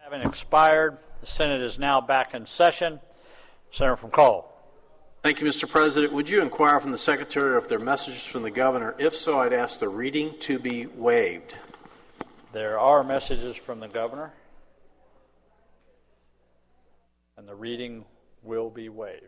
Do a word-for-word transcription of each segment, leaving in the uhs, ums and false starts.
Having expired, the Senate is now back in session. Senator from Cole. Thank you, Mister President. Would you inquire from the Secretary if there are messages from the Governor? If so, I'd ask the reading to be waived. There are messages from the Governor, and the reading will be waived.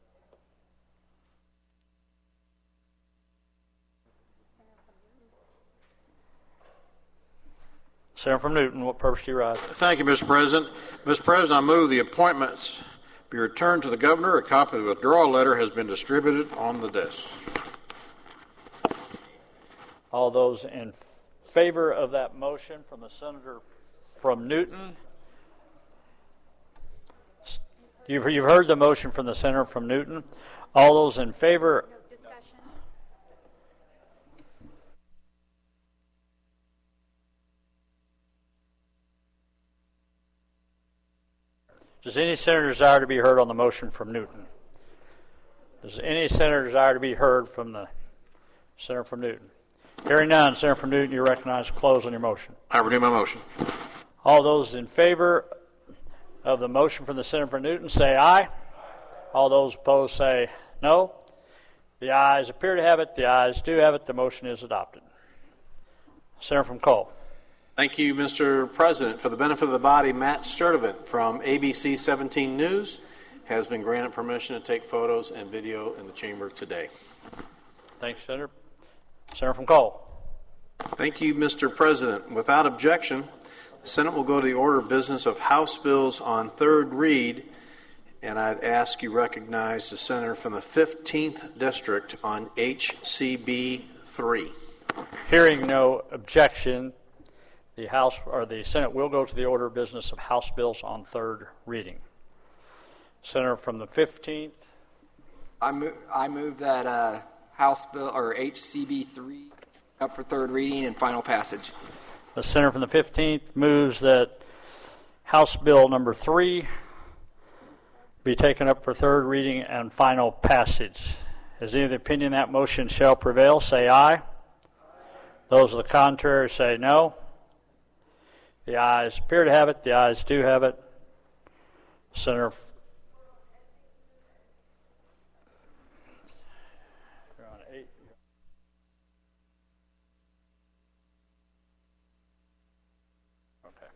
Senator from Newton, what purpose do you rise? Thank you, Mister President. Mister President, I move the appointments be returned to the Governor. A copy of the withdrawal letter has been distributed on the desk. All those in favor of that motion from the Senator from Newton? You've, you've heard the motion from the Senator from Newton. All those in favor? Does any senator desire to be heard on the motion from Newton? Does any senator desire to be heard from the senator from Newton? Hearing none, Senator from Newton, you recognize close on your motion. I renew my motion. All those in favor of the motion from the senator from Newton say aye. All those opposed say no. The ayes appear to have it. The ayes do have it. The motion is adopted. Senator from Cole. Thank you, Mister President. For the benefit of the body, Matt Sturdivant from A B C seventeen News has been granted permission to take photos and video in the chamber today. Thank you, Senator. Senator from Cole. Thank you, Mister President. Without objection, the Senate will go to the order of business of House bills on third read, and I'd ask you recognize the senator from the fifteenth District on H C B three. Hearing no objection, the House or the Senate will go to the order of business of House bills on third reading. Senator from the fifteenth. I move, I move that uh, House bill or H C B three up for third reading and final passage. The senator from the fifteenth moves that House bill number three be taken up for third reading and final passage. Is any of the opinion that motion shall prevail, say aye. Those of the contrary say no. The ayes appear to have it. The ayes do have it. Senator. You're on eight. Okay.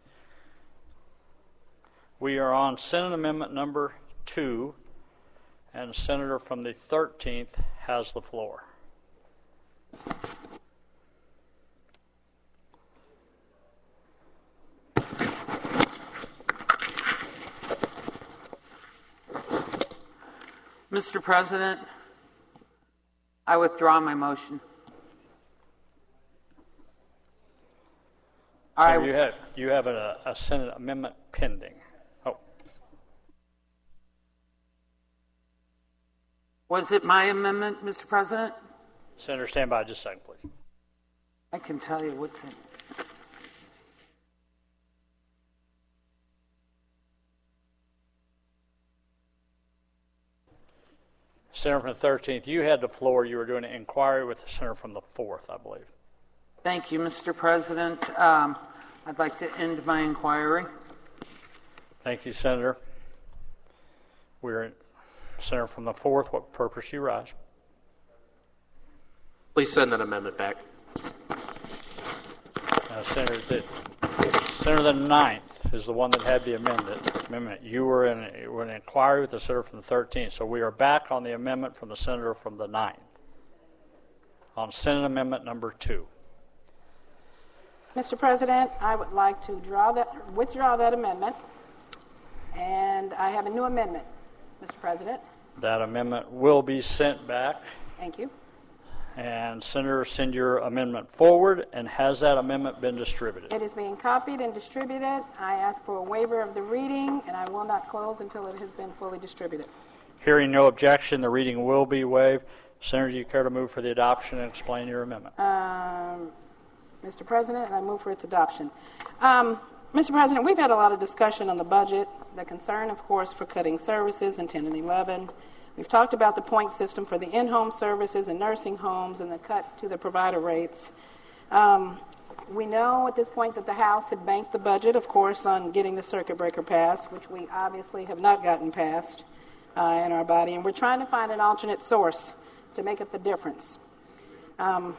We are on Senate Amendment number two, and the senator from the thirteenth has the floor. Mister President, I withdraw my motion. So I, you have you have a, a Senate amendment pending. Oh, was it my amendment, Mister President? Senator, stand by just a second, please. I can tell you what's in it. Senator from the thirteenth, you had the floor. You were doing an inquiry with the senator from the fourth, I believe. Thank you, Mister President. Um, I'd like to end my inquiry. Thank you, Senator. We're senator from the fourth. What purpose you rise? Please send that amendment back. Uh, Senator, the, Senator the ninth is the one that had the amendment. Amendment. You were in, you were in an inquiry with the senator from the thirteenth, so we are back on the amendment from the senator from the ninth. On Senate Amendment number two. Mister President, I would like to draw that, withdraw that amendment, and I have a new amendment, Mister President. That amendment will be sent back. Thank you. And Senator, send your amendment forward, and has that amendment been distributed? It is being copied and distributed. I ask for a waiver of the reading, and I will not close until it has been fully distributed. Hearing no objection, the reading will be waived. Senator, do you care to move for the adoption and explain your amendment? Um, Mister President, I move for its adoption. Um, Mister President, we've had a lot of discussion on the budget, the concern, of course, for cutting services in ten and eleven. We've talked about the point system for the in-home services and nursing homes and the cut to the provider rates. Um, we know at this point that the House had banked the budget, of course, on getting the circuit breaker passed, which we obviously have not gotten passed uh, in our body, and we're trying to find an alternate source to make up the difference. Um,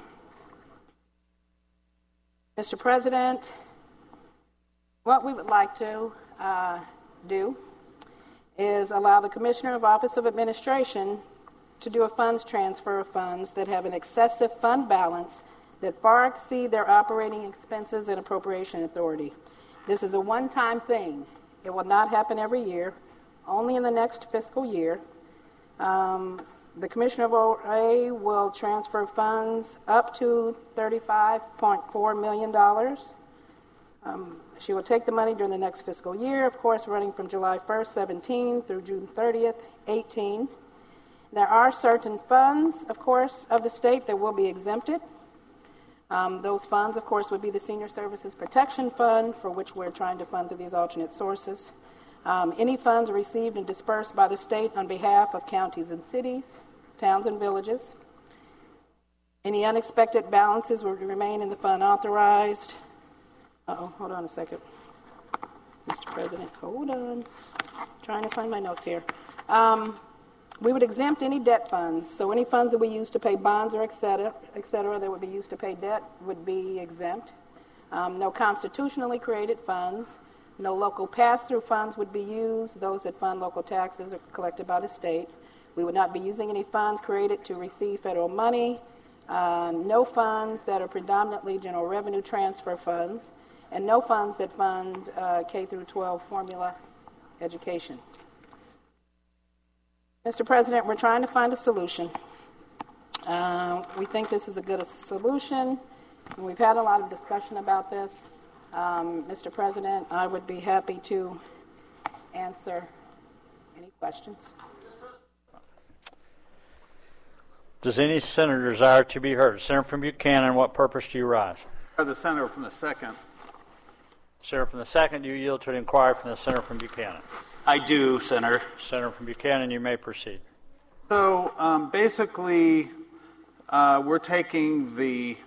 Mister President, what we would like to uh, do is allow the Commissioner of Office of Administration to do a funds transfer of funds that have an excessive fund balance that far exceed their operating expenses and appropriation authority. This is a one-time thing. It will not happen every year, only in the next fiscal year. Um, the Commissioner of O A will transfer funds up to thirty-five point four million dollars. Um, she will take the money during the next fiscal year, of course, running from July first, seventeen through June thirtieth, eighteen. There are certain funds, of course, of the state that will be exempted. Um, those funds, of course, would be the Senior Services Protection Fund, for which we're trying to fund through these alternate sources. Um, any funds received and dispersed by the state on behalf of counties and cities, towns and villages. Any unexpected balances will remain in the fund authorized. Uh-oh, hold on a second. Mister President, hold on. Trying to find my notes here. Um, We would exempt any debt funds. So any funds that we use to pay bonds or et cetera, et cetera that would be used to pay debt would be exempt. Um, no constitutionally created funds. No local pass-through funds would be used. Those that fund local taxes are collected by the state. We would not be using any funds created to receive federal money. Uh, no funds that are predominantly general revenue transfer funds. And no funds that fund uh, K through twelve formula education. Mister President, we're trying to find a solution. Uh, we think this is a good solution. We've had a lot of discussion about this. Um, Mister President, I would be happy to answer any questions. Does any senator desire to be heard? Senator from Buchanan, what purpose do you rise? The senator from the second. Senator from the second, you yield to an inquiry from the senator from Buchanan. I do, Senator. Senator from Buchanan, you may proceed. So um, basically, uh, we're taking the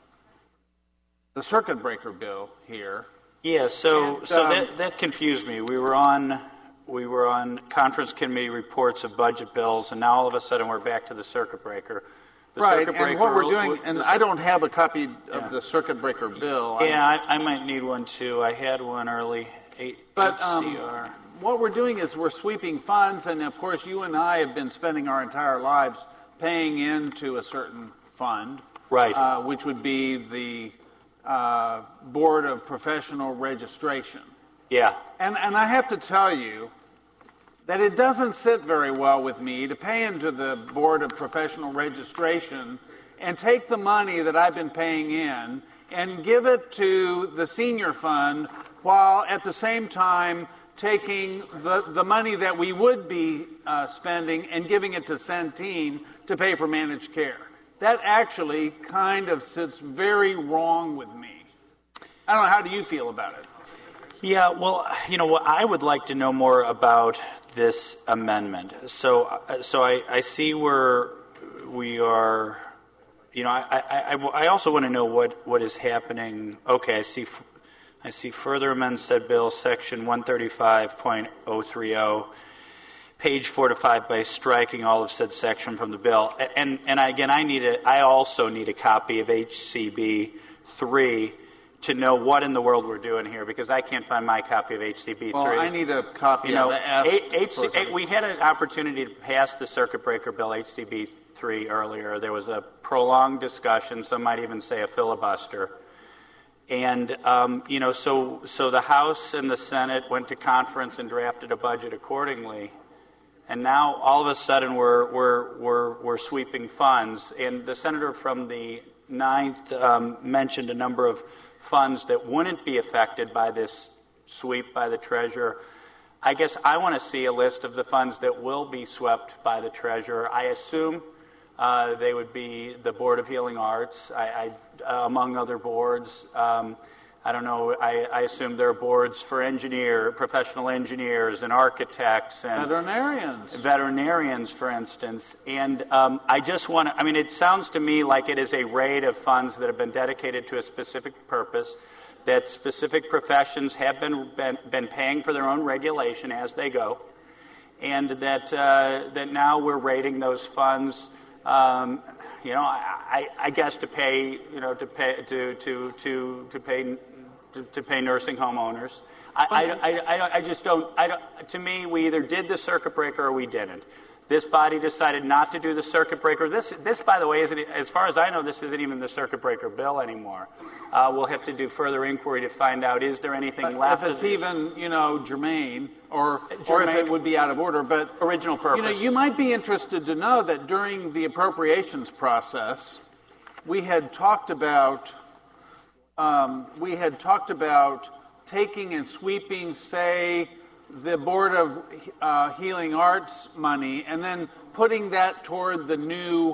the circuit breaker bill here. Yeah. So and, so um, that that confused me. We were on we were on conference committee reports of budget bills, and now all of a sudden we're back to the circuit breaker. The right. circuit breaker and what we're will, doing, will, and the, I don't have a copy of yeah. the circuit breaker bill. Yeah, I, I might need one too. I had one early. But H C R. Um, what we're doing is we're sweeping funds, and of course you and I have been spending our entire lives paying into a certain fund, right? Uh, which would be the uh, Board of Professional Registration. Yeah. And and I have to tell you that it doesn't sit very well with me to pay into the Board of Professional Registration and take the money that I've been paying in and give it to the senior fund, while at the same time taking the, the money that we would be uh, spending and giving it to Centene to pay for managed care. That actually kind of sits very wrong with me. I don't know, how do you feel about it? Yeah, well, you know, I would like to know more about this amendment. So, uh, so I, I see where we are, you know, I, I, I also want to know what, what is happening. Okay, I see I see further amend said bill, section one thirty-five point oh three oh, page four to five, by striking all of said section from the bill. And and again, I need a, I also need a copy of H C B three to know what in the world we're doing here, because I can't find my copy of H C B three. Well, I need a copy you know, of the F. H C, we had an opportunity to pass the circuit breaker bill, H C B three, earlier. There was a prolonged discussion, some might even say a filibuster. And, um, you know, so so the House and the Senate went to conference and drafted a budget accordingly. And now, all of a sudden, we're we're we're, we're sweeping funds. And the senator from the ninth um, mentioned a number of funds that wouldn't be affected by this sweep by the treasurer. I guess I want to see a list of the funds that will be swept by the treasurer. I assume uh, they would be the Board of Healing Arts, I, I, uh, among other boards. Um, I don't know, I, I assume there are boards for engineer, professional engineers and architects and veterinarians. Veterinarians, for instance. And um, I just want to, I mean, it sounds to me like it is a raid of funds that have been dedicated to a specific purpose, that specific professions have been, been, been paying for their own regulation as they go, and that, uh, that now we're raiding those funds. Um, you know, I, I guess to pay, you know, to pay to to to to pay to, to pay nursing home owners. I, I, I, I just don't. I don't. To me, we either did the circuit breaker or we didn't. This body decided not to do the circuit breaker. This, this, by the way, isn't, as far as I know, this isn't even the circuit breaker bill anymore. Uh, we'll have to do further inquiry to find out, is there anything but left? If it's even, you know, germane, or, germane, or if it would be out of order. But original purpose. You know, you might be interested to know that during the appropriations process, we had talked about, um, we had talked about taking and sweeping, say, the Board of uh, Healing Arts money, and then putting that toward the new,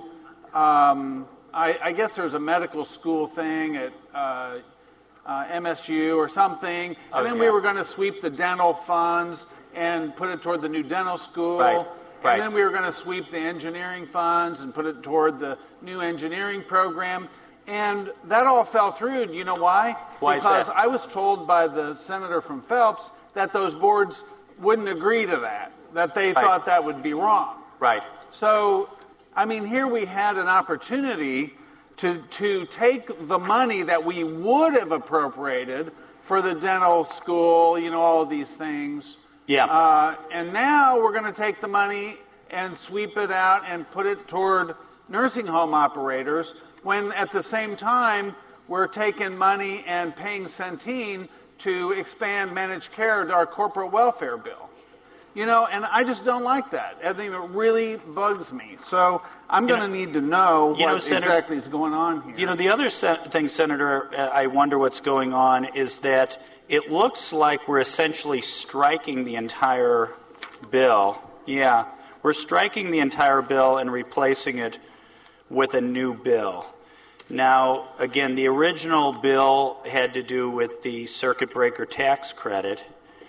um, I, I guess there's a medical school thing at uh, uh, M S U or something, and oh, then yeah. we were going to sweep the dental funds and put it toward the new dental school, right. Right. and then we were going to sweep the engineering funds and put it toward the new engineering program. And that all fell through. You know why? Why because is that? I was told by the senator from Phelps that those boards wouldn't agree to that, that they right. thought that would be wrong. Right. So, I mean, here we had an opportunity to to take the money that we would have appropriated for the dental school, you know, all of these things. Yeah. Uh, and now we're going to take the money and sweep it out and put it toward nursing home operators, when at the same time we're taking money and paying Centene to expand managed care to our corporate welfare bill. You know, and I just don't like that. I think it really bugs me. So I'm going to need to know what know, Senator, exactly is going on here. You know, the other thing, Senator, uh, I wonder what's going on is that it looks like we're essentially striking the entire bill. Yeah, we're striking the entire bill and replacing it with a new bill. Now, again, the original bill had to do with the circuit breaker tax credit,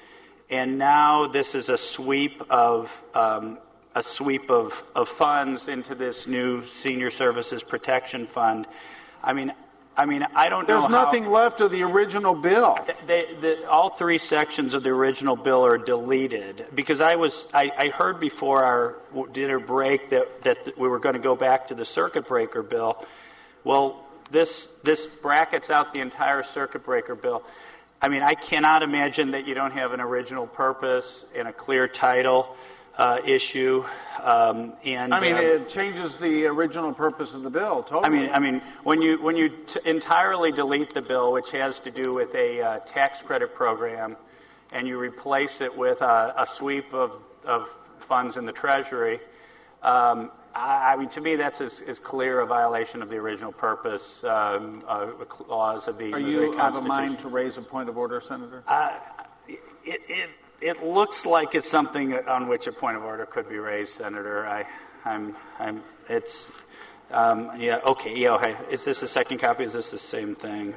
and now this is a sweep of um, a sweep of, of funds into this new Senior Services Protection Fund. I mean, I mean, I don't There's know. There's nothing left of the original bill. They, the, all three sections of the original bill are deleted because I was I, I heard before our dinner break that that we were going to go back to the circuit breaker bill. Well, this this brackets out the entire circuit breaker bill. I mean, I cannot imagine that you don't have an original purpose and a clear title uh, issue. Um, and I mean, uh, it changes the original purpose of the bill totally. I mean, I mean, when you when you t- entirely delete the bill, which has to do with a uh, tax credit program, and you replace it with a, a sweep of of funds in the Treasury. Um, I mean, to me, that's as, as clear a violation of the original purpose um, uh, clause of the Are Missouri you Constitution. of a mind to raise a point of order, Senator? Uh, it, it it looks like it's something on which a point of order could be raised, Senator. I, I'm, I'm. It's, um, yeah, okay, yeah. Okay. Is this the second copy? Is this the same thing?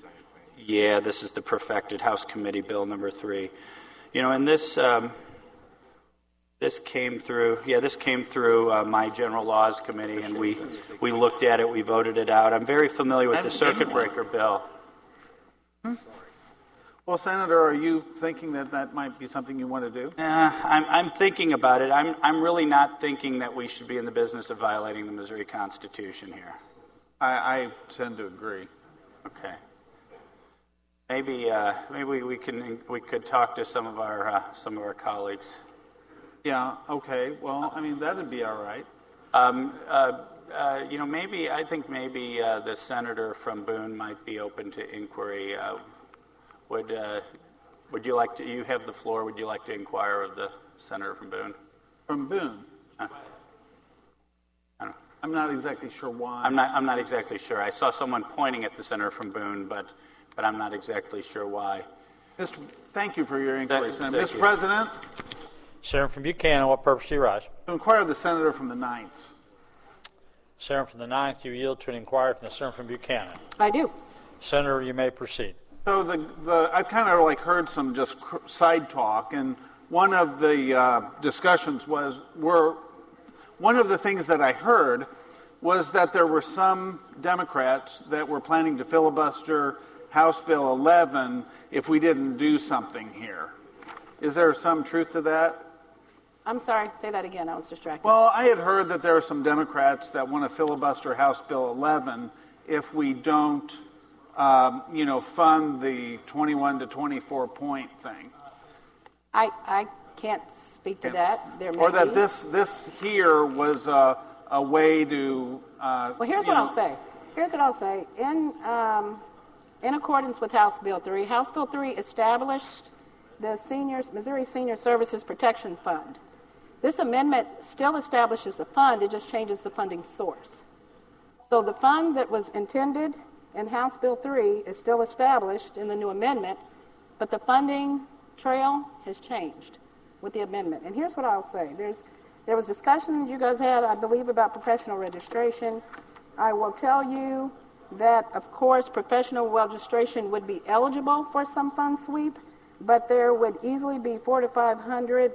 Yeah, this is the perfected House Committee Bill number three. You know, and this. Um, This came through, yeah, this came through uh, my General Laws Committee, and we, we looked at it, we voted it out. I'm very familiar with the circuit breaker bill. Hmm? Well, Senator, are you thinking that that might be something you want to do? Uh, I'm, I'm thinking about it. I'm, I'm really not thinking that we should be in the business of violating the Missouri Constitution here. I, I tend to agree. Okay. Maybe, uh, maybe we can we could talk to some of our uh, some of our colleagues. Yeah, okay. Well, I mean, that would be all right. Um, uh, uh, you know, maybe, I think maybe uh, the senator from Boone might be open to inquiry. Uh, would uh, would you like to, you have the floor, would you like to inquire of the senator from Boone? From Boone? Huh? I don't know. I'm not exactly sure why. I'm not, I'm not exactly sure. I saw someone pointing at the senator from Boone, but, but I'm not exactly sure why. Mister Thank you for your inquiry, Thank, Senator. thank Mister you. President? Senator from Buchanan, what purpose do you rise? To inquire of the senator from the ninth. Senator from the ninth, you yield to an inquiry from the senator from Buchanan. I do. Senator, you may proceed. So the, the I've kind of like heard some just side talk, and one of the uh, discussions was were one of the things that I heard was that there were some Democrats that were planning to filibuster House Bill eleven if we didn't do something here. Is there some truth to that? I'm sorry, say that again. I was distracted. Well, I had heard that there are some Democrats that want to filibuster House Bill eleven if we don't, um, you know, fund the twenty-one to twenty-four point thing. I I can't speak to And, that. There may or that be. this this here was a, a way to. Uh, Well, here's you what know, I'll say. Here's what I'll say. In um, in accordance with House Bill three, House Bill three established the Seniors, Missouri Senior Services Protection Fund. This amendment still establishes the fund, it just changes the funding source. So the fund that was intended in House Bill three is still established in the new amendment, but the funding trail has changed with the amendment. And here's what I'll say. There's, there was discussion you guys had, I believe, about professional registration. I will tell you that, of course, professional registration would be eligible for some fund sweep, but there would easily be four to five hundred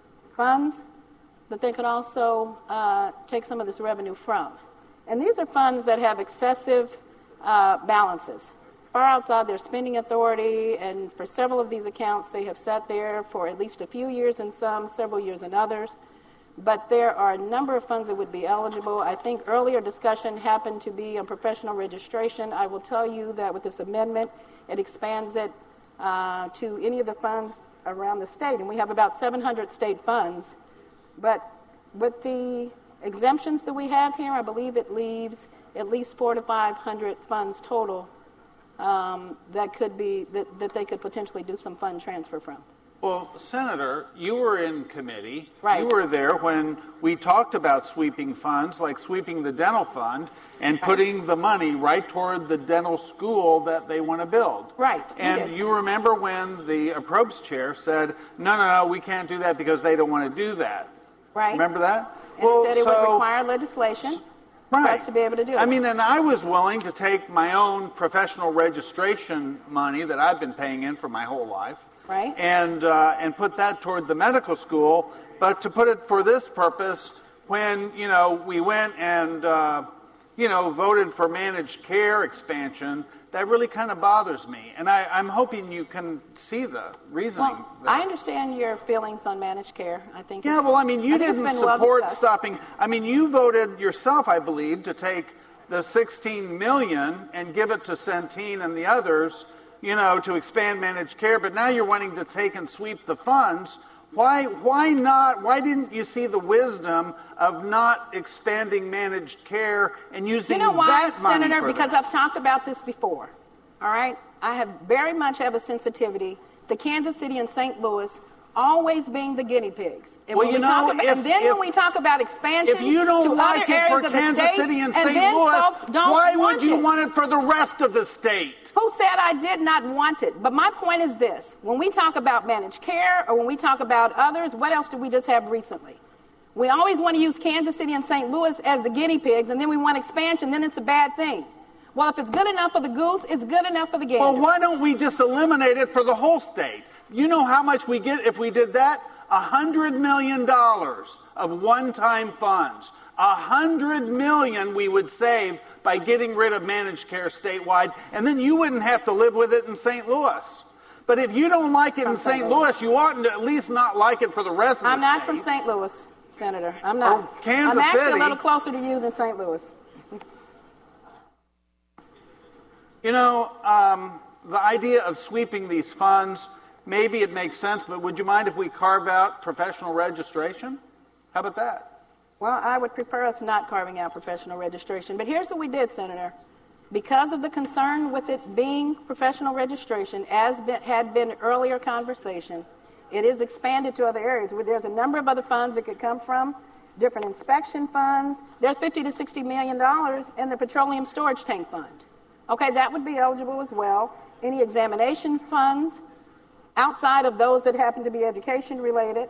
funds that they could also uh, take some of this revenue from. And these are funds that have excessive uh, balances, far outside their spending authority, and for several of these accounts, they have sat there for at least a few years in some, several years in others. But there are a number of funds that would be eligible. I think earlier discussion happened to be on professional registration. I will tell you that with this amendment, it expands it uh, to any of the funds around the state. And we have about seven hundred state funds. But with the exemptions that we have here, I believe it leaves at least four to five hundred funds total um, that could be that, that they could potentially do some fund transfer from. Well, Senator, you were in committee. Right. You were there when we talked about sweeping funds, like sweeping the dental fund and putting the money right toward the dental school that they want to build. Right. And did. you remember when the appropriates chair said, no, no, no, we can't do that because they don't want to do that. Right. Remember that? And well, it said it so, would require legislation right. for us to be able to do it. I mean, and I was willing to take my own professional registration money that I've been paying in for my whole life. Right. And uh, and put that toward the medical school, but to put it for this purpose, when you know we went and uh, you know voted for managed care expansion, that really kind of bothers me, and I, I'm hoping you can see the reasoning. Well, there. I understand your feelings on managed care. I think. Yeah, it's, well, I mean, you I think didn't it's been well support discussed. stopping. I mean, you voted yourself, I believe, to take the sixteen million and give it to Centene and the others, you know, to expand managed care. But now you're wanting to take and sweep the funds. Why? Why not? Why didn't you see the wisdom of not expanding managed care and using You know why, that money Senator? for Because this? I've talked about this before. All right? I have very much have a sensitivity to Kansas City and Saint Louis always being the guinea pigs. And, Well, when you we talk know, about, if- and then if- when we talk about expansion If you don't to like other it areas for of the Kansas state, City and and Saint then Louis, folks don't why want would you it. want it for the rest of the state? Who said I did not want it? But my point is this. When we talk about managed care or when we talk about others, what else did we just have recently? We always want to use Kansas City and Saint Louis as the guinea pigs, and then we want expansion, then it's a bad thing. Well, if it's good enough for the goose, it's good enough for the gander. Well, why don't we just eliminate it for the whole state? You know how much we get if we did that? A hundred million dollars of one-time funds. A hundred million we would save by getting rid of managed care statewide, and then you wouldn't have to live with it in Saint Louis. But if you don't like it From in Saint Saint Louis. Louis, you oughtn't to at least not like it for the rest of I'm the not state. from Saint Louis, Senator. I'm not. Or Kansas I'm actually City. a little closer to you than Saint Louis. You know, um, the idea of sweeping these funds, maybe it makes sense, but would you mind if we carve out professional registration? How about that? Well, I would prefer us not carving out professional registration. But here's what we did, Senator. Because of the concern with it being professional registration, as been, had been earlier conversation, it is expanded to other areas. Where there's a number of other funds it could come from, different inspection funds. There's fifty to sixty million dollars in the petroleum storage tank fund. Okay, that would be eligible as well. Any examination funds outside of those that happen to be education related.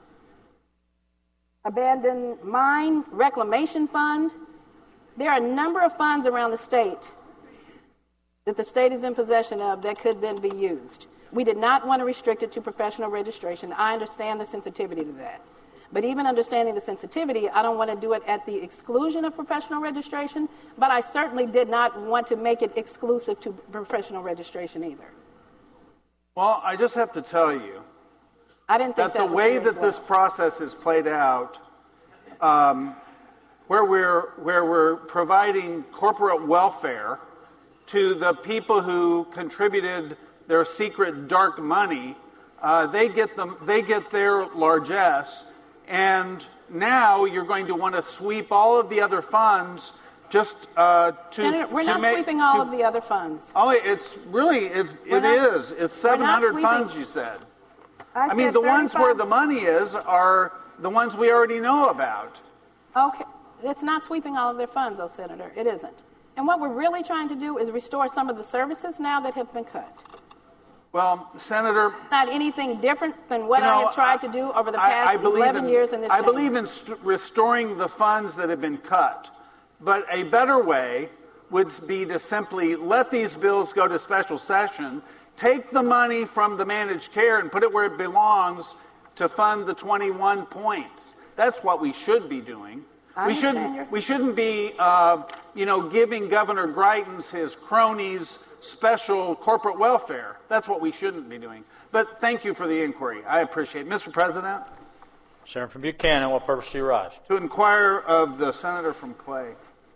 Abandoned mine reclamation fund. There are a number of funds around the state that the state is in possession of that could then be used. We did not want to restrict it to professional registration. I understand the sensitivity to that. But even understanding the sensitivity, I don't want to do it at the exclusion of professional registration, but I certainly did not want to make it exclusive to professional registration either. Well, I just have to tell you I didn't think that, that the was way here as that well. this process is played out, um, where we're where we're providing corporate welfare to the people who contributed their secret dark money, uh, they get them they get their largesse, and now you're going to want to sweep all of the other funds just uh, to. Senator, we're to not make, sweeping all to, of the other funds. Oh, it's really it's We're it not- is. It's we're seven not hundred sweeping- funds. You said. I, I mean, said the ones where thirty-five the money is are the ones we already know about. Okay, it's not sweeping all of their funds, though, Senator. It isn't. And what we're really trying to do is restore some of the services now that have been cut. Well, Senator, Not anything different than what you know, I have tried to do over the I- past I believe eleven in- years in this I chamber. believe in st- restoring the funds that have been cut. But a better way would be to simply let these bills go to special session, take the money from the managed care and put it where it belongs to fund the twenty-one points. That's what we should be doing. I we understand shouldn't. your- We shouldn't be, uh, you know, giving Governor Greitens his cronies special corporate welfare. That's what we shouldn't be doing. But thank you for the inquiry. I appreciate it, Mister President. Senator from Buchanan, what purpose do you rise? To inquire of the senator from Clay.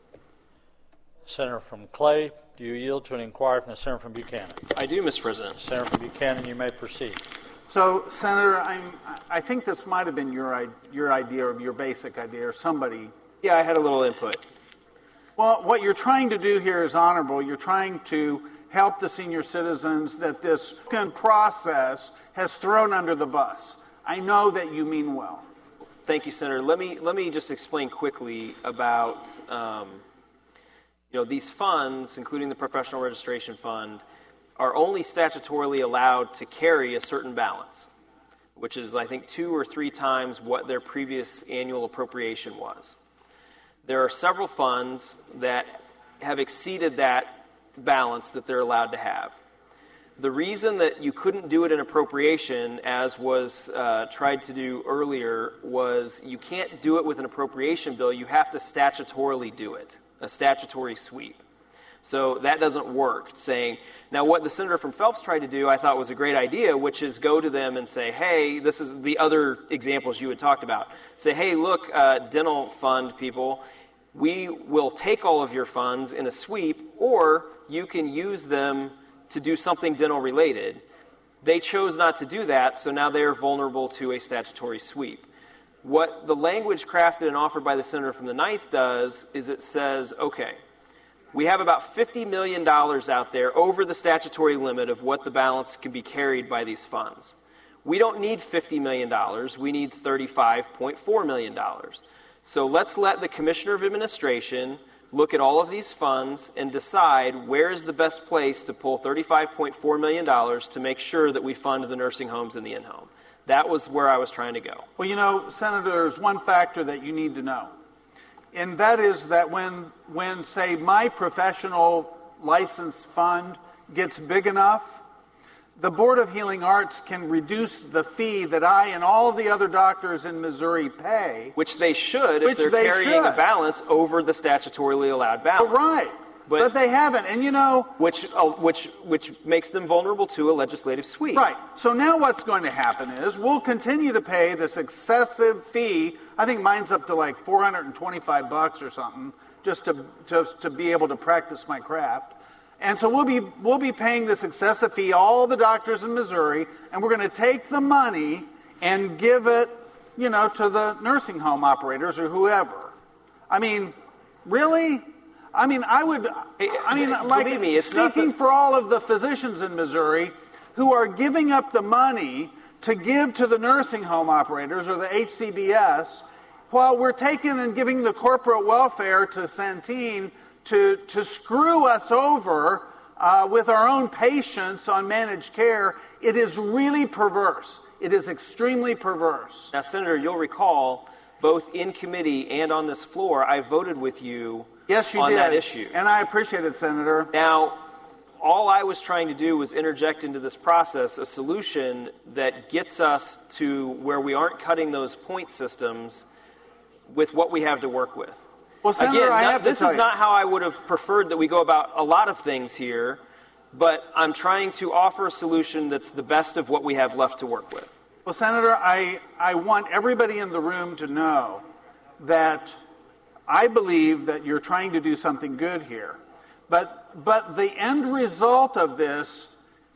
Senator from Clay, do you yield to an inquiry from the senator from Buchanan? I do, Mister President. Senator from Buchanan, you may proceed. So, Senator, I'm, I think this might have been your, i- your idea or your basic idea or somebody. Yeah, I had a little input. Well, what you're trying to do here is honorable. You're trying to help the senior citizens that this process has thrown under the bus. I know that you mean well. Thank you, Senator. Let me let me just explain quickly about um, you know these funds, including the professional registration fund, are only statutorily allowed to carry a certain balance, which is, I think, two or three times what their previous annual appropriation was. There are several funds that have exceeded that balance that they're allowed to have. The reason that you couldn't do it in appropriation, as was uh, tried to do earlier, was you can't do it with an appropriation bill. You have to statutorily do it, a statutory sweep. So that doesn't work. Saying now, what the senator from Phelps tried to do, I thought was a great idea, which is go to them and say, "Hey, this is the other examples you had talked about. Say, hey, look, uh, dental fund people, we will take all of your funds in a sweep, or you can use them to do something dental related." They chose not to do that, so now they are vulnerable to a statutory sweep. What the language crafted and offered by the senator from the ninth does is it says, okay, we have about fifty million dollars out there over the statutory limit of what the balance can be carried by these funds. We don't need fifty million dollars. We need thirty-five point four million dollars. So let's let the Commissioner of Administration look at all of these funds and decide where is the best place to pull thirty-five point four million dollars to make sure that we fund the nursing homes and the in-home. That was where I was trying to go. Well, you know, Senator, there's one factor that you need to know. And that is that when, when, say, my professional license fund gets big enough, the Board of Healing Arts can reduce the fee that I and all the other doctors in Missouri pay. Which they should Which if they're they carrying should. a balance over the statutorily allowed balance. Right. But- But, they haven't. And you know, Which, uh, which, which makes them vulnerable to a legislative sweep. right. So now what's going to happen is we'll continue to pay this excessive fee. I think mine's up to like four hundred twenty-five bucks or something just to, to, to be able to practice my craft. And so we'll be we'll be paying this excessive fee, all the doctors in Missouri, and we're going to take the money and give it, you know, to the nursing home operators or whoever. I mean, really? I mean, I would. I mean, Believe like me, it's not speaking the- for all of the physicians in Missouri who are giving up the money to give to the nursing home operators or the H C B S, while we're taking and giving the corporate welfare to Centene to, to screw us over uh, with our own patients on managed care. It is really perverse. It is extremely perverse. Now, Senator, you'll recall, both in committee and on this floor, I voted with you Yes, you on did. that issue. And I appreciate it, Senator. Now, all I was trying to do was interject into this process a solution that gets us to where we aren't cutting those point systems with what we have to work with. Well, Senator, Again, I not, have to this tell is you. not how I would have preferred that we go about a lot of things here, but I'm trying to offer a solution that's the best of what we have left to work with. Well, Senator, I, I want everybody in the room to know that I believe that you're trying to do something good here. But, but the end result of this,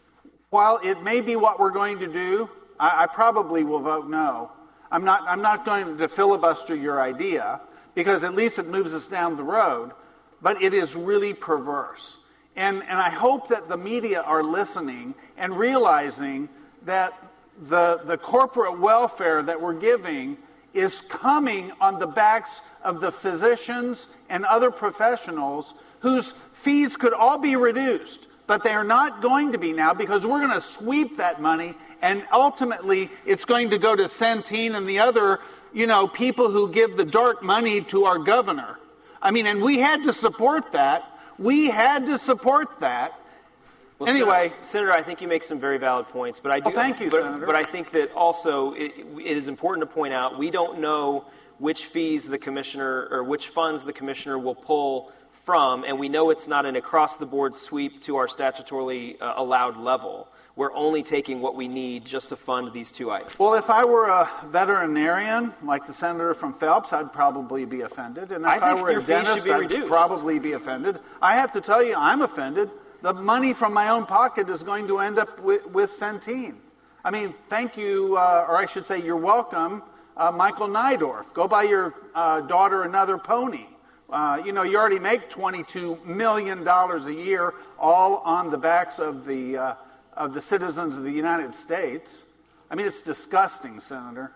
while it may be what we're going to do, I, I probably will vote no. I'm not, I'm not going to filibuster your idea, because at least it moves us down the road, but it is really perverse. And, and I hope that the media are listening and realizing that the, the corporate welfare that we're giving is coming on the backs of the physicians and other professionals whose fees could all be reduced, but they are not going to be now, because we're going to sweep that money, and ultimately it's going to go to Centene and the other, you know, people who give the dark money to our governor. I mean, and we had to support that. We had to support that. Well, anyway, Senator, Senator, I think you make some very valid points, but I do. Oh, thank you, but, Senator. But I think that also it, it is important to point out we don't know which fees the commissioner or which funds the commissioner will pull from, and we know it's not an across-the-board sweep to our statutorily uh, allowed level. We're only taking what we need just to fund these two items. Well, if I were a veterinarian, like the senator from Phelps, I'd probably be offended. And if I I, think were your a fees should dentist, be I'd reduced. probably be offended. I have to tell you, I'm offended. The money from my own pocket is going to end up with, with Centene. I mean, thank you, uh, or I should say you're welcome, uh, Michael Nydorf. Go buy your uh, daughter another pony. Uh, you know, you already make twenty-two million dollars a year, all on the backs of the uh, of the citizens of the United States. I mean, it's disgusting, Senator.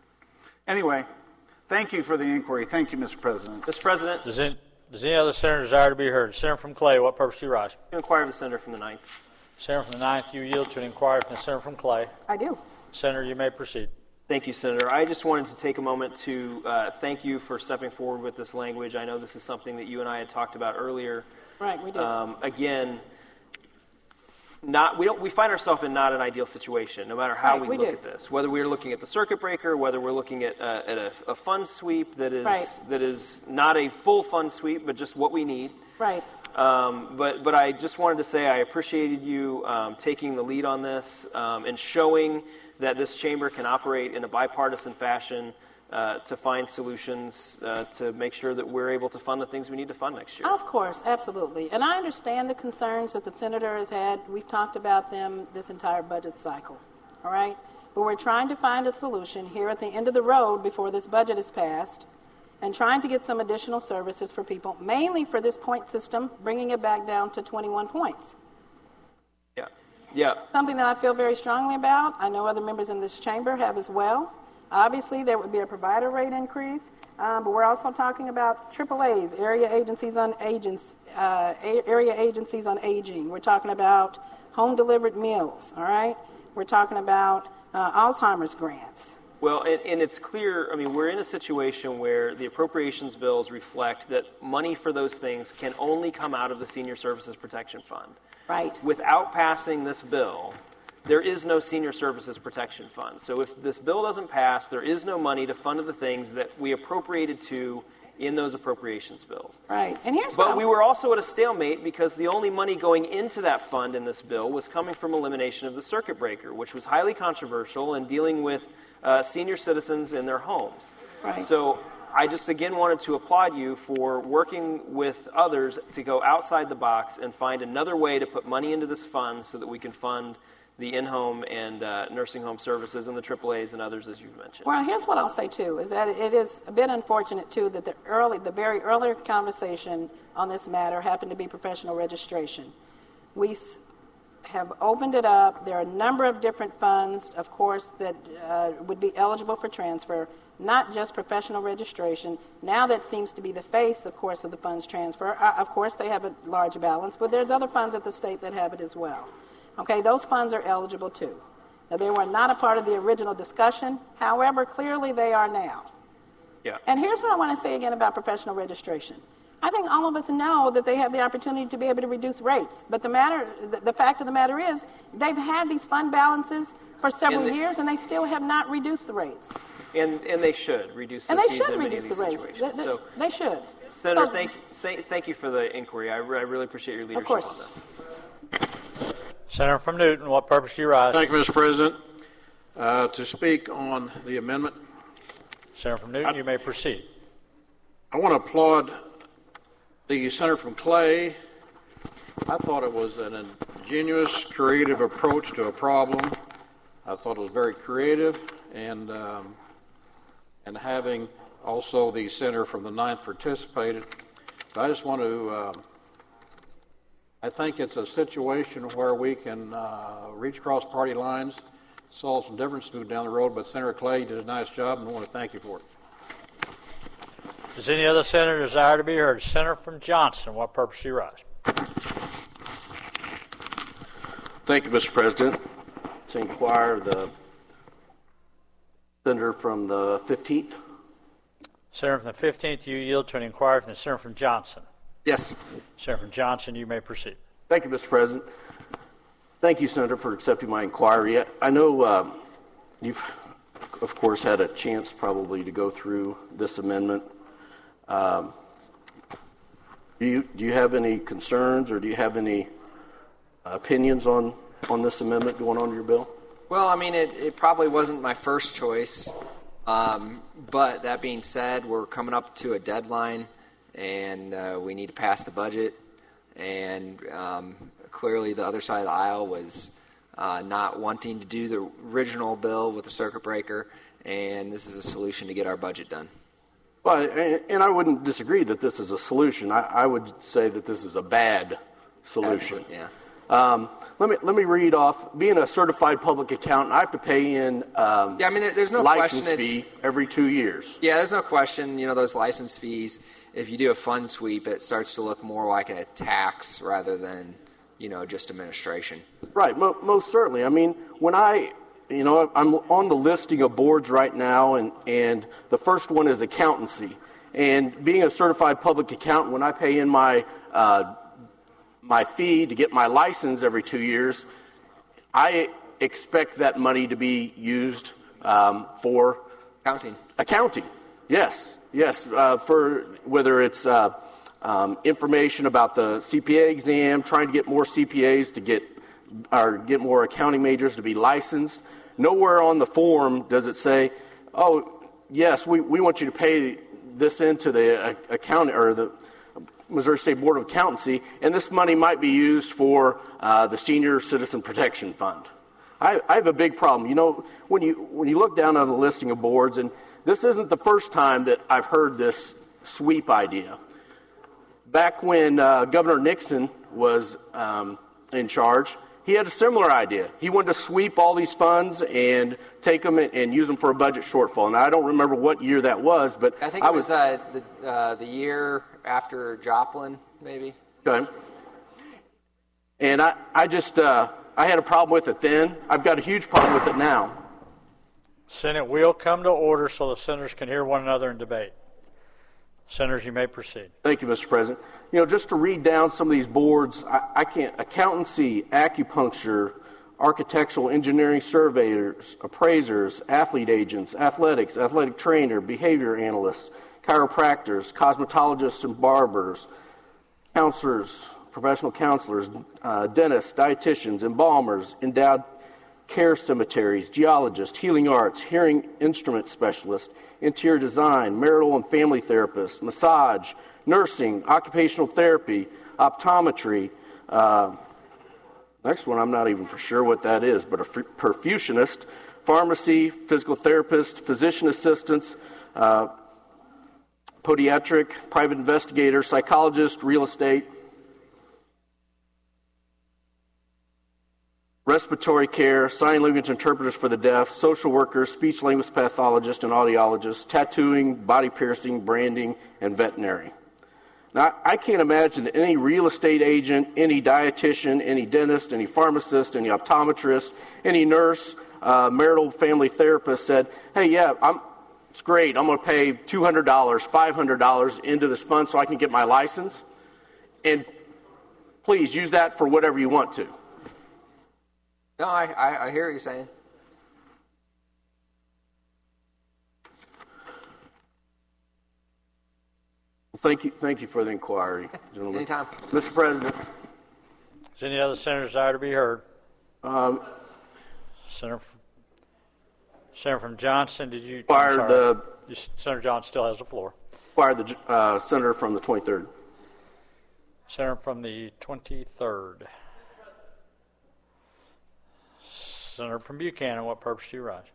Anyway, thank you for the inquiry. Thank you, Mister President. Mister President, Does any, does any other senator desire to be heard? Senator from Clay, what purpose do you rise? to inquire of the senator from the ninth. Senator from the ninth, you yield to an inquiry from the senator from Clay. I do. Senator, you may proceed. Thank you, Senator. I just wanted to take a moment to uh, thank you for stepping forward with this language. I know this is something that you and I had talked about earlier. Right, we did. Um, again, not we don't we find ourselves in not an ideal situation, no matter how Right, we, we look do. at this. Whether we're looking at the circuit breaker, whether we're looking at, uh, at a, a fund sweep that is Right. that is not a full fund sweep, but just what we need. Right. Um, but but I just wanted to say I appreciated you um, taking the lead on this um, and showing that this chamber can operate in a bipartisan fashion uh, to find solutions uh, to make sure that we're able to fund the things we need to fund next year. Of course, absolutely. And I understand the concerns that the senator has had. We've talked about them this entire budget cycle, all right? But we're trying to find a solution here at the end of the road before this budget is passed and trying to get some additional services for people, mainly for this point system, bringing it back down to twenty-one points. Yeah, yeah. Something that I feel very strongly about. I know other members in this chamber have as well. Obviously, there would be a provider rate increase, um, but we're also talking about triple A's, area agencies on agents, uh, a- area agencies on aging. We're talking about home-delivered meals, all right? We're talking about uh, Alzheimer's grants. Well, and, and it's clear, I mean, we're in a situation where the appropriations bills reflect that money for those things can only come out of the Senior Services Protection Fund. Right. Without passing this bill, there is no Senior Services Protection Fund. So if this bill doesn't pass, there is no money to fund the things that we appropriated to in those appropriations bills. Right. And here's But what we I'm- were also at a stalemate because the only money going into that fund in this bill was coming from elimination of the circuit breaker, which was highly controversial in dealing with uh, senior citizens in their homes. Right. So I just again wanted to applaud you for working with others to go outside the box and find another way to put money into this fund so that we can fund the in-home and uh, nursing home services and the triple A's and others, as you've mentioned. Well, here's what I'll say, too, is that it is a bit unfortunate, too, that the early, the very earlier conversation on this matter happened to be professional registration. We s- have opened it up. There are a number of different funds, of course, that uh, would be eligible for transfer, not just professional registration. Now that seems to be the face, of course, of the funds transfer. Uh, of course, they have a large balance, but there's other funds at the state that have it as well. Okay, those funds are eligible too. Now, they were not a part of the original discussion. However, clearly they are now. Yeah. And here's what I want to say again about professional registration. I think all of us know that they have the opportunity to be able to reduce rates. But the matter, the, the fact of the matter is, they've had these fund balances for several And the- years, and they still have not reduced the rates. And and they should reduce And the they fees should in many reduce of the these rates. They, situations. they- So, they should. Senator, So- thank say, thank you for the inquiry. I, re- I really appreciate your leadership course. on this. Senator from Newton, what purpose do you rise? Thank you, Mister President. Uh, to speak on the amendment, Senator from Newton, you may proceed. I want to applaud the senator from Clay. I thought it was an ingenious, creative approach to a problem. I thought it was very creative, and um, and having also the senator from the ninth participated. But I just want to. Uh, I think it's a situation where we can uh, reach across party lines, solve some differences, move down the road. But Senator Clay did a nice job, and I want to thank you for it. Does any other senator desire to be heard? Senator from Johnson, what purpose do you rise? Thank you, Mister President. To inquire the senator from the fifteenth. Senator from the fifteenth, you yield to an inquiry from the senator from Johnson. Yes. Senator from Johnson, you may proceed. Thank you, Mister President. Thank you, Senator, for accepting my inquiry. I know uh, you've, of course, had a chance probably to go through this amendment. Um, do you do you have any concerns, or do you have any opinions on, on this amendment going on to your bill? Well, I mean, it, it probably wasn't my first choice. Um, but that being said, we're coming up to a deadline, and uh, we need to pass the budget. And um, clearly the other side of the aisle was uh, not wanting to do the original bill with the circuit breaker, and this is a solution to get our budget done. Well, and I wouldn't disagree that this is a solution. I, I would say that this is a bad solution. Absolutely, yeah. Um, let me let me read off. Being a certified public accountant, I have to pay in um, Yeah, I mean, there- there's no license question fee it's- every two years. Yeah, there's no question, you know, those license fees, if you do a fund sweep, it starts to look more like a tax rather than, you know, just administration. Right, mo- most certainly. I mean, when I, you know, I'm on the listing of boards right now, and, and the first one is accountancy. And being a certified public accountant, when I pay in my uh, my fee to get my license every two years, I expect that money to be used um, for Accounting. accounting. Yes, yes, uh, for whether it's uh, um, information about the C P A exam, trying to get more C P As to get or get more accounting majors to be licensed. Nowhere on the form does it say, "Oh, yes, we, we want you to pay this into the uh, account or the Missouri State Board of Accountancy, and this money might be used for uh, the Senior Citizen Protection Fund." I, I have a big problem. You know, when you when you look down on the listing of boards, and this isn't the first time that I've heard this sweep idea. Back when uh, Governor Nixon was um, in charge, he had a similar idea. He wanted to sweep all these funds and take them and, and use them for a budget shortfall. And I don't remember what year that was, but I think I it was uh, the, uh, the year after Joplin, maybe. Okay. And I, I just, uh, I had a problem with it then. I've got a huge problem with it now. Senate will come to order so the senators can hear one another in debate. Senators, you may proceed. Thank you, Mister President. You know, just to read down some of these boards, I, I can't, accountancy, acupuncture, architectural, engineering surveyors, appraisers, athlete agents, athletics, athletic trainer, behavior analysts, chiropractors, cosmetologists and barbers, counselors, professional counselors, uh, dentists, dietitians, embalmers, endowed care cemeteries, geologists, healing arts, hearing instrument specialists, interior design, marital and family therapists, massage, nursing, occupational therapy, optometry. Uh, next one, I'm not even for sure what that is, but a perfusionist, pharmacy, physical therapist, physician assistants, uh, podiatric, private investigator, psychologist, real estate, respiratory care, sign language interpreters for the deaf, social workers, speech language pathologist and audiologist, tattooing, body piercing, branding, and veterinary. Now, I can't imagine that any real estate agent, any dietitian, any dentist, any pharmacist, any optometrist, any nurse, uh, marital family therapist said, hey, yeah, I'm It's great. I'm going to pay two hundred dollars, five hundred dollars into this fund so I can get my license. And please use that for whatever you want to. No, I, I, I hear what you're saying. Well, thank you, thank you for the inquiry, gentlemen. Anytime. Mister President. Does any other senator desire to be heard? Um, Senator, from, Senator from Johnson, did you? Inquire the. You, Senator Johnson still has the floor. Inquire the uh, senator from the twenty-third. Senator from the twenty-third. Senator from Buchanan, what purpose do you rise?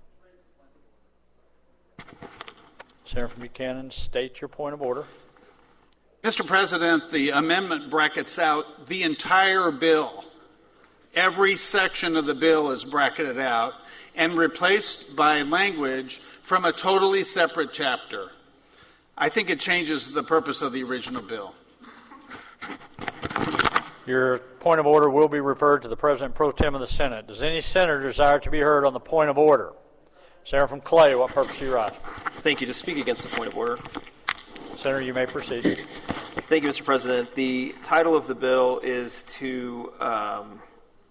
Senator from Buchanan, state your point of order. Mister President, the amendment brackets out the entire bill. Every section of the bill is bracketed out and replaced by language from a totally separate chapter. I think it changes the purpose of the original bill. Your point of order will be referred to the President Pro Tem of the Senate. Does any senator desire to be heard on the point of order? Senator from Clay, what purpose do you rise? Thank you. To speak against the point of order. Senator, you may proceed. Thank you, Mister President. The title of the bill is to um,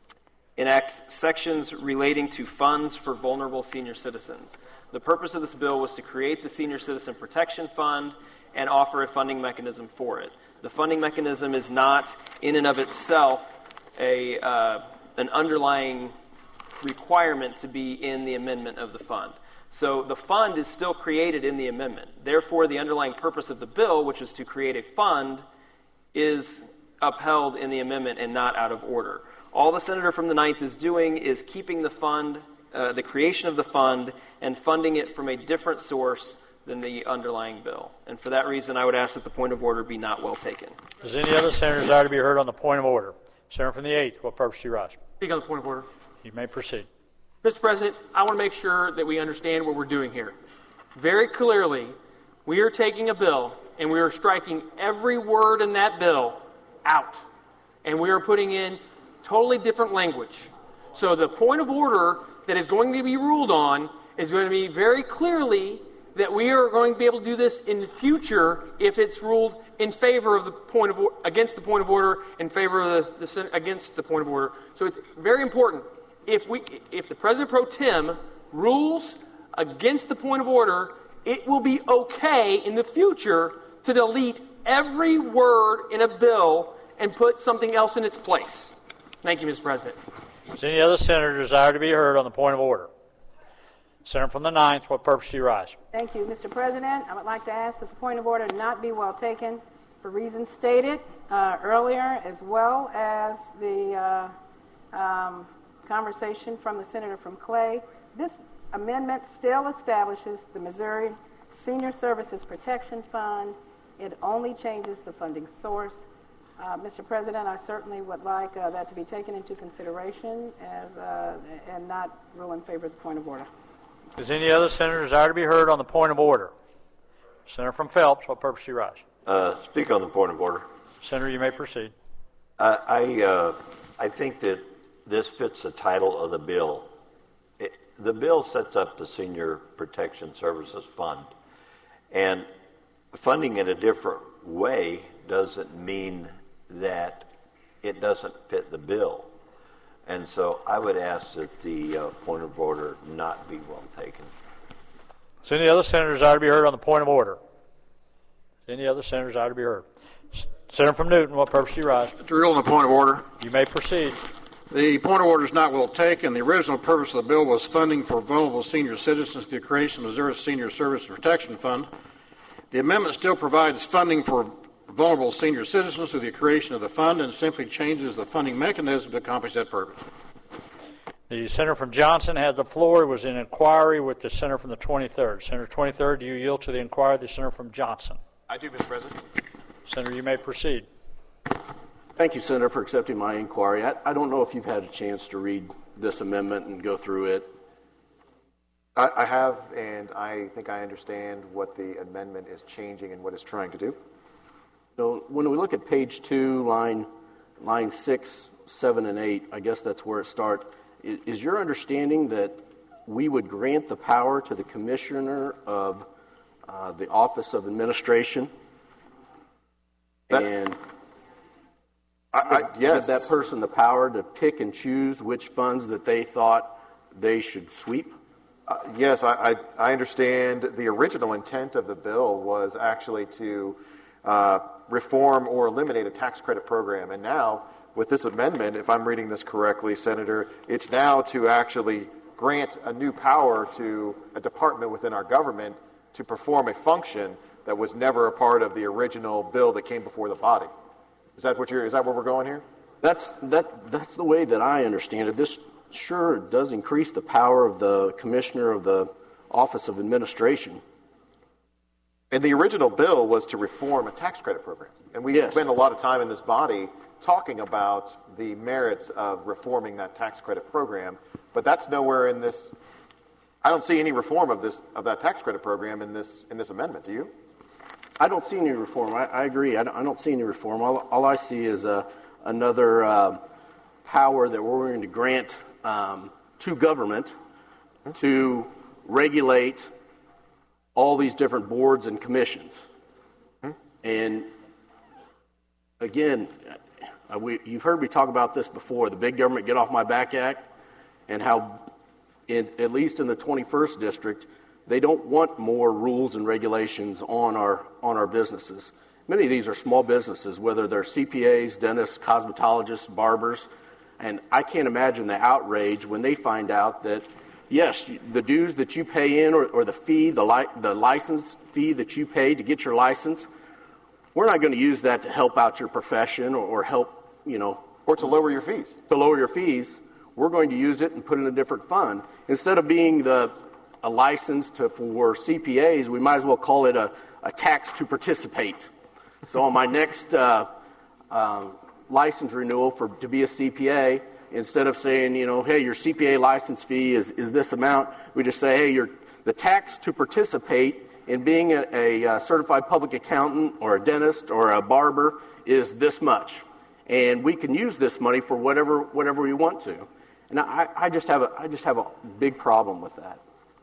enact sections relating to funds for vulnerable senior citizens. The purpose of this bill was to create the Senior Citizen Protection Fund and offer a funding mechanism for it. The funding mechanism is not, in and of itself, a uh, an underlying requirement to be in the amendment of the fund. So the fund is still created in the amendment. Therefore, the underlying purpose of the bill, which is to create a fund, is upheld in the amendment and not out of order. All the senator from the ninth is doing is keeping the fund, uh, the creation of the fund, and funding it from a different source than the underlying bill. And for that reason, I would ask that the point of order be not well taken. Does any other senator desire to be heard on the point of order? Senator from the eighth, what purpose do you rise? Speak on the point of order. You may proceed. Mister President, I want to make sure that we understand what we're doing here. Very clearly, we are taking a bill and we are striking every word in that bill out. And we are putting in totally different language. So the point of order that is going to be ruled on is going to be very clearly that we are going to be able to do this in the future if it's ruled in favor of the point of against the point of order, in favor of the, the against the point of order. So it's very important. If we, if the President Pro Tem rules against the point of order, it will be okay in the future to delete every word in a bill and put something else in its place. Thank you, Mister President. Does any other senator desire to be heard on the point of order? Senator from the ninth, what purpose do you rise? Thank you, Mister President. I would like to ask that the point of order not be well taken for reasons stated uh, earlier, as well as the uh, um, conversation from the senator from Clay. This amendment still establishes the Missouri Senior Services Protection Fund. It only changes the funding source. Uh, Mister President, I certainly would like uh, that to be taken into consideration as uh, and not rule in favor of the point of order. Does any other senator desire to be heard on the point of order? Senator from Phelps, what purpose do you rise? Uh, speak on the point of order. Senator, you may proceed. Uh, I uh, I think that this fits the title of the bill. It, the bill sets up the Senior Protection Services Fund, and funding it a different way doesn't mean that it doesn't fit the bill. And so I would ask that the uh, point of order not be well taken. Does any other senator desire to be heard on the point of order? Any other senator desire to be heard? Senator from Newton, what purpose do you rise? To rule on the point of order. You may proceed. The point of order is not well taken. The original purpose of the bill was funding for vulnerable senior citizens through the creation of Missouri Senior Service Protection Fund. The amendment still provides funding for vulnerable senior citizens through the creation of the fund and simply changes the funding mechanism to accomplish that purpose. The senator from Johnson had the floor. It was an inquiry with the senator from the twenty-third. Senator twenty-third, do you yield to the inquiry of the senator from Johnson? I do, Mister President. Senator, you may proceed. Thank you, Senator, for accepting my inquiry. I, I don't know if you've had a chance to read this amendment and go through it. I, I have, and I think I understand what the amendment is changing and what it's trying to do. So when we look at page two, line line six, seven, and eight, I guess that's where it starts. Is, is your understanding that we would grant the power to the Commissioner of uh, the Office of Administration, That- and I, I, give yes. that person the power to pick and choose which funds that they thought they should sweep? Uh, yes, I, I, I understand the original intent of the bill was actually to uh, reform or eliminate a tax credit program. And now, with this amendment, if I'm reading this correctly, Senator, it's now to actually grant a new power to a department within our government to perform a function that was never a part of the original bill that came before the body. Is that what you're, is that where we're going here? That's that. That's the way that I understand it. This sure does increase the power of the commissioner of the Office of Administration. And the original bill was to reform a tax credit program. And we Yes. spent a lot of time in this body talking about the merits of reforming that tax credit program. But that's nowhere in this. I don't see any reform of this of that tax credit program in this in this amendment. Do you? I don't see any reform. I, I agree. I don't, I don't see any reform. All, all I see is uh, another uh, power that we're going to grant um, to government to regulate all these different boards and commissions. And again, uh, we, you've heard me talk about this before, the Big Government Get Off My Back Act, and how, in, at least in the twenty-first District, they don't want more rules and regulations on our on our businesses. Many of these are small businesses, whether they're C P As, dentists, cosmetologists, barbers, and I can't imagine the outrage when they find out that, yes, the dues that you pay in or, or the fee, the, li- the license fee that you pay to get your license, we're not going to use that to help out your profession or, or help, you know. Or to lower your fees. To lower your fees. We're going to use it and put it in a different fund. Instead of being the a license to, for C P As, we might as well call it a, a tax to participate. So on my next uh, uh, license renewal for to be a C P A, instead of saying, you know, hey, your C P A license fee is, is this amount, we just say, hey, your the tax to participate in being a, a certified public accountant or a dentist or a barber is this much. And we can use this money for whatever whatever we want to. And I, I just have a I just have a big problem with that.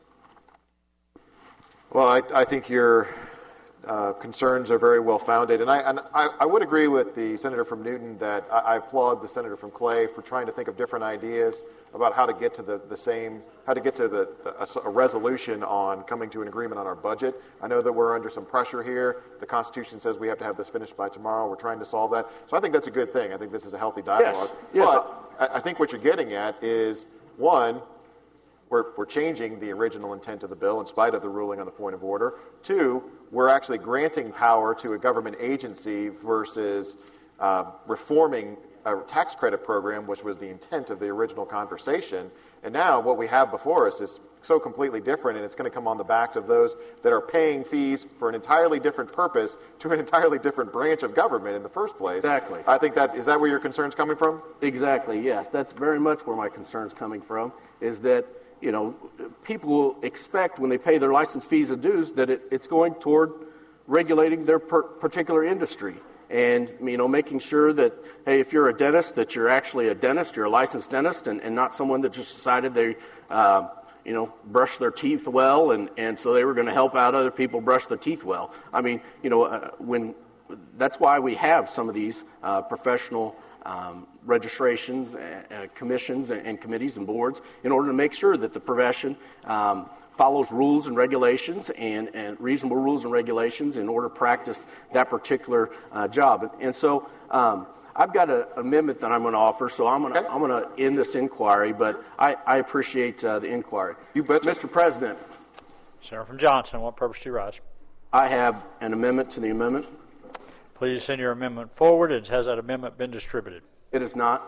Well, I, I think your uh, concerns are very well founded, and I and I, I would agree with the senator from Newton that I, I applaud the senator from Clay for trying to think of different ideas about how to get to the, the same how to get to the, the a, a resolution on coming to an agreement on our budget. I know that we're under some pressure here. The Constitution says we have to have this finished by tomorrow. We're trying to solve that, so I think that's a good thing. I think this is a healthy dialogue. Yes. Yes. But I, I think what you're getting at is one. We're, we're changing the original intent of the bill in spite of the ruling on the point of order. Two, we're actually granting power to a government agency versus uh, reforming a tax credit program, which was the intent of the original conversation. And now what we have before us is so completely different, and it's going to come on the backs of those that are paying fees for an entirely different purpose to an entirely different branch of government in the first place. Exactly. I think that, is that where your concern's coming from? Exactly, yes. That's very much where my concern's coming from, is that you know, people will expect when they pay their license fees and dues that it, it's going toward regulating their per particular industry and, you know, making sure that, hey, if you're a dentist, that you're actually a dentist, you're a licensed dentist, and, and not someone that just decided they, uh, you know, brush their teeth well, and, and so they were going to help out other people brush their teeth well. I mean, you know, uh, when that's why we have some of these uh, professional Um, registrations, uh, commissions, and, and committees and boards in order to make sure that the profession um, follows rules and regulations and, and reasonable rules and regulations in order to practice that particular uh, job. And, and so um, I've got an amendment that I'm going to offer, so I'm going to okay. I'm going to end this inquiry, but I, I appreciate uh, the inquiry. You bet. Mister President. Senator from Johnson, what purpose do you rise? I have an amendment to the amendment. Please send your amendment forward. Has that amendment been distributed? It is not.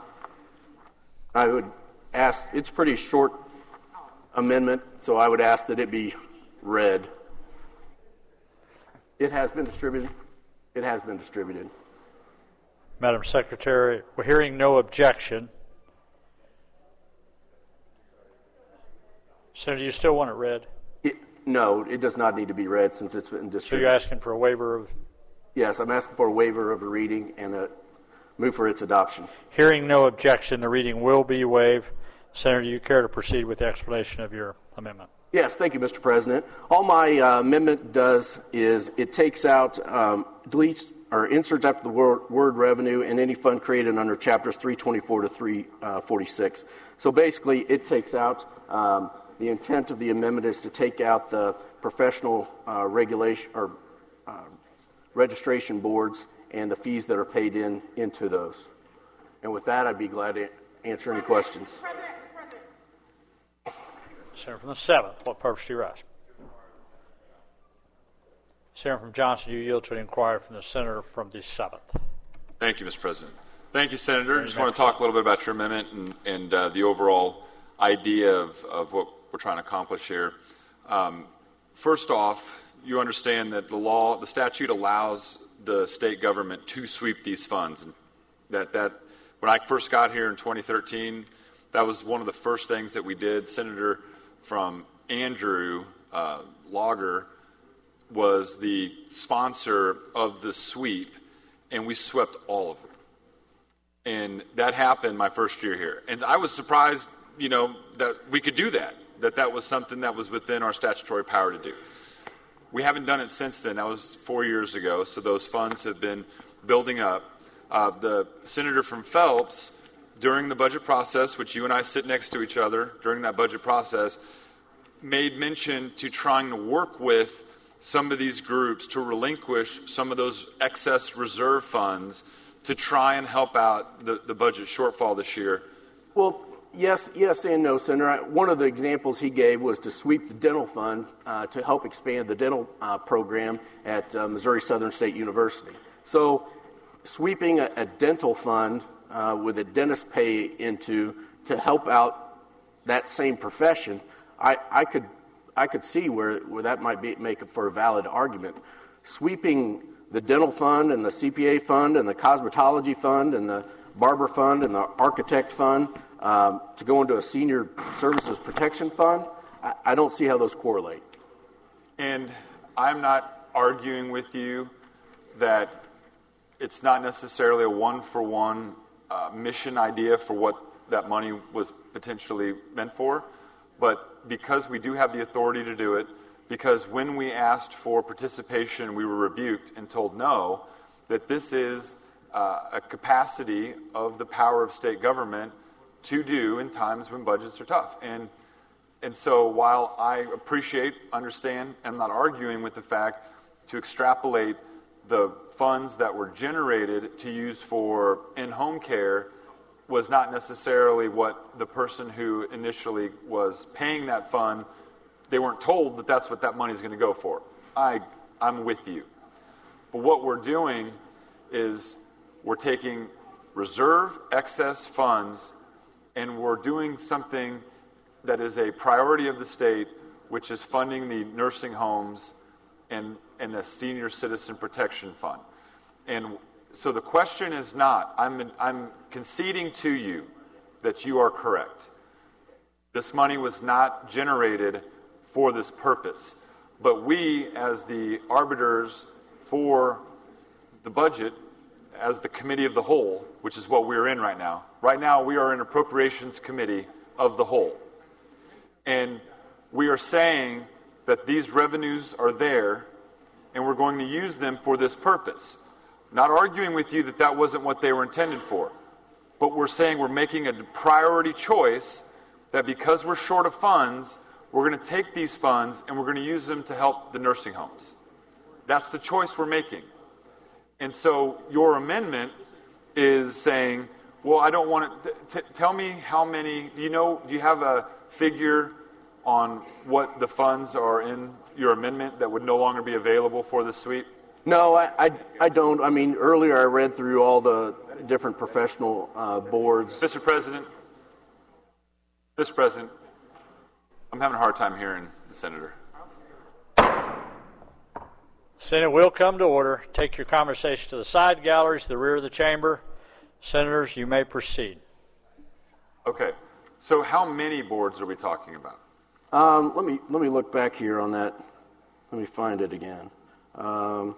I would ask, it's a pretty short amendment, so I would ask that it be read. It has been distributed. It has been distributed. Madam Secretary, we're hearing no objection. Senator, do you still want it read? It, no, it does not need to be read since it's been distributed. So you're asking for a waiver of... Yes, I'm asking for a waiver of a reading and a move for its adoption. Hearing no objection, the reading will be waived. Senator, do you care to proceed with the explanation of your amendment? Yes, thank you, Mister President. All my uh, amendment does is it takes out, um, deletes, or inserts after the word, word revenue in any fund created under chapters three twenty-four to three forty-six. So basically, it takes out, um, the intent of the amendment is to take out the professional uh, regulation or uh, registration boards and the fees that are paid in into those. And with that, I'd be glad to answer any questions. Senator from the seventh, what purpose do you rise? Senator from Johnson, you yield to an inquiry from the senator from the seventh. Thank you, Mister President. Thank you, Senator. I just want to talk a little bit about your amendment and, and uh, the overall idea of, of what we're trying to accomplish here. Um, first off, you understand that the law, the statute allows the state government to sweep these funds. And that, that when I first got here in twenty thirteen, that was one of the first things that we did. Senator from Andrew uh, Lager was the sponsor of the sweep, and we swept all of it. And that happened my first year here. And I was surprised, you know, that we could do that, that that was something that was within our statutory power to do. We haven't done it since then. That was four years ago, so those funds have been building up. Uh, the senator from Phelps, during the budget process, which you and I sit next to each other during that budget process, made mention to trying to work with some of these groups to relinquish some of those excess reserve funds to try and help out the, the budget shortfall this year. Well, yes, yes and no, Senator. One of the examples he gave was to sweep the dental fund uh, to help expand the dental uh, program at uh, Missouri Southern State University. So sweeping a, a dental fund uh, with a dentist pay into to help out that same profession, I, I could I could see where, where that might be make it for a valid argument. Sweeping the dental fund and the C P A fund and the cosmetology fund and the barber fund and the architect fund um, to go into a senior services protection fund, I, I don't see how those correlate. And I'm not arguing with you that it's not necessarily a one-for-one uh, mission idea for what that money was potentially meant for, but because we do have the authority to do it, because when we asked for participation, we were rebuked and told no, that this is uh, a capacity of the power of state government to do in times when budgets are tough. And and so while I appreciate, understand, I'm not arguing with the fact to extrapolate the funds that were generated to use for in-home care was not necessarily what the person who initially was paying that fund, they weren't told that that's what that money is going to go for. I, I'm with you. But what we're doing is we're taking reserve excess funds and we're doing something that is a priority of the state, which is funding the nursing homes and, and the Senior Citizen Protection Fund. And so the question is not, I'm, I'm conceding to you that you are correct. This money was not generated for this purpose. But we, as the arbiters for the budget, as the committee of the whole, which is what we're in right now, right now we are an appropriations committee of the whole. And we are saying that these revenues are there and we're going to use them for this purpose. Not arguing with you that that wasn't what they were intended for, but we're saying we're making a priority choice that because we're short of funds, we're going to take these funds and we're going to use them to help the nursing homes. That's the choice we're making. And so your amendment is saying, well, I don't want to, t- tell me how many, do you know, do you have a figure on what the funds are in your amendment that would no longer be available for the sweep? No, I, I, I don't. I mean, earlier I read through all the different professional uh, boards. Mister President, Mister President, I'm having a hard time hearing the Senator. Senate will come to order. Take your conversation to the side galleries, the rear of the chamber. Senators, you may proceed. Okay. So how many boards are we talking about? Um, let me let me look back here on that. Let me find it again. Um,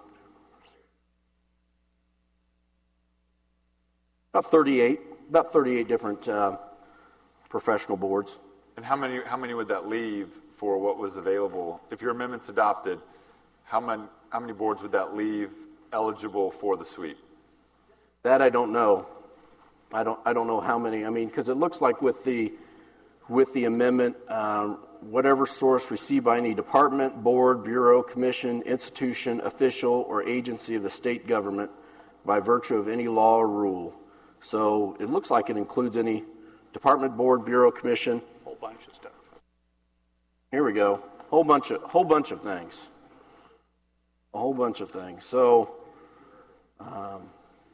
about thirty-eight, about thirty-eight different uh, professional boards. And how many how many would that leave for what was available? If your amendment's adopted, how many how many boards would that leave eligible for the sweep? That I don't know. I don't I don't know how many. I mean, because it looks like with the with the amendment, um, whatever source received by any department, board, bureau, commission, institution, official, or agency of the state government by virtue of any law or rule. So it looks like it includes any department, board, bureau, commission. Whole bunch of stuff. Here we go. Whole bunch of whole bunch of things. A whole bunch of things. So, um,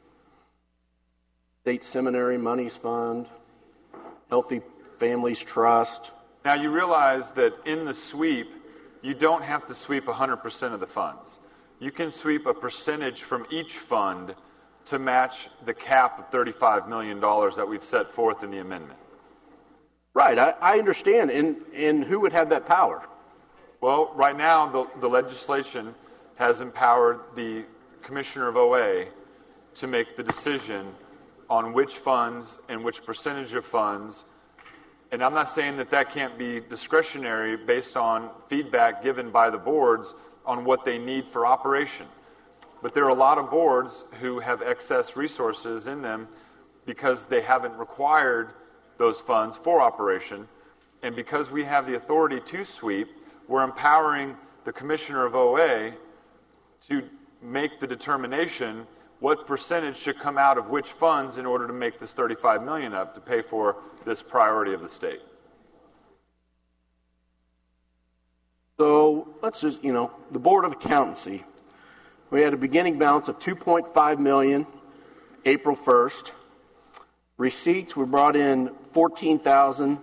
State Seminary Monies Fund, Healthy Families Trust. Now you realize that in the sweep, you don't have to sweep one hundred percent of the funds. You can sweep a percentage from each fund to match the cap of thirty-five million dollars that we've set forth in the amendment. Right, I, I understand. And, and who would have that power? Well, right now, the, the legislation has empowered the Commissioner of O A to make the decision on which funds and which percentage of funds. And I'm not saying that that can't be discretionary based on feedback given by the boards on what they need for operation. But there are a lot of boards who have excess resources in them because they haven't required those funds for operation. And because we have the authority to sweep, we're empowering the Commissioner of O A to make the determination what percentage should come out of which funds in order to make this thirty-five million dollars up to pay for this priority of the state. So let's just, you know, the Board of Accountancy. We had a beginning balance of two point five million dollars April first. Receipts, we brought in fourteen thousand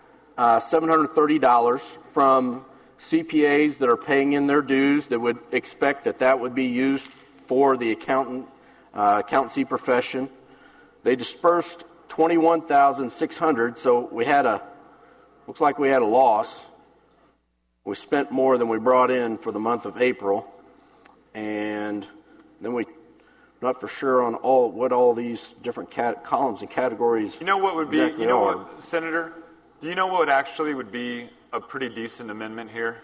seven hundred thirty dollars from C P As that are paying in their dues that would expect that that would be used for the accountant uh, accountancy profession. They dispersed twenty-one thousand six hundred dollars, so we had a, looks like we had a loss. We spent more than we brought in for the month of April, and then we, not for sure on all what all these different cat, columns and categories. You know what would be, exactly you know are. what, Senator, do you know what actually would be a pretty decent amendment here?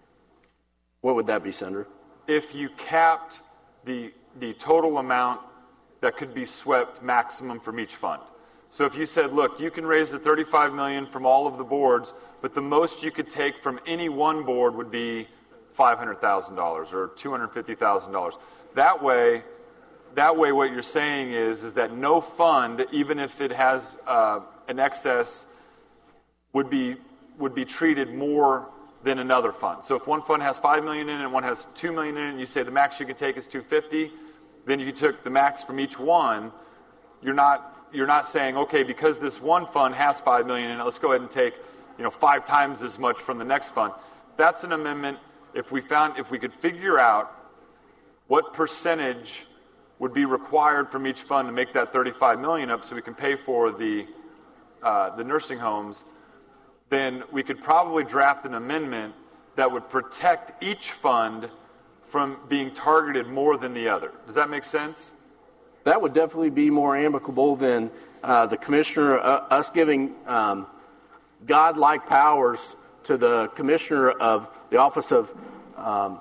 What would that be, Senator? If you capped the the total amount that could be swept maximum from each fund. So if you said, look, you can raise the thirty-five million dollars from all of the boards, but the most you could take from any one board would be five hundred thousand dollars or two hundred fifty thousand dollars. That way, that way what you're saying is, is that no fund, even if it has uh, an excess, would be would be treated more than another fund. So if one fund has five million dollars in it and one has two million dollars in it, and you say the max you can take is two hundred fifty thousand dollars, then you took the max from each one, you're not you're not saying, okay, because this one fund has five million dollars in it, let's go ahead and take, you know, five times as much from the next fund. That's an amendment. If we found if we could figure out what percentage would be required from each fund to make that thirty-five million dollars up so we can pay for the uh, the nursing homes, then we could probably draft an amendment that would protect each fund from being targeted more than the other. Does that make sense? That would definitely be more amicable than uh, the commissioner, uh, us giving um, godlike powers to the commissioner of the Office of um,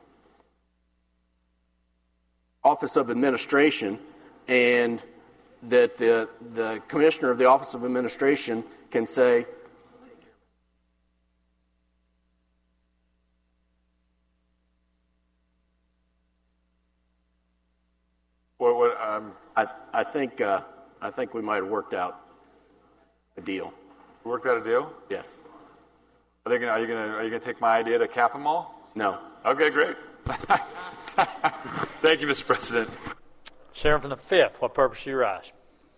Office of Administration, and that the the commissioner of the Office of Administration can say, What, what, um, I, I think uh, I think we might have worked out a deal. Worked out a deal? Yes. Are they gonna, are you going to are you going to take my idea to cap them all? No. Okay, great. Thank you, Mister President. Senator from the fifth, what purpose do you rise?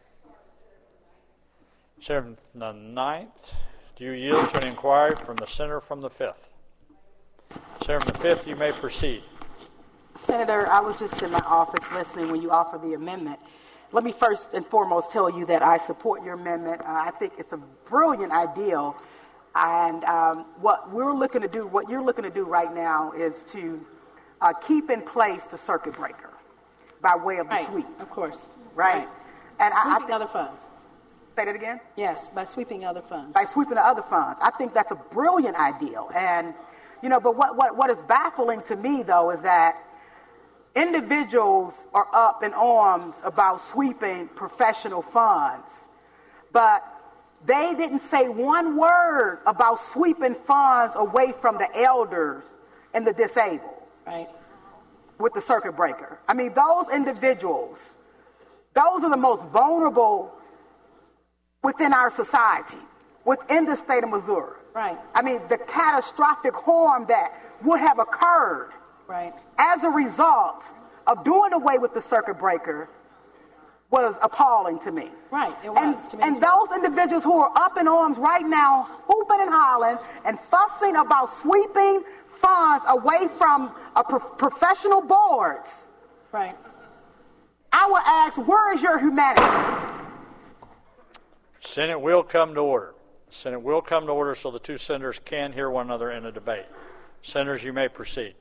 Senator from the ninth, do you yield to an inquiry from the senator from the fifth? Senator from the fifth, you may proceed. Senator, I was just in my office listening when you offered the amendment. Let me first and foremost tell you that I support your amendment. Uh, I think it's a brilliant idea. And um, what we're looking to do, what you're looking to do right now is to uh, keep in place the circuit breaker by way of the Right, sweep. of course. Right? Right. And I, I Sweeping think other funds. Say that again? Yes, by sweeping other funds. By sweeping the other funds. I think that's a brilliant idea. And, you know, but what, what, what is baffling to me, though, is that individuals are up in arms about sweeping professional funds, but they didn't say one word about sweeping funds away from the elders and the disabled. Right. With the circuit breaker. I mean, those individuals, those are the most vulnerable within our society, within the state of Missouri. Right. I mean, the catastrophic harm that would have occurred right. as a result of doing away with the circuit breaker was appalling to me. Right, it was. And, to me and those individuals who are up in arms right now, hooping and hollering and fussing about sweeping funds away from a pro- professional boards. Right. I will ask, where is your humanity? Senate will come to order. The Senate will come to order so the two senators can hear one another in a debate. Senators, you may proceed.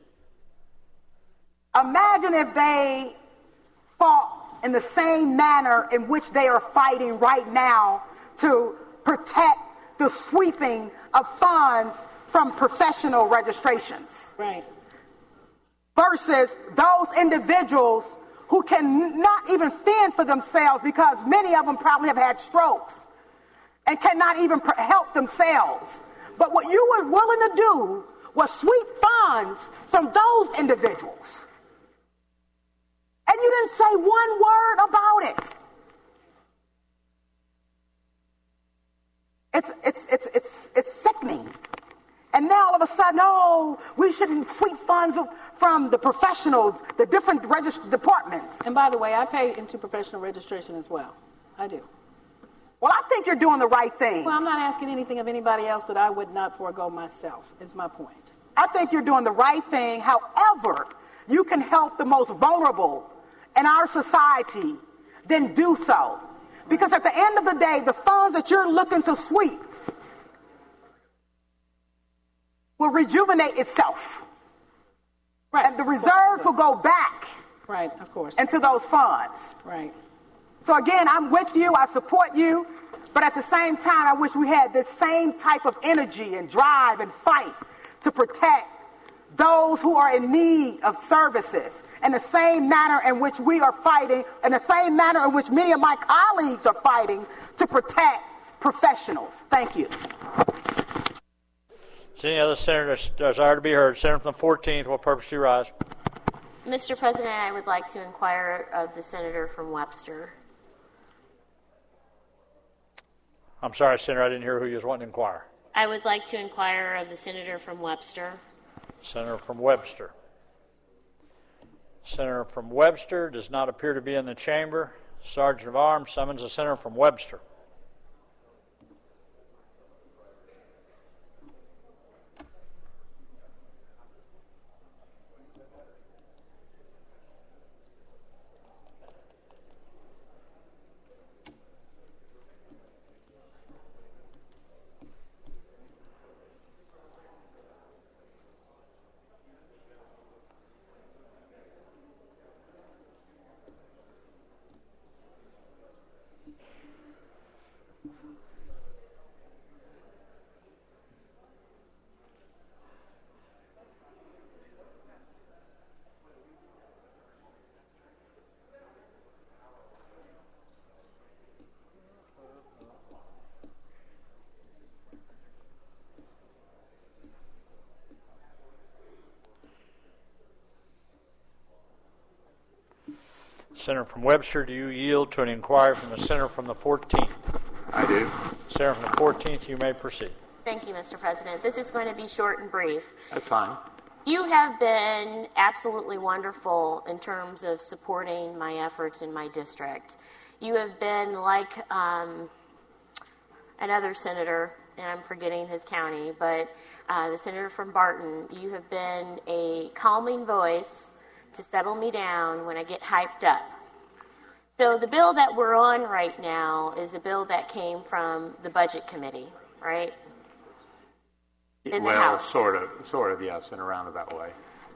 Imagine if they fought in the same manner in which they are fighting right now to protect the sweeping of funds from professional registrations. Right. Versus those individuals who can not even fend for themselves because many of them probably have had strokes and cannot even help themselves. But what you were willing to do was sweep funds from those individuals. And you didn't say one word about it. It's, it's, it's, it's, it's sickening. And now all of a sudden, oh, we shouldn't sweep funds from the professionals, the different regist- departments. And by the way, I pay into professional registration as well. I do. Well, I think you're doing the right thing. Well, I'm not asking anything of anybody else that I would not forego myself, is my point. I think you're doing the right thing. However, you can help the most vulnerable in our society, then do so. Because at the end of the day, the funds that you're looking to sweep will rejuvenate itself. Right. And the reserves will go back. Right, of course. Into those funds. Right. So again, I'm with you, I support you, but at the same time, I wish we had this same type of energy and drive and fight to protect those who are in need of services in the same manner in which we are fighting, in the same manner in which many of my colleagues are fighting to protect professionals. Thank you. Is any other senator desire to be heard? Senator from the fourteenth, what purpose do you rise? Mister President, I would like to inquire of the senator from Webster. I'm sorry, Senator, I didn't hear who you was wanting to inquire. I would like to inquire of the senator from Webster. Senator from Webster. Senator from Webster does not appear to be in the chamber. Sergeant of Arms summons the senator from Webster. Senator from Webster, do you yield to an inquiry from the senator from the fourteenth? I do. Senator from the fourteenth, you may proceed. Thank you, Mister President. This is going to be short and brief. That's fine. You have been absolutely wonderful in terms of supporting my efforts in my district. You have been like um, another senator, and I'm forgetting his county, but uh, the senator from Barton. You have been a calming voice to settle me down when I get hyped up. So the bill that we're on right now is a bill that came from the Budget Committee, right? In well, the House. sort of, sort of, yes, in a roundabout way.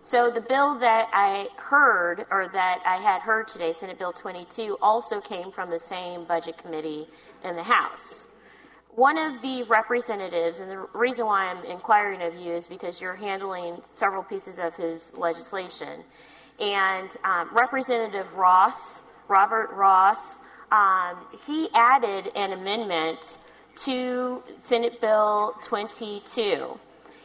So the bill that I heard, or that I had heard today, Senate Bill twenty-two, also came from the same budget committee in the House. One of the representatives, and the reason why I'm inquiring of you is because you're handling several pieces of his legislation, and um, Representative Ross, Robert Ross, um, he added an amendment to Senate Bill twenty-two.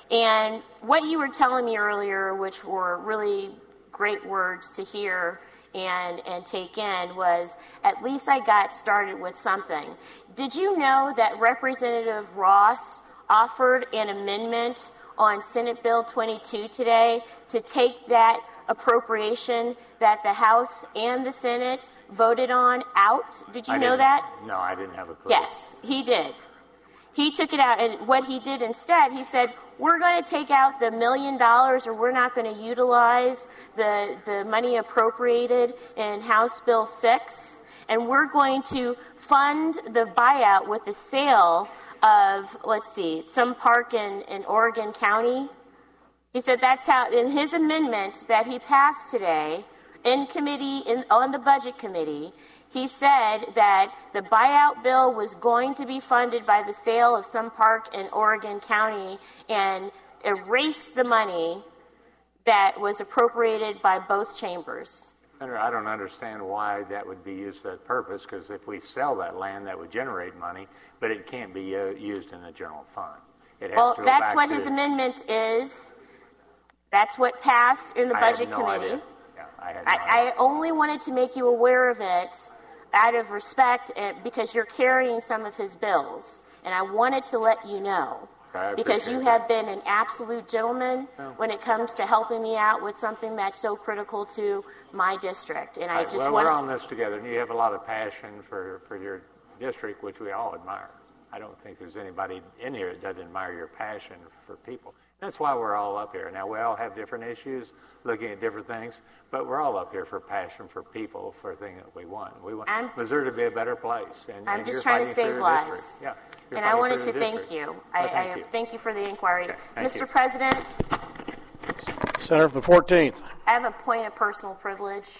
And what you were telling me earlier, which were really great words to hear and, and take in, was at least I got started with something. Did you know that Representative Ross offered an amendment on Senate Bill twenty-two today to take that appropriation that the House and the Senate voted on out? Did you I know didn't. that? No, I didn't have a clue. Yes, he did. He took it out, and what he did instead, he said, we're going to take out the million dollars, or we're not going to utilize the, the money appropriated in House Bill six, and we're going to fund the buyout with the sale of, let's see, some park in, in Oregon County. He said that's how, in his amendment that he passed today in committee, in, on the Budget Committee, he said that the buyout bill was going to be funded by the sale of some park in Oregon County and erase the money that was appropriated by both chambers. Senator, I don't understand why that would be used for that purpose, because if we sell that land, that would generate money, but it can't be uh, used in the general fund. It has Well, to go that's back what to his the, amendment is. That's what passed in the I had Budget no Committee. idea. Yeah, I had no I, I only wanted to make you aware of it out of respect, and because you're carrying some of his bills, and I wanted to let you know. I Because you appreciate have been an absolute gentleman Yeah. when it comes to helping me out with something that's so critical to my district. And I Right, just well, want we're on this together, and you have a lot of passion for, for your district, which we all admire. I don't think there's anybody in here that doesn't admire your passion for people. That's why we're all up here. Now, we all have different issues, looking at different things, but we're all up here for passion for people, for things that we want. We want I'm- Missouri to be a better place. And, I'm and just you're trying to fighting for save your lives. district. Yeah, you're And I fighting wanted for to your thank district. you. Well, I, thank I you. thank you for the inquiry. Okay, thank Mister you. President, Senator from the fourteenth. I have a point of personal privilege.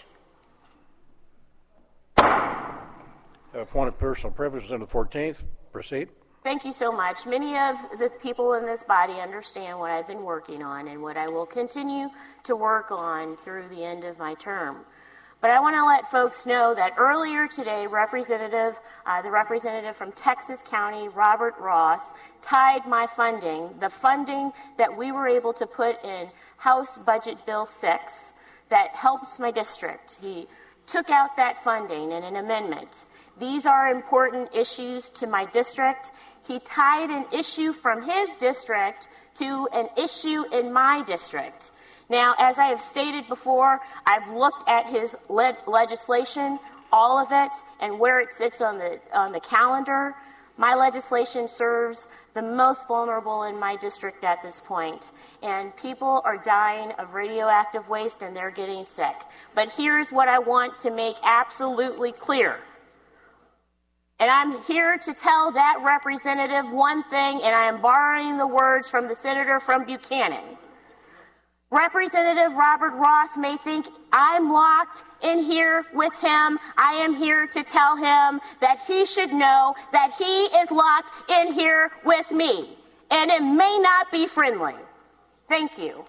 Have a point of personal privilege on the fourteenth. Proceed. Thank you so much. Many of the people in this body understand what I've been working on and what I will continue to work on through the end of my term. But I want to let folks know that earlier today, Representative, uh, the representative from Texas County, Robert Ross, tied my funding, the funding that we were able to put in House Budget Bill six that helps my district. He took out that funding in an amendment. These are important issues to my district. He tied an issue from his district to an issue in my district. Now, as I have stated before, I've looked at his le- legislation, all of it, and where it sits on the on the calendar. My legislation serves the most vulnerable in my district at this point, and people are dying of radioactive waste and they're getting sick. But here's what I want to make absolutely clear. And I'm here to tell that representative one thing, and I am borrowing the words from the senator from Buchanan. Representative Robert Ross may think I'm locked in here with him. I am here to tell him that he should know that he is locked in here with me. And it may not be friendly. Thank you.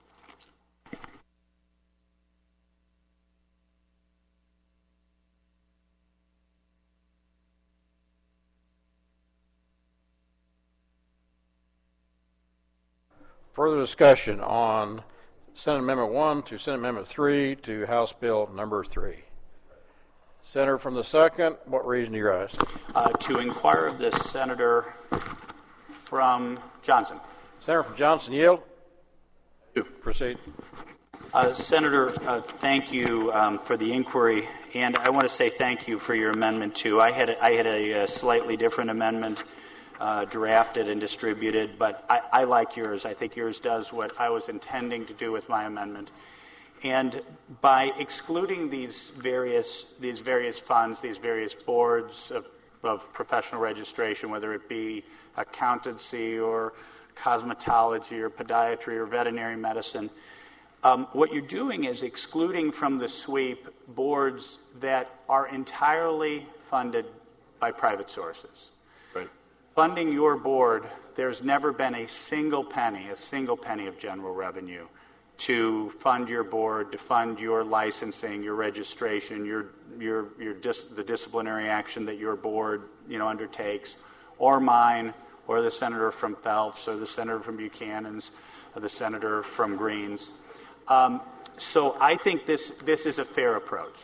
Further discussion on Senate Amendment one to Senate Amendment three to House Bill number three. Senator from the second, what reason do you rise? Uh, to inquire of the senator from Johnson. Senator from Johnson, yield. Proceed. Uh, Senator, uh, thank you um, for the inquiry, and I want to say thank you for your amendment too. I had a, I had a, a slightly different amendment uh, drafted and distributed, but I, I like yours. I think yours does what I was intending to do with my amendment. And by excluding these various these various funds, these various boards of, of professional registration, whether it be accountancy or cosmetology or podiatry or veterinary medicine, Um, what you're doing is excluding from the sweep boards that are entirely funded by private sources. Right. Funding your board, there's never been a single penny, a single penny of general revenue to fund your board, to fund your licensing, your registration, your your your dis, the disciplinary action that your board, you know, undertakes, or mine, or the senator from Phelps, or the senator from Buchanan's, or the senator from Green's. Um, so I think this this is a fair approach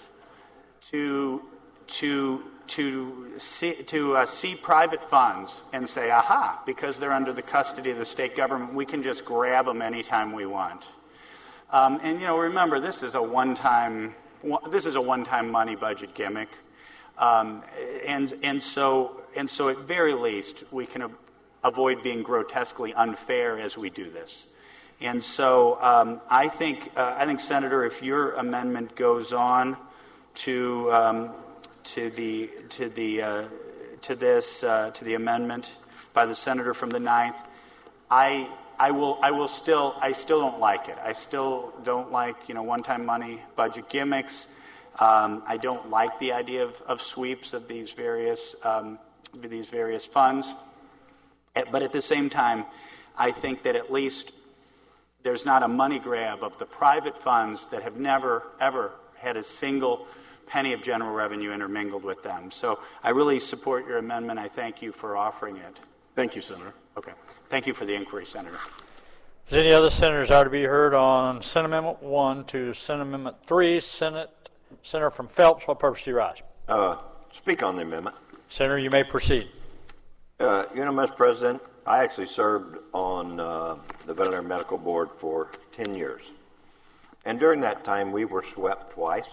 to to to see to uh, see private funds and say, aha, because they're under the custody of the state government, we can just grab them anytime we want. Um, and you know, remember, this is a one-time this is a one-time money budget gimmick, um, and and so and so at very least we can a- avoid being grotesquely unfair as we do this. And so um, I think uh, I think Senator, if your amendment goes on to um, to the to the uh, to this uh, to the amendment by the senator from the ninth, I. I will. I will still. I still don't like it. I still don't like, you know, one-time money budget gimmicks. Um, I don't like the idea of, of sweeps of these various um, these various funds. But at the same time, I think that at least there's not a money grab of the private funds that have never ever had a single penny of general revenue intermingled with them. So I really support your amendment. I thank you for offering it. Thank you, Senator. Okay. Thank you for the inquiry, Senator. Does any other senators are to be heard on Senate Amendment one to Senate Amendment three? Senate Senator from Phelps, what purpose do you rise? Uh, speak on the amendment. Senator, you may proceed. Uh, you know, Mister President, I actually served on uh, the Veterinary Medical Board for ten years. And during that time, we were swept twice.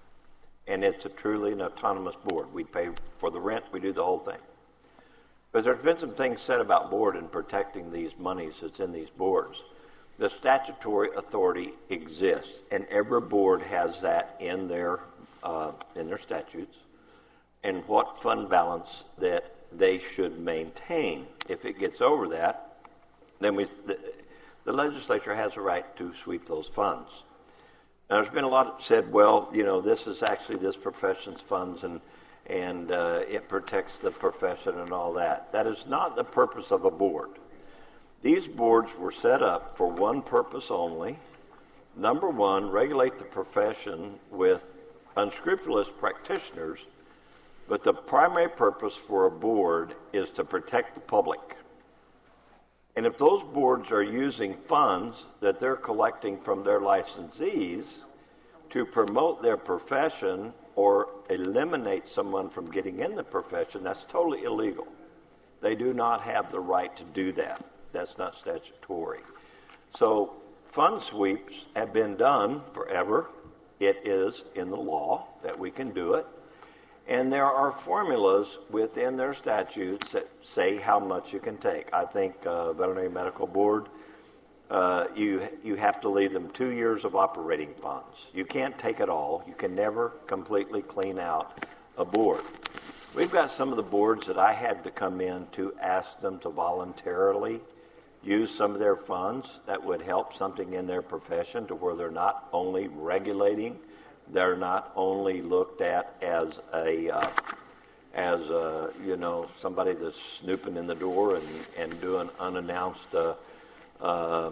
And it's a truly an autonomous board. We pay for the rent. We do the whole thing. But there's been some things said about board and protecting these monies that's in these boards. The statutory authority exists, and every board has that in their uh, in their statutes, and what fund balance that they should maintain. If it gets over that, then we the, the legislature has a right to sweep those funds. Now, there's been a lot said. Well, you know, this is actually this profession's funds, and and uh, it protects the profession and all that. That is not the purpose of a board. These boards were set up for one purpose only. Number one, regulate the profession with unscrupulous practitioners, but the primary purpose for a board is to protect the public. And if those boards are using funds that they're collecting from their licensees to promote their profession or eliminate someone from getting in the profession, that's totally illegal. They do not have the right to do that. That's not statutory. So fund sweeps have been done forever. It is in the law that we can do it. And there are formulas within their statutes that say how much you can take. I think uh, Veterinary Medical Board, uh, you you have to leave them two years of operating funds. You can't take it all. You can never completely clean out a board. We've got some of the boards that I had to come in to ask them to voluntarily use some of their funds that would help something in their profession to where they're not only regulating, they're not only looked at as a uh, as a, you know, somebody that's snooping in the door and, and doing unannounced uh, uh,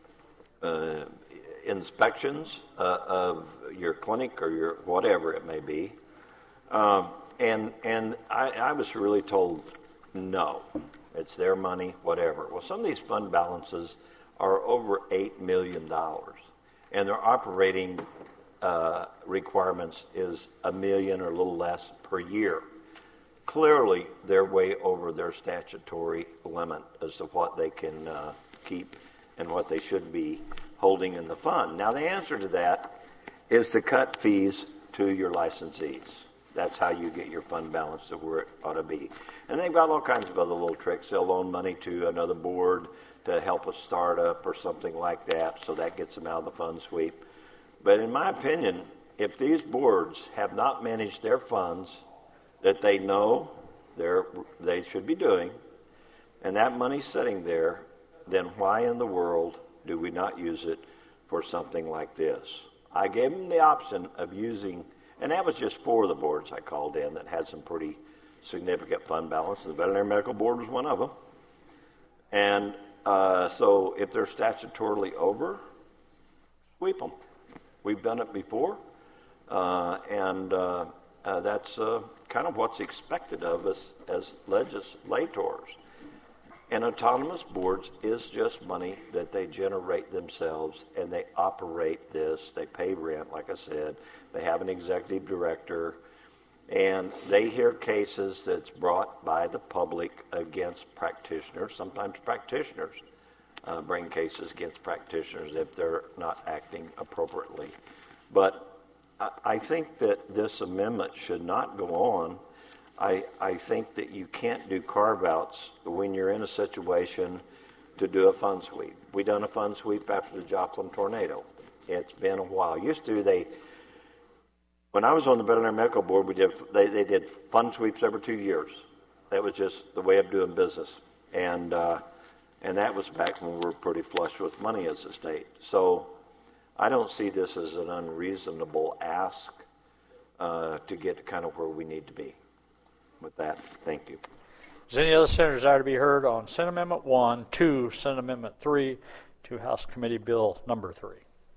uh, inspections uh, of your clinic or your whatever it may be. Um, and and I, I was really told no, it's their money, whatever. Well, some of these fund balances are over eight million dollars, and their operating uh, requirements is a million or a little less per year. Clearly, they're way over their statutory limit as to what they can uh, keep and what they should be holding in the fund. Now, the answer to that is to cut fees to your licensees. That's how you get your fund balance to where it ought to be. And they've got all kinds of other little tricks. They'll loan money to another board to help a startup or something like that, so that gets them out of the fund sweep. But in my opinion, if these boards have not managed their funds that they know they're, they should be doing, and that money's sitting there, then why in the world do we not use it for something like this. I gave them the option of using, and that was just four of the boards I called in that had some pretty significant fund balance. The Veterinary Medical Board was one of them. And uh, so if they're statutorily over, sweep them. We've done it before, uh, and uh, uh, that's uh, kind of what's expected of us as legislators. And autonomous boards is just money that they generate themselves, and they operate this. They pay rent, like I said. They have an executive director, and they hear cases that's brought by the public against practitioners. Sometimes practitioners uh, bring cases against practitioners if they're not acting appropriately. But I, I think that this amendment should not go on. I, I think that you can't do carve-outs when you're in a situation to do a fund sweep. We done a fund sweep after the Joplin tornado. It's been a while. Used to, they, when I was on the Veterinary Medical Board, we did they, they did fund sweeps every two years. That was just the way of doing business, and uh, and that was back when we were pretty flush with money as a state. So I don't see this as an unreasonable ask uh, to get to kind of where we need to be. With that, thank you. Does any other senator desire to be heard on Senate Amendment one, two, Senate Amendment three, to House Committee Bill number three?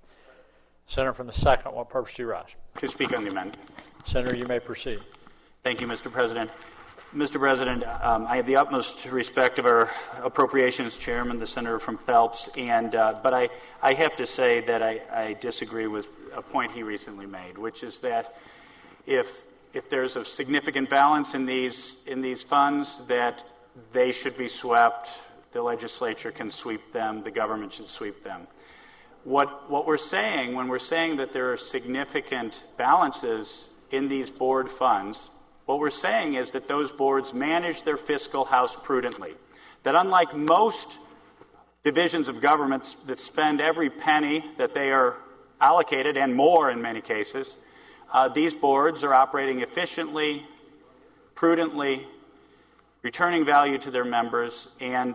Senator from the second, what purpose do you rise? To speak on the amendment. Senator, you may proceed. Thank you, Mister President. Mister President, um, I have the utmost respect of our Appropriations Chairman, the Senator from Phelps, and uh, but I, I have to say that I, I disagree with a point he recently made, which is that if If there's a significant balance in these in these funds, that they should be swept. The legislature can sweep them. The government should sweep them. What what we're saying when we're saying that there are significant balances in these board funds, what we're saying is that those boards manage their fiscal house prudently. That unlike most divisions of governments that spend every penny that they are allocated, and more in many cases, Uh, these boards are operating efficiently, prudently, returning value to their members, and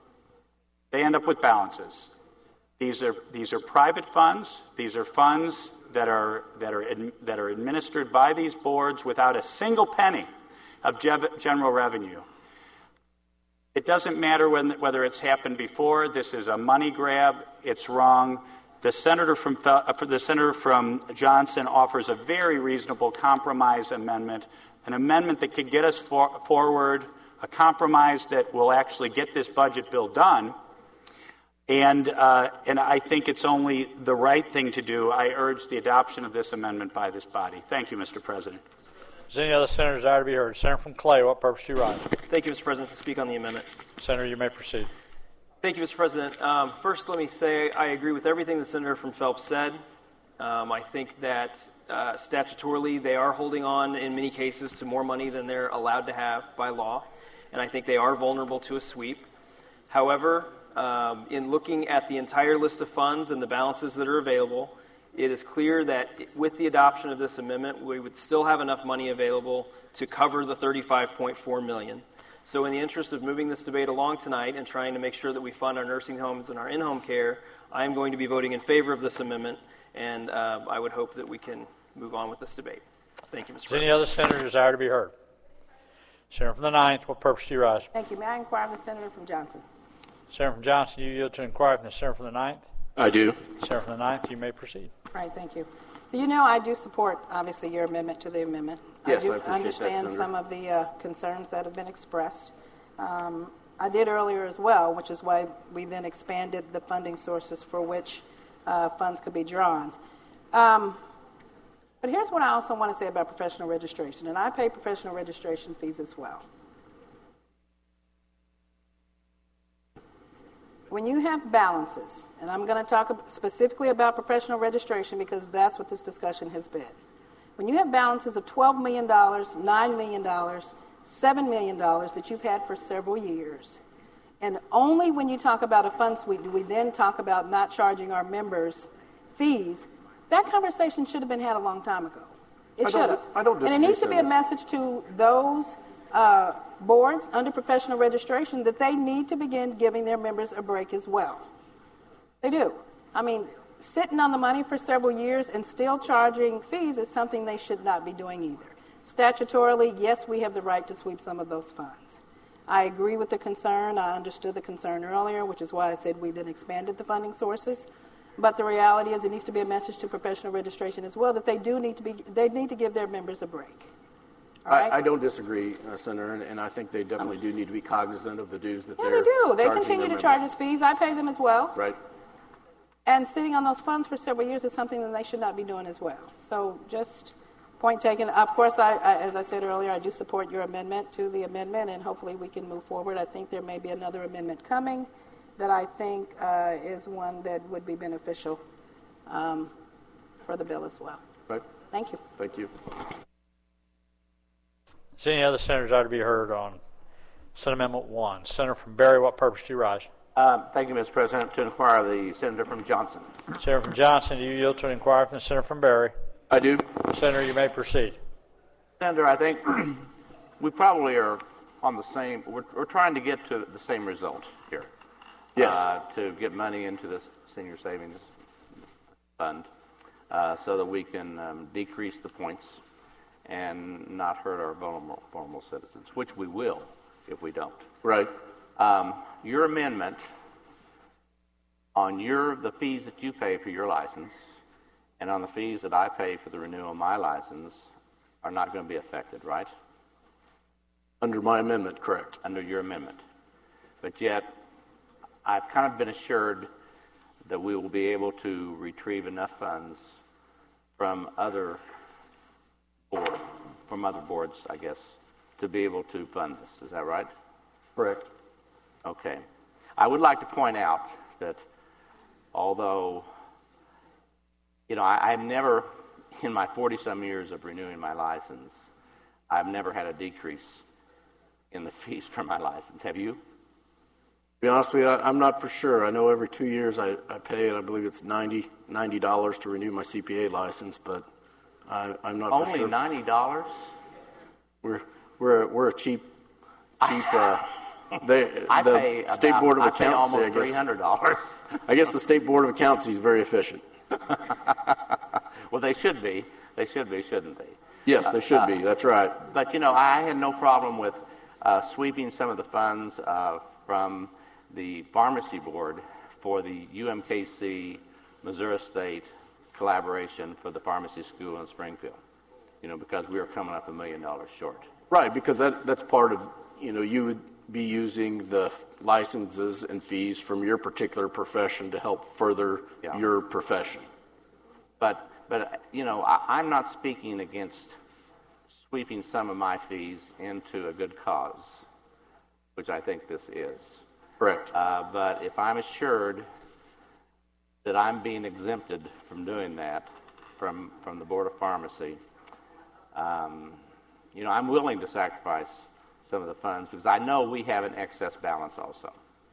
they end up with balances. These are these are private funds. These are funds that are that are that are administered by these boards without a single penny of general revenue. It doesn't matter when, whether it's happened before. This is a money grab. It's wrong. The senator from uh, the senator from Johnson offers a very reasonable compromise amendment, an amendment that could get us for, forward, a compromise that will actually get this budget bill done. And uh, and I think it's only the right thing to do. I urge the adoption of this amendment by this body. Thank you, Mister President. Does any other senator desire to be heard? Senator from Clay, what purpose do you rise? Thank you, Mister President. To speak on the amendment. Senator, you may proceed. Thank you, Mister President. Um, first, let me say I agree with everything the Senator from Phelps said. Um, I think that uh, statutorily they are holding on in many cases to more money than they're allowed to have by law, and I think they are vulnerable to a sweep. However, um, in looking at the entire list of funds and the balances that are available, it is clear that with the adoption of this amendment, we would still have enough money available to cover the thirty-five point four million dollars. So in the interest of moving this debate along tonight and trying to make sure that we fund our nursing homes and our in-home care, I am going to be voting in favor of this amendment, and uh, I would hope that we can move on with this debate. Thank you, Mister Does President. any other senator desire to be heard? Senator from the ninth, what purpose do you rise? Thank you. May I inquire of the senator from Johnson? Senator from Johnson, you yield to inquire from the senator from the ninth? I do. Senator from the ninth, you may proceed. All right, thank you. So you know I do support, obviously, your amendment to the amendment. Yes, I do I appreciate understand that, some of the uh, concerns that have been expressed. Um, I did earlier as well, which is why we then expanded the funding sources for which uh, funds could be drawn. Um, but here's what I also want to say about professional registration, and I pay professional registration fees as well. When you have balances, and I'm going to talk specifically about professional registration because that's what this discussion has been. When you have balances of twelve million dollars, nine million dollars, seven million dollars that you've had for several years, and only when you talk about a fund sweep do we then talk about not charging our members fees, that conversation should have been had a long time ago. It should have. I don't disagree, and it needs to be a message to those uh, boards under professional registration that they need to begin giving their members a break as well. They do. I mean, sitting on the money for several years and still charging fees is something they should not be doing either. Statutorily, yes, we have the right to sweep some of those funds. I agree with the concern. I understood the concern earlier, which is why I said we then expanded the funding sources. But the reality is, it needs to be a message to professional registration as well that they do need to be. They need to give their members a break. All right? I, I don't disagree, uh, Senator, and, and I think they definitely do need to be cognizant of the dues that yeah, they're they do. They charging continue to their charge members. us fees. I pay them as well. Right. And sitting on those funds for several years is something that they should not be doing as well. So just point taken. Of course, I, I, as I said earlier, I do support your amendment to the amendment, and hopefully we can move forward. I think there may be another amendment coming that I think uh, is one that would be beneficial um, for the bill as well. Right. Thank you. Thank you. Is any other senators are to be heard on Senate Amendment one? Senator from Berry, what purpose do you rise? Uh, thank you, Mister President. To inquire the senator from Johnson. Senator from Johnson, do you yield to an inquiry from the senator from Berry? I do. Senator, you may proceed. Senator, I think we probably are on the same. We're, we're trying to get to the same result here. Yes. Uh, to get money into the senior savings fund, uh, so that we can um, decrease the points and not hurt our vulnerable, vulnerable citizens, which we will if we don't. Right. Um, your amendment on your the fees that you pay for your license and on the fees that I pay for the renewal of my license are not going to be affected, right? Under my amendment, correct. Under your amendment. But yet, I've kind of been assured that we will be able to retrieve enough funds from other board, from other boards, I guess, to be able to fund this. Is that right? Correct. Okay. I would like to point out that although, you know, I, I've never, in my forty-some years of renewing my license, I've never had a decrease in the fees for my license. Have you? To be honest with you, I, I'm not for sure. I know every two years I, I pay, and I believe it's ninety dollars to renew my C P A license, but I, I'm not Only for sure. Only ninety dollars? We're, we're, we're a cheap, cheap, uh, they, I the pay State about, Board of I Accounts, pay almost I guess, three hundred dollars. I guess the State Board of Accounts is very efficient. Well, they should be. They should be, shouldn't they? Yes, they should uh, be. That's right. But, you know, I had no problem with uh, sweeping some of the funds uh, from the Pharmacy Board for the U M K C Missouri State collaboration for the pharmacy school in Springfield, you know, because we were coming up a million dollars short. Right, because that that's part of, you know, you would be using the licenses and fees from your particular profession to help further yeah. your profession. But, but you know, I, I'm not speaking against sweeping some of my fees into a good cause, which I think this is. Correct. Uh, but if I'm assured that I'm being exempted from doing that from, from the Board of Pharmacy, um, you know, I'm willing to sacrifice some of the funds because I know we have an excess balance also.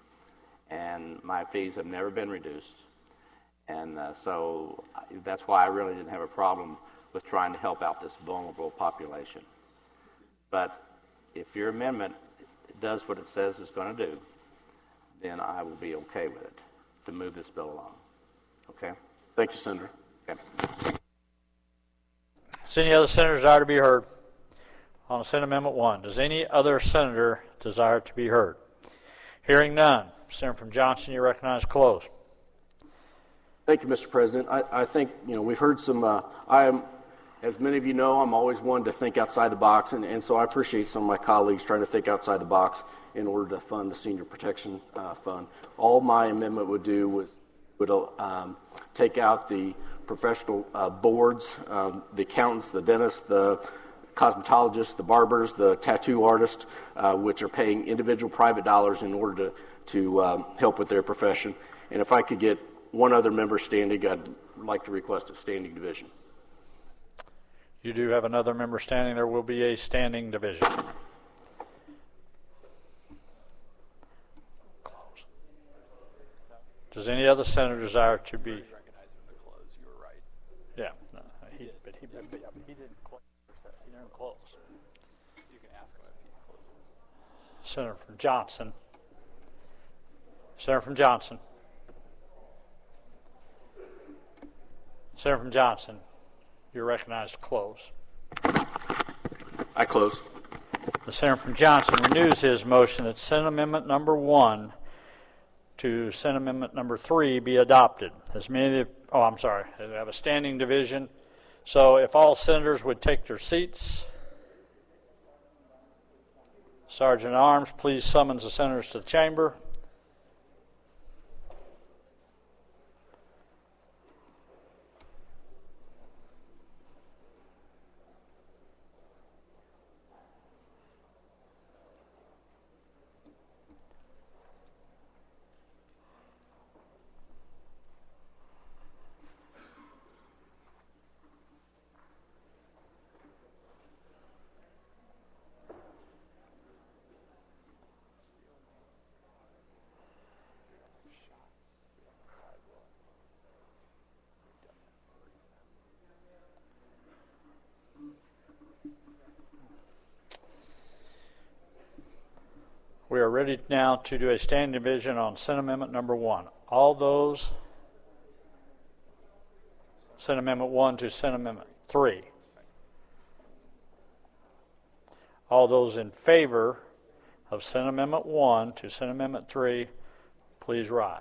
And my fees have never been reduced. And uh, so that's why I really didn't have a problem with trying to help out this vulnerable population. But if your amendment does what it says it's going to do, then I will be okay with it to move this bill along. Okay? Thank you, Senator. Okay. Does any other senator desire to be heard on Senate Amendment one? Does any other senator desire to be heard? Hearing none. Senator from Johnson, you recognize close. Thank you, Mister President. I, I think, you know, we've heard some, uh, I am, as many of you know, I'm always one to think outside the box, and, and so I appreciate some of my colleagues trying to think outside the box in order to fund the Senior Protection uh, Fund. All my amendment would do was would um, take out the professional uh, boards, um, the accountants, the dentists, the cosmetologists, the barbers, the tattoo artists, uh, which are paying individual private dollars in order to, to um, help with their profession. And if I could get one other member standing, I'd like to request a standing division. You do have another member standing. There will be a standing division. Does any other senator desire to be? Yeah, no, he, but he, but he didn't close. He didn't close. You can ask him if he closes. Senator from Johnson. Senator from Johnson. Senator from Johnson, you're recognized to close. I close. The senator from Johnson renews his motion that Senate Amendment number one to Senate Amendment number three be adopted. As many of the, oh, I'm sorry, we have a standing division. So if all senators would take their seats. Sergeant at Arms, please summons the senators to the chamber. We are ready now to do a standing division on Senate Amendment number one. All those, Senate Amendment one to Senate Amendment three. All those in favor of Senate Amendment one to Senate Amendment three, please rise.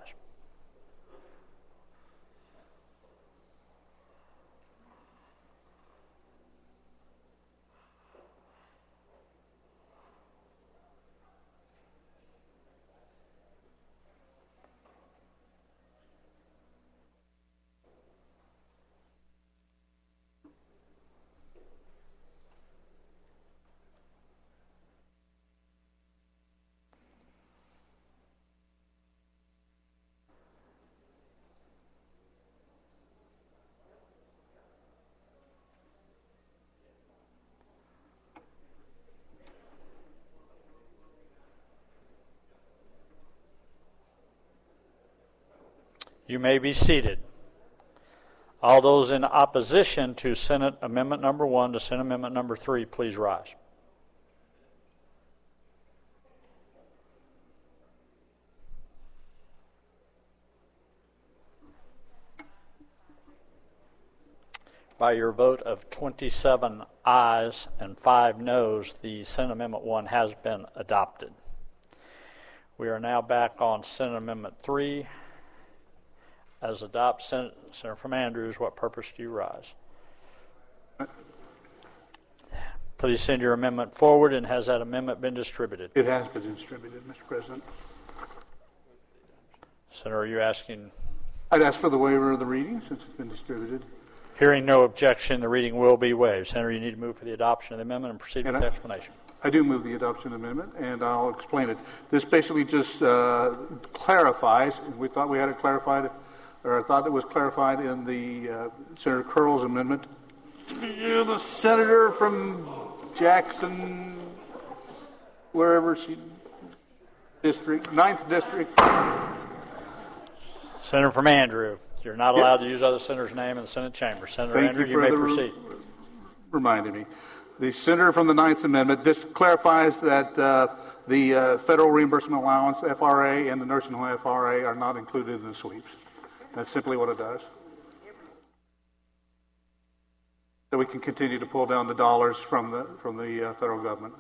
You may be seated. All those in opposition to Senate Amendment number one to Senate Amendment number three, please rise. By your vote of twenty-seven ayes and five noes, the Senate Amendment one has been adopted. We are now back on Senate Amendment three. As adopt, Sen- Senator from Andrews, what purpose do you rise? Please send your amendment forward, and has that amendment been distributed? It has been distributed, Mister President. Senator, are you asking? I'd ask for the waiver of the reading since it's been distributed. Hearing no objection, the reading will be waived. Senator, you need to move for the adoption of the amendment and proceed and with I, the explanation. I do move the adoption amendment, and I'll explain it. This basically just uh, clarifies, we thought we had it clarified, or I thought it was clarified in the uh, Senator Curl's amendment. The senator from Jackson, wherever she, district, ninth district. Senator from Andrew, you're not allowed yep. to use other senator's name in the Senate chamber. Senator Thank Andrew, you, you may the proceed. Re- reminding me. The senator from the ninth amendment, this clarifies that uh, the uh, federal reimbursement allowance, F R A, and the nursing home F R A are not included in the sweeps. That's simply what it does. So we can continue to pull down the dollars from the from the uh, federal government.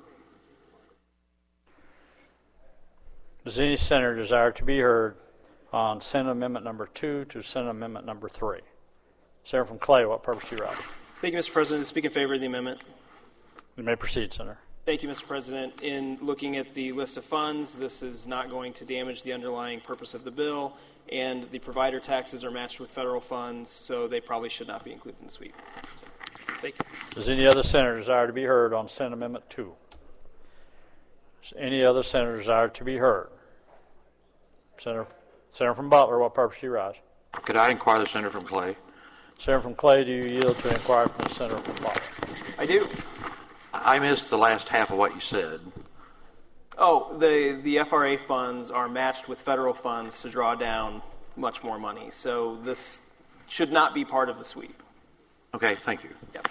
Does any senator desire to be heard on Senate Amendment number two to Senate Amendment number three? Senator from Clay, what purpose do you rise? Thank you, Mister President. To speak in favor of the amendment. You may proceed, Senator. Thank you, Mister President. In looking at the list of funds, this is not going to damage the underlying purpose of the bill, and the provider taxes are matched with federal funds, so they probably should not be included in the sweep. So, thank you. Does any other senator desire to be heard on Senate Amendment two? Does any other senator desire to be heard? Senator, Senator from Butler, what purpose do you rise? Could I inquire the senator from Clay? Senator from Clay, do you yield to inquire from the senator from Butler? I do. I missed the last half of what you said. Oh, the, the F R A funds are matched with federal funds to draw down much more money. So this should not be part of the sweep. Okay, thank you. Yep.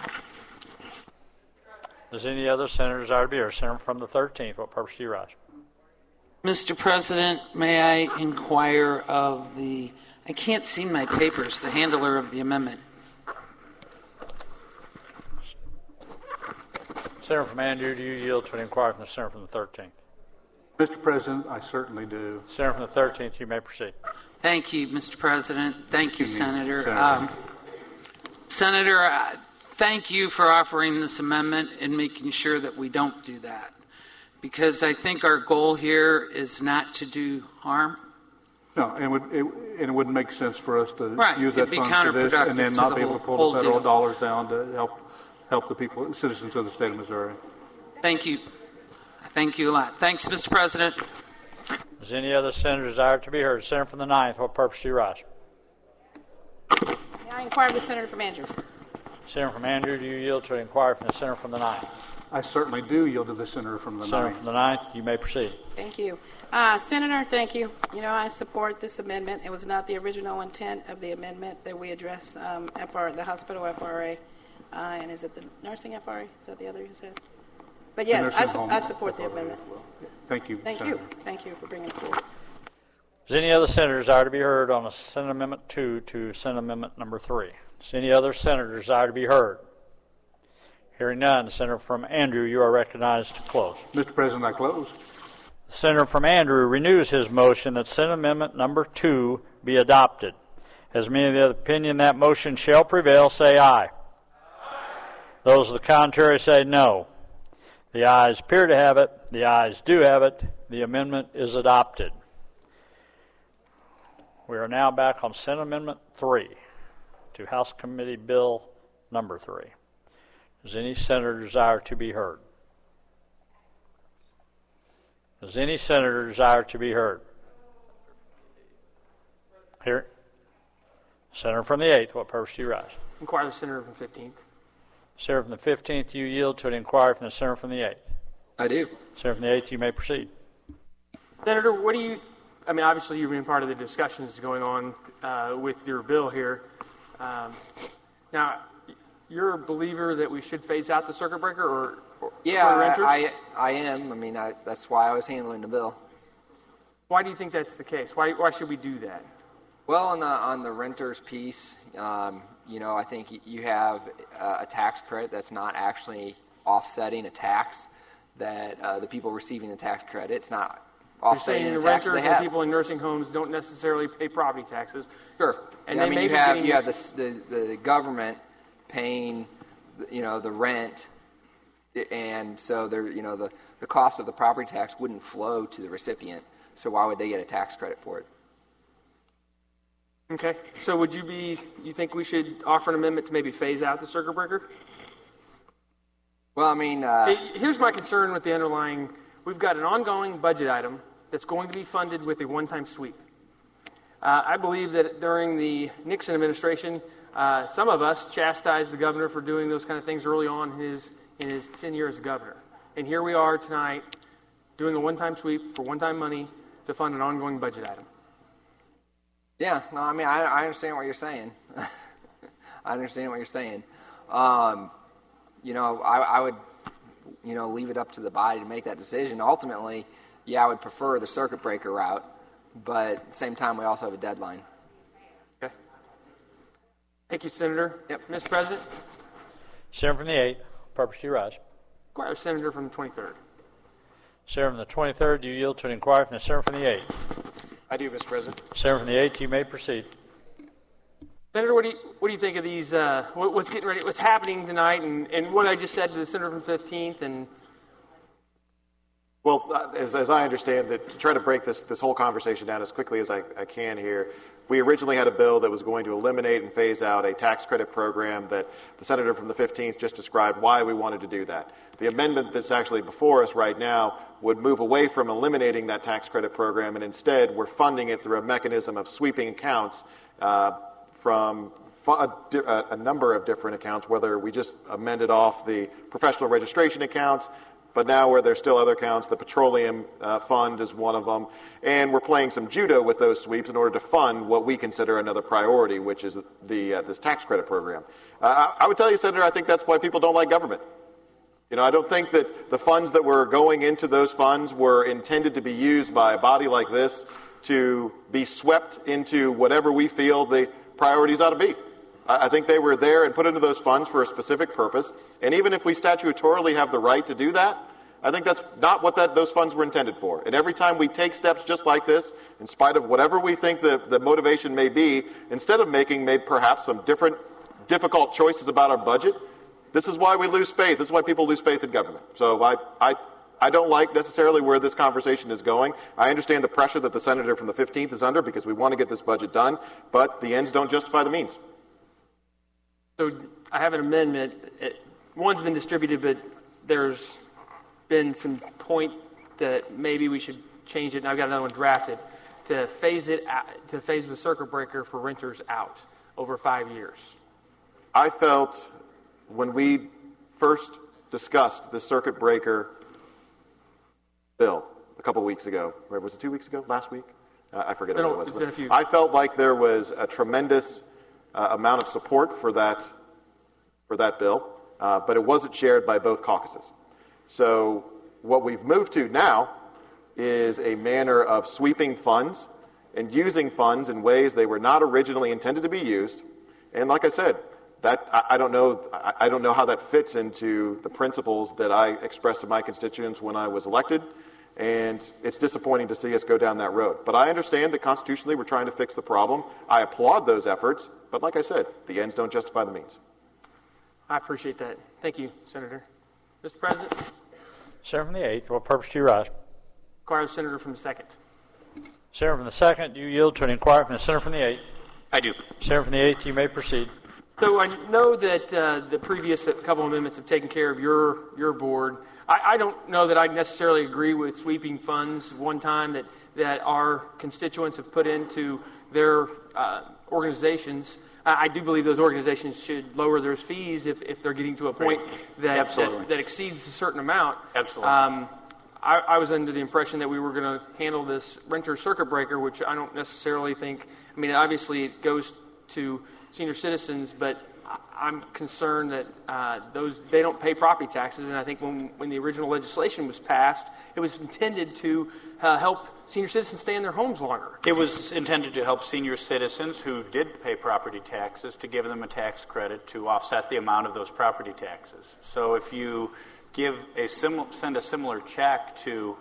Does any other senator desire to be heard? Senator from the thirteenth, what purpose do you rise? Mister President, may I inquire of the, I can't see my papers, the handler of the amendment. Senator from Andrew, do you yield to an inquiry from the Senator from the thirteenth? Mister President, I certainly do. Senator from the thirteenth, you may proceed. Thank you, Mister President. Thank you, Thank you, Senator. Senator. Um, Senator, uh, thank you for offering this amendment and making sure that we don't do that, because I think our goal here is not to do harm. No, and it, would, it, and it wouldn't make sense for us to Right. use It'd that be fund for this and then counterproductive to not the be able whole- to pull whole the federal deal. dollars down to help help the people, citizens of the state of Missouri. Thank you. Thank you a lot. Thanks, Mister President. Does any other senator desire to be heard? Senator from the ninth, what purpose do you rise? May I inquire of the Senator from Andrew? Senator from Andrew, do you yield to an inquiry from the Senator from the ninth? I certainly do yield to the senator from the Senator ninth. from the ninth, you may proceed. Thank you. Uh, Senator, thank you. You know, I support this amendment. It was not the original intent of the amendment that we address um, F R, the hospital F R A. Uh, and is it the nursing F R A? Is that the other you said? But yes, The I, nursing su- home I support the F R A amendment. as well. Thank you. Thank Senator. you. Thank you for bringing it forward. Does any other senator desire to be heard on Senate Amendment two to Senate Amendment number three? Does any other senator desire to be heard? Hearing none, the Senator from Andrew, you are recognized to close. Mister President, I close. The Senator from Andrew renews his motion that Senate Amendment number two be adopted. As many of the opinion that motion shall prevail, say aye. Aye. Those of the contrary say no. The ayes appear to have it. The ayes do have it. The amendment is adopted. We are now back on Senate Amendment three to House Committee Bill number three. Does any senator desire to be heard? Does any senator desire to be heard? Here. Senator from the eighth, what purpose do you rise? Inquire the Senator from fifteenth. Senator from the fifteenth, you yield to an inquiry from the Senator from the eighth. I do. Senator from the eighth, you may proceed. Senator, what do you, th- I mean, obviously you've been part of the discussions going on uh, with your bill here. Um, now, you're a believer that we should phase out the circuit breaker, or, or Yeah, for renters? I, I, I am. I mean, I, that's why I was handling the bill. Why do you think that's the case? Why, why should we do that? Well, on the on the renters piece, um, you know, I think y- you have uh, a tax credit that's not actually offsetting a tax that uh, the people receiving the tax credit. It's not You're offsetting saying the the tax renters they and have. people in nursing homes don't necessarily pay property taxes. Sure. And Yeah, they I mean, may you be have getting- you have the, the the government paying, you know, the rent, and so there, you know, the the cost of the property tax wouldn't flow to the recipient. So why would they get a tax credit for it? Okay. So would you be, you think we should offer an amendment to maybe phase out the circuit breaker? Well, I mean, uh, Hey, here's my concern with the underlying, we've got an ongoing budget item that's going to be funded with a one-time sweep. Uh, I believe that during the Nixon administration, uh, some of us chastised the governor for doing those kind of things early on in his, in his ten years as governor. And here we are tonight doing a one-time sweep for one-time money to fund an ongoing budget item. yeah, no, I mean, I, I understand what you're saying. I understand what you're saying. Um, you know, I, I would, you know, leave it up to the body to make that decision. Ultimately, yeah, I would prefer the circuit breaker route, but at the same time, we also have a deadline. Okay. Thank you, Senator. Yep. Mister President? Senator from the eighth, purpose do you rise? Inquire Senator from the twenty-third. Senator from the twenty-third, do you yield to an inquiry from the Senator from the eighth? I do, Mister President. Senator from the eighth, you may proceed. Senator, what do you what do you think of these? Uh, what, what's getting ready? What's happening tonight, and, and what I just said to the Senator from fifteenth, and Well, uh, as, as I understand it, to try to break this, this whole conversation down as quickly as I, I can here, we originally had a bill that was going to eliminate and phase out a tax credit program that the senator from the fifteenth just described why we wanted to do that. The amendment that's actually before us right now would move away from eliminating that tax credit program, and instead we're funding it through a mechanism of sweeping accounts uh, from a, a number of different accounts, whether we just amended off the professional registration accounts, but now where there's still other accounts, the petroleum uh, fund is one of them, and we're playing some judo with those sweeps in order to fund what we consider another priority, which is the uh, this tax credit program. Uh, I, I would tell you, Senator, I think that's why people don't like government. You know, I don't think that the funds that were going into those funds were intended to be used by a body like this to be swept into whatever we feel the priorities ought to be. I, I think they were there and put into those funds for a specific purpose. And even if we statutorily have the right to do that, I think that's not what that, those funds were intended for. And every time we take steps just like this, in spite of whatever we think the, the motivation may be, instead of making maybe perhaps some different difficult choices about our budget, this is why we lose faith. This is why people lose faith in government. So I, I, I don't like necessarily where this conversation is going. I understand the pressure that the senator from the fifteenth is under because we want to get this budget done, but the ends don't justify the means. So I have an amendment. It, one's been distributed, but there's been some point that maybe we should change it, and I've got another one drafted, to phase it out, to phase the circuit breaker for renters out over five years. I felt when we first discussed the circuit breaker bill a couple weeks ago, or was it two weeks ago, last week? Uh, I forget what it was. It's been a few. I felt like there was a tremendous uh, amount of support for that, for that bill, uh, but it wasn't shared by both caucuses. So what we've moved to now is a manner of sweeping funds and using funds in ways they were not originally intended to be used. And like I said, that I, I don't know I, I don't know how that fits into the principles that I expressed to my constituents when I was elected. And it's disappointing to see us go down that road. But I understand that constitutionally we're trying to fix the problem. I applaud those efforts. But like I said, the ends don't justify the means. I appreciate that. Thank you, Senator. Mister President? Senator from the eighth, what purpose do you rise? Inquire the Senator from the second. Senator from the second, do you yield to an inquiry from the Senator from the eighth? I do. Senator from the eighth, you may proceed. So I know that uh, the previous couple of amendments have taken care of your your board. I, I don't know that I necessarily agree with sweeping funds one time that, that our constituents have put into their uh, organizations. I do believe those organizations should lower their fees if, if they're getting to a point that, that that exceeds a certain amount. Absolutely. Um, I, I was under the impression that we were going to handle this renter circuit breaker, which I don't necessarily think. I mean, obviously it goes to senior citizens, but I'm concerned that uh, those they don't pay property taxes, and I think when when the original legislation was passed, it was intended to uh, help senior citizens stay in their homes longer. It was intended to help senior citizens who did pay property taxes to give them a tax credit to offset the amount of those property taxes. So if you give a sim- send a similar check to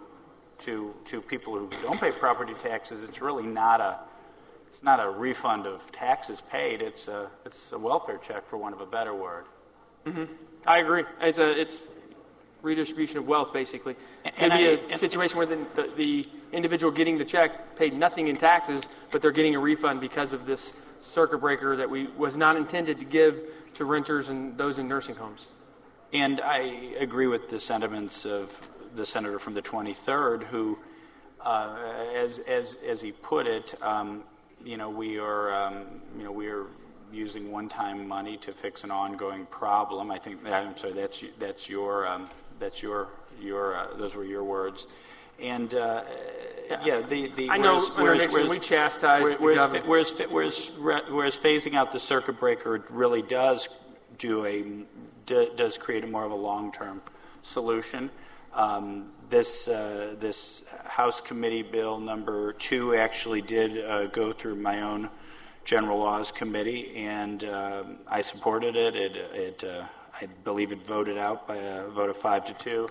to to people who don't pay property taxes, it's really not a It's not a refund of taxes paid. It's a it's a welfare check, for want of a better word. Mm-hmm. I agree. It's a it's redistribution of wealth, basically. It could And be I- a situation where the, the, the individual getting the check paid nothing in taxes, but they're getting a refund because of this circuit breaker that we was not intended to give to renters and those in nursing homes. And I agree with the sentiments of the senator from the twenty-third, who, uh, as as as he put it. Um, You know, we are, um, you know, we are using one-time money to fix an ongoing problem. I think. I'm sorry. That's that's your um, that's your your uh, those were your words. And uh, yeah. yeah, the the I know. whereas, Under whereas, Nixon, whereas, we chastised whereas, the whereas, government. whereas, whereas, whereas phasing out the circuit breaker really does do a does create a more of a long-term solution. Um, this uh, this House Committee Bill number two actually did uh, go through my own General Laws Committee, and uh, I supported it. It, it uh, I believe it voted out by a vote of five to two,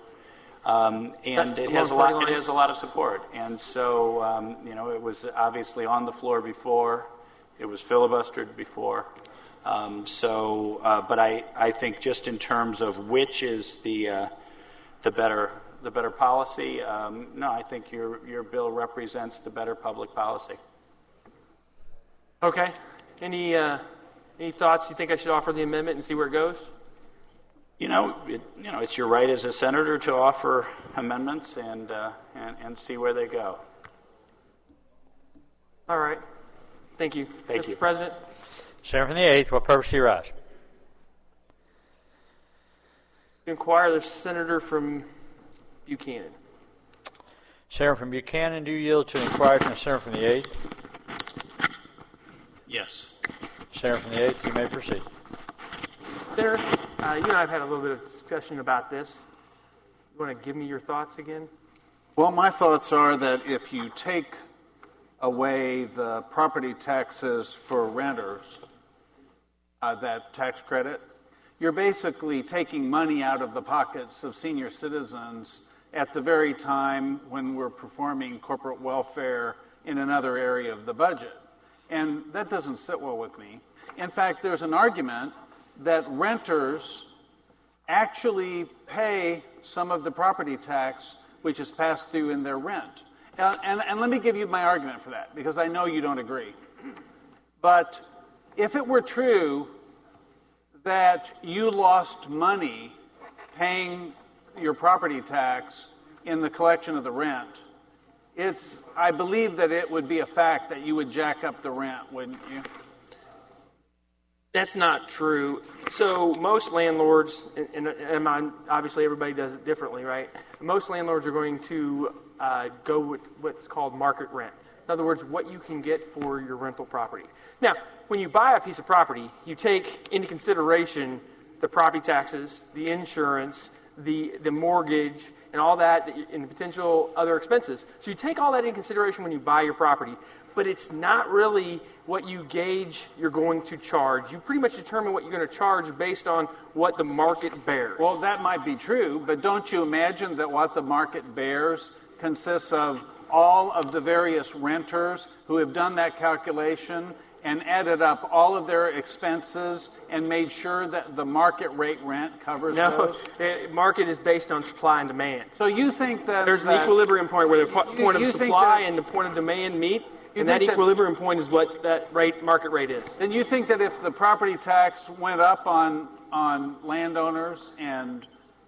um, and it has a lot. It has a lot of support. And so, um, you know, it was obviously on the floor before. It was filibustered before. Um, so, uh, but I, I think just in terms of which is the uh, the better the better policy, um, no, I think your your bill represents the better public policy. Okay. Any uh, any thoughts? You think I should offer the amendment and see where it goes? You know, it, you know, it's your right as a senator to offer amendments and uh, and, and see where they go. All right. Thank you, Thank Mister you. President. Senator from the eighth, what purpose do you rise? Inquire the senator from Buchanan. Senator from Buchanan, do you yield to an inquiry from the Senator from the eighth? Yes. Senator from the eighth, you may proceed. Senator, uh, you and I have had a little bit of discussion about this. You want to give me your thoughts again? Well, my thoughts are that if you take away the property taxes for renters, uh, that tax credit, you're basically taking money out of the pockets of senior citizens at the very time when we're performing corporate welfare in another area of the budget. And that doesn't sit well with me. In fact, there's an argument that renters actually pay some of the property tax which is passed through in their rent. And, and, and let me give you my argument for that, because I know you don't agree. But if it were true that you lost money paying your property tax in the collection of the rent, it's, I believe that it would be a fact that you would jack up the rent, wouldn't you? That's not true. So most landlords, and, and I'm, obviously everybody does it differently, right? Most landlords are going to uh, go with what's called market rent. In other words, what you can get for your rental property. Now, when you buy a piece of property, you take into consideration the property taxes, the insurance, the, the mortgage, and all that, and the potential other expenses. So you take all that into consideration when you buy your property, but it's not really what you gauge you're going to charge. You pretty much determine what you're going to charge based on what the market bears. Well, that might be true, but don't you imagine that what the market bears consists of all of the various renters who have done that calculation and added up all of their expenses and made sure that the market rate rent covers no, those? No, market is based on supply and demand. So you think that... There's that, an equilibrium point where the you, point you of supply that, and the point of demand meet, and that that equilibrium point is what that rate market rate is. Then you think that if the property tax went up on on landowners and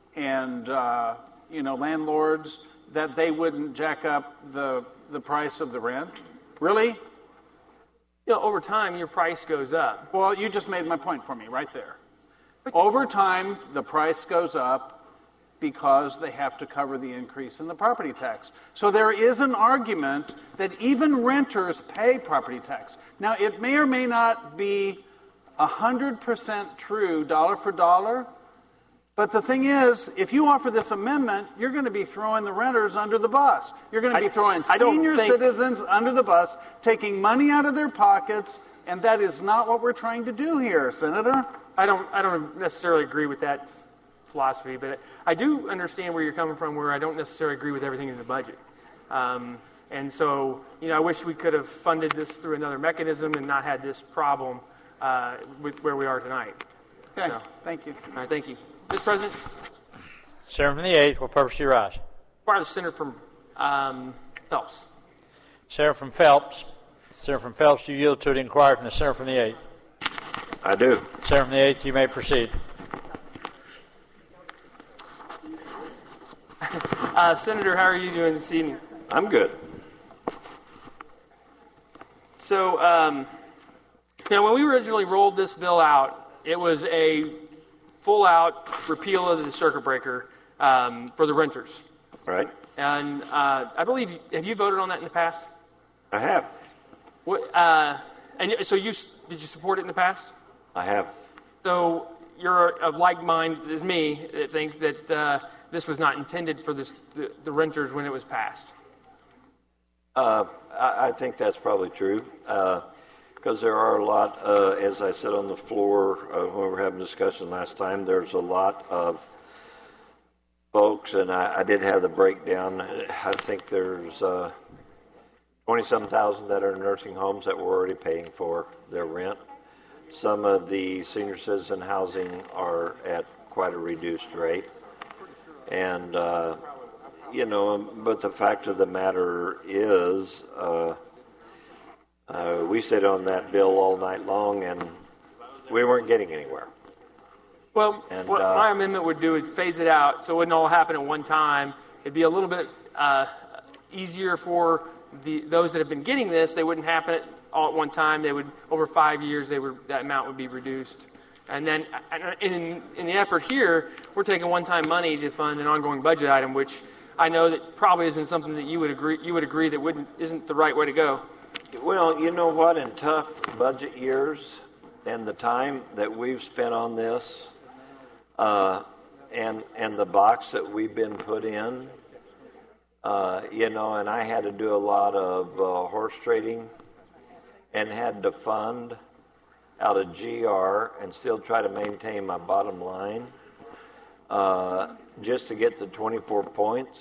and uh, you know landlords, that they wouldn't jack up the the price of the rent? Really? You know, over time, your price goes up. Well, you just made my point for me right there. Over time, the price goes up because they have to cover the increase in the property tax. So there is an argument that even renters pay property tax. Now, it may or may not be one hundred percent true, dollar for dollar, but the thing is, if you offer this amendment, you're going to be throwing the renters under the bus. You're going to be throwing I, I senior think... citizens under the bus, taking money out of their pockets, and that is not what we're trying to do here, Senator. I don't, I don't necessarily agree with that philosophy, but I do understand where you're coming from, where I don't necessarily agree with everything in the budget. Um, and so, you know, I wish we could have funded this through another mechanism and not had this problem uh, with where we are tonight. Okay, so, thank you. All right, thank you. Mister President? Senator from the eighth, what purpose do you rise? Part of the Senator from um, Phelps. Senator from Phelps. Senator from Phelps, do you yield to the inquiry from the Senator from the eighth? I do. Senator from the eighth, you may proceed. Uh, Senator, how are you doing this evening? I'm good. So, um, you know, when we originally rolled this bill out, it was a full-out repeal of the circuit breaker um, for the renters. Right. And uh, I believe, have you voted on that in the past? I have. What? Uh, and so you did you support it in the past? I have. So you're of like mind as me that think that uh, this was not intended for this, the, the renters when it was passed. Uh, I, I think that's probably true, because uh, there are a lot, uh, as I said on the floor uh, when we were having discussion last time, there's a lot of folks, and I, I did have the breakdown. I think there's uh, twenty-seven thousand that are in nursing homes that we're already paying for their rent. Some of the senior citizen housing are at quite a reduced rate. And, uh, you know, but the fact of the matter is, uh, uh, we sat on that bill all night long and we weren't getting anywhere. Well, and, what uh, my amendment would do is phase it out so it wouldn't all happen at one time. It'd be a little bit uh, easier for the those that have been getting this. They wouldn't happen all at one time. They would, over five years, they would that amount would be reduced. And then in, in the effort here, we're taking one-time money to fund an ongoing budget item, which I know that probably isn't something that you would agree you would agree that wouldn't isn't the right way to go. Well, you know what? In tough budget years and the time that we've spent on this, uh, and and the box that we've been put in, uh, you know, and I had to do a lot of uh, horse trading and had to fund out of G R and still try to maintain my bottom line uh, just to get to twenty-four points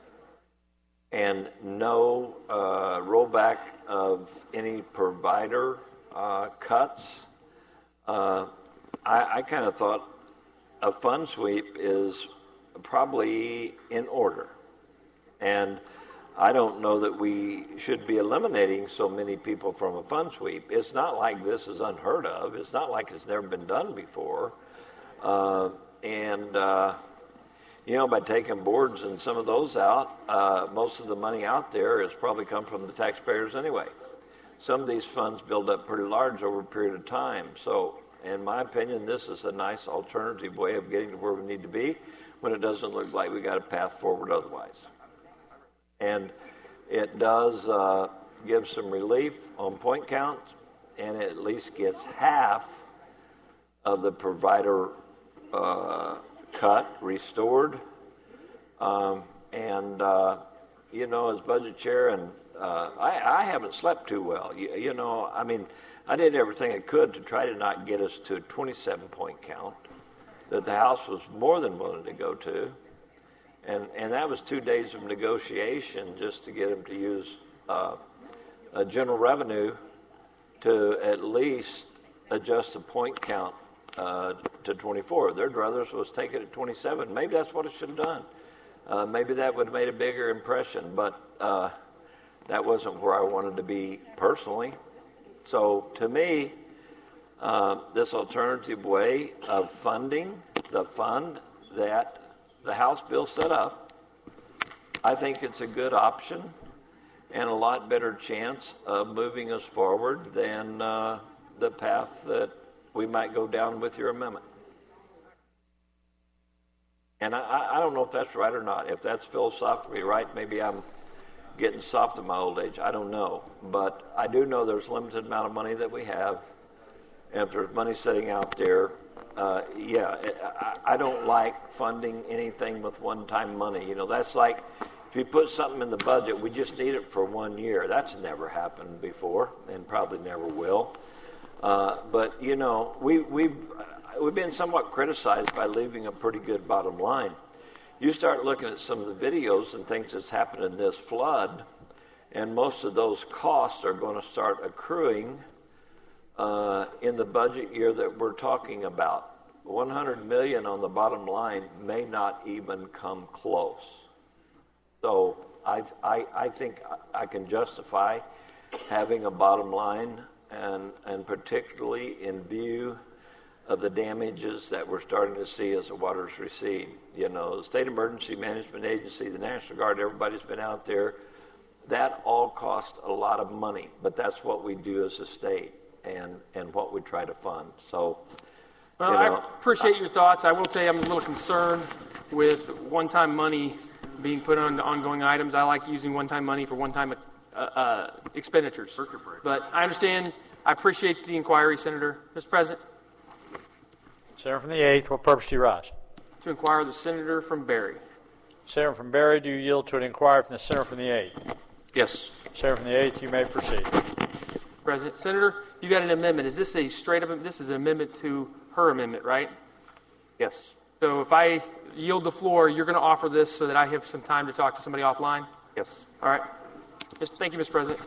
and no uh, rollback of any provider uh, cuts. Uh, I, I kind of thought a fund sweep is probably in order. And I don't know that we should be eliminating so many people from a fund sweep. It's not like this is unheard of. It's not like it's never been done before. Uh, and, uh, you know, by taking boards and some of those out, uh, most of the money out there has probably come from the taxpayers anyway. Some of these funds build up pretty large over a period of time. So, in my opinion, this is a nice alternative way of getting to where we need to be when it doesn't look like we got a path forward otherwise. And it does uh, give some relief on point count, and it at least gets half of the provider uh, cut restored. Um, and, uh, you know, as budget chair, and uh, I, I haven't slept too well. You, you know, I mean, I did everything I could to try to not get us to a twenty-seven point count that the House was more than willing to go to. And and that was two days of negotiation just to get them to use uh, a general revenue to at least adjust the point count uh, to twenty-four. Their druthers was take it at twenty-seven. Maybe that's what it should have done. Uh, maybe that would have made a bigger impression, but uh, that wasn't where I wanted to be personally. So to me, uh, this alternative way of funding the fund that the House bill set up, I think it's a good option and a lot better chance of moving us forward than uh, the path that we might go down with your amendment. And I, I don't know if that's right or not. If that's philosophically right, maybe I'm getting soft in my old age. I don't know. But I do know there's a limited amount of money that we have. And if there's money sitting out there, Uh, yeah, I, I don't like funding anything with one-time money. You know, that's like if you put something in the budget, we just need it for one year. That's never happened before and probably never will. Uh, but, you know, we, we've, we've been somewhat criticized by leaving a pretty good bottom line. You start looking at some of the videos and things that's happened in this flood, and most of those costs are going to start accruing Uh, in the budget year that we're talking about. one hundred million dollars on the bottom line may not even come close. So I, I, I think I can justify having a bottom line, and, and particularly in view of the damages that we're starting to see as the waters recede. You know, the State Emergency Management Agency, the National Guard, everybody's been out there. That all costs a lot of money, but that's what we do as a state. And, and what we try to fund. So, well, you know, I appreciate your thoughts. I will tell you I'm a little concerned with one-time money being put on ongoing items. I like using one-time money for one-time uh, uh, expenditures. But I understand. I appreciate the inquiry, Senator. Mister President. Senator from the eighth, what purpose do you rise? To inquire the Senator from Barry. Senator from Barry, do you yield to an inquiry from the Senator from the eighth? Yes. Senator from the eighth, you may proceed. President. Senator, you got an amendment. Is this a straight up, this is an amendment to her amendment, right? Yes. So if I yield the floor, you're going to offer this so that I have some time to talk to somebody offline? Yes. All right. Thank you, Mister President.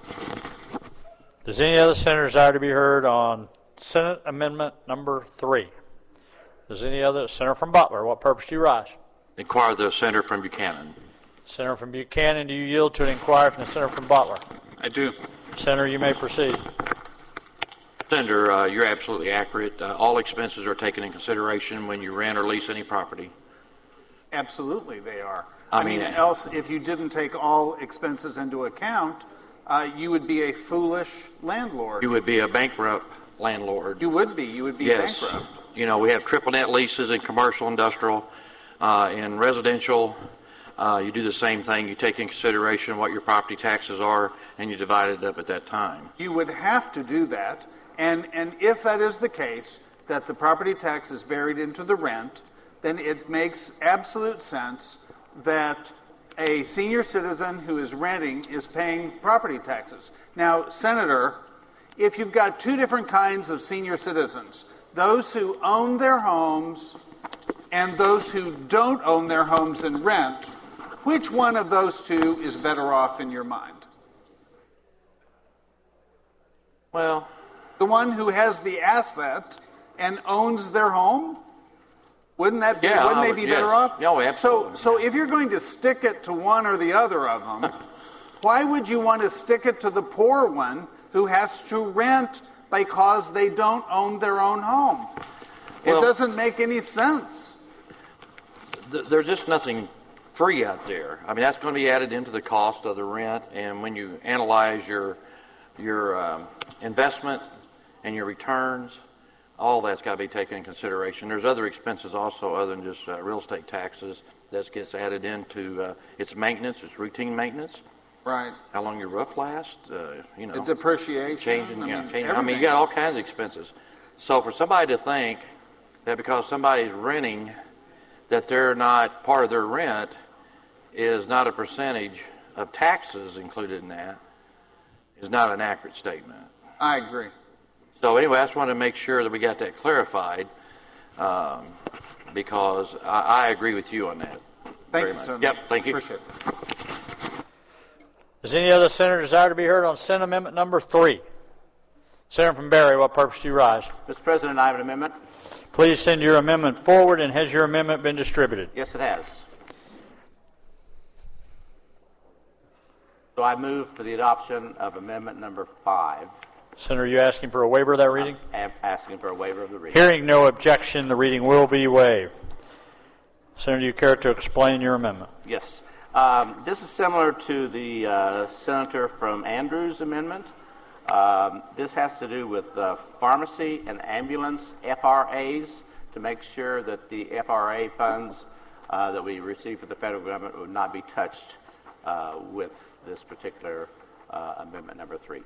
Does any other senator desire to be heard on Senate Amendment number three? Does any other, Senator from Butler, what purpose do you rise? Inquire the Senator from Buchanan. Senator from Buchanan, do you yield to an inquiry from the Senator from Butler? I do. Senator, you may proceed. Senator, uh, you're absolutely accurate. Uh, all expenses are taken in consideration when you rent or lease any property. Absolutely, they are. I I mean, mean, else, if you didn't take all expenses into account, uh, you would be a foolish landlord. You would be a bankrupt landlord. You would be. You would be yes. bankrupt. You know, we have triple net leases in commercial, industrial, uh, in residential. Uh, you do the same thing. You take in consideration what your property taxes are, and you divide it up at that time. You would have to do that. And, and if that is the case, that the property tax is buried into the rent, then it makes absolute sense that a senior citizen who is renting is paying property taxes. Now, Senator, if you've got two different kinds of senior citizens, those who own their homes and those who don't own their homes and rent, which one of those two is better off in your mind? Well, the one who has the asset and owns their home? Wouldn't that be, yeah, wouldn't they would, be yes. better off? No, absolutely. So, so if you're going to stick it to one or the other of them, why would you want to stick it to the poor one who has to rent because they don't own their own home? Well, it doesn't make any sense. Th- there's just nothing free out there. I mean, that's going to be added into the cost of the rent, and when you analyze your your um, investment and your returns, all that's got to be taken into consideration. There's other expenses also other than just uh, real estate taxes that gets added into uh, its maintenance, its routine maintenance. Right. How long your roof lasts, uh, you know. The depreciation. Changing, I yeah, mean, changing. I mean, you got all kinds of expenses. So for somebody to think that because somebody's renting that they're not, part of their rent is not a percentage of taxes included in that is not an accurate statement. I agree. So anyway, I just wanted to make sure that we got that clarified um, because I, I agree with you on that. Thank very you, much. Senator. Yep, thank you. Appreciate it. Does any other senator desire to be heard on Senate Amendment number three? Senator from Barry, what purpose do you rise? Mister President, I have an amendment. Please send your amendment forward, and has your amendment been distributed? Yes, it has. So I move for the adoption of amendment number five. Senator, are you asking for a waiver of that reading? I'm asking for a waiver of the reading. Hearing no objection, the reading will be waived. Senator, do you care to explain your amendment? Yes. Um, this is similar to the uh, Senator from Andrews' amendment. Um, this has to do with uh, pharmacy and ambulance F R As to make sure that the F R A funds uh, that we receive from the federal government would not be touched uh, with this particular uh, amendment number three.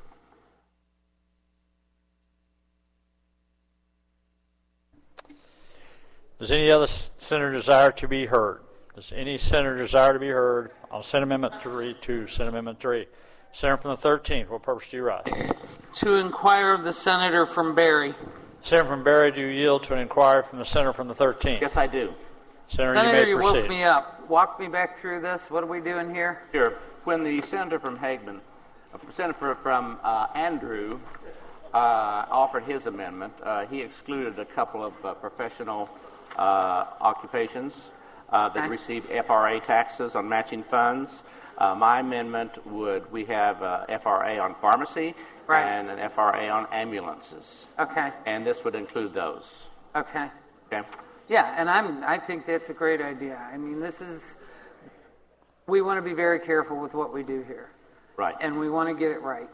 Does any other senator desire to be heard? Does any senator desire to be heard on Senate Amendment three to Senate Amendment three? Senator from the thirteenth, what purpose do you rise? To inquire of the senator from Barry. Senator from Barry, do you yield to an inquiry from the senator from the thirteenth? Yes, I do. Senator, Senator, you may you proceed. woke me up. Walk me back through this. What are we doing here? Sure. When the senator from Hagman, uh, senator from uh, Andrew, uh, offered his amendment, uh, he excluded a couple of uh, professional uh, occupations uh, that Okay. receive F R A taxes on matching funds. Uh, my amendment would, we have uh, F R A on pharmacy Right. and an F R A on ambulances. Okay. And this would include those. Okay. Okay? Yeah, and I'm. I think that's a great idea. I mean, this is. We want to be very careful with what we do here. Right. And we want to get it right.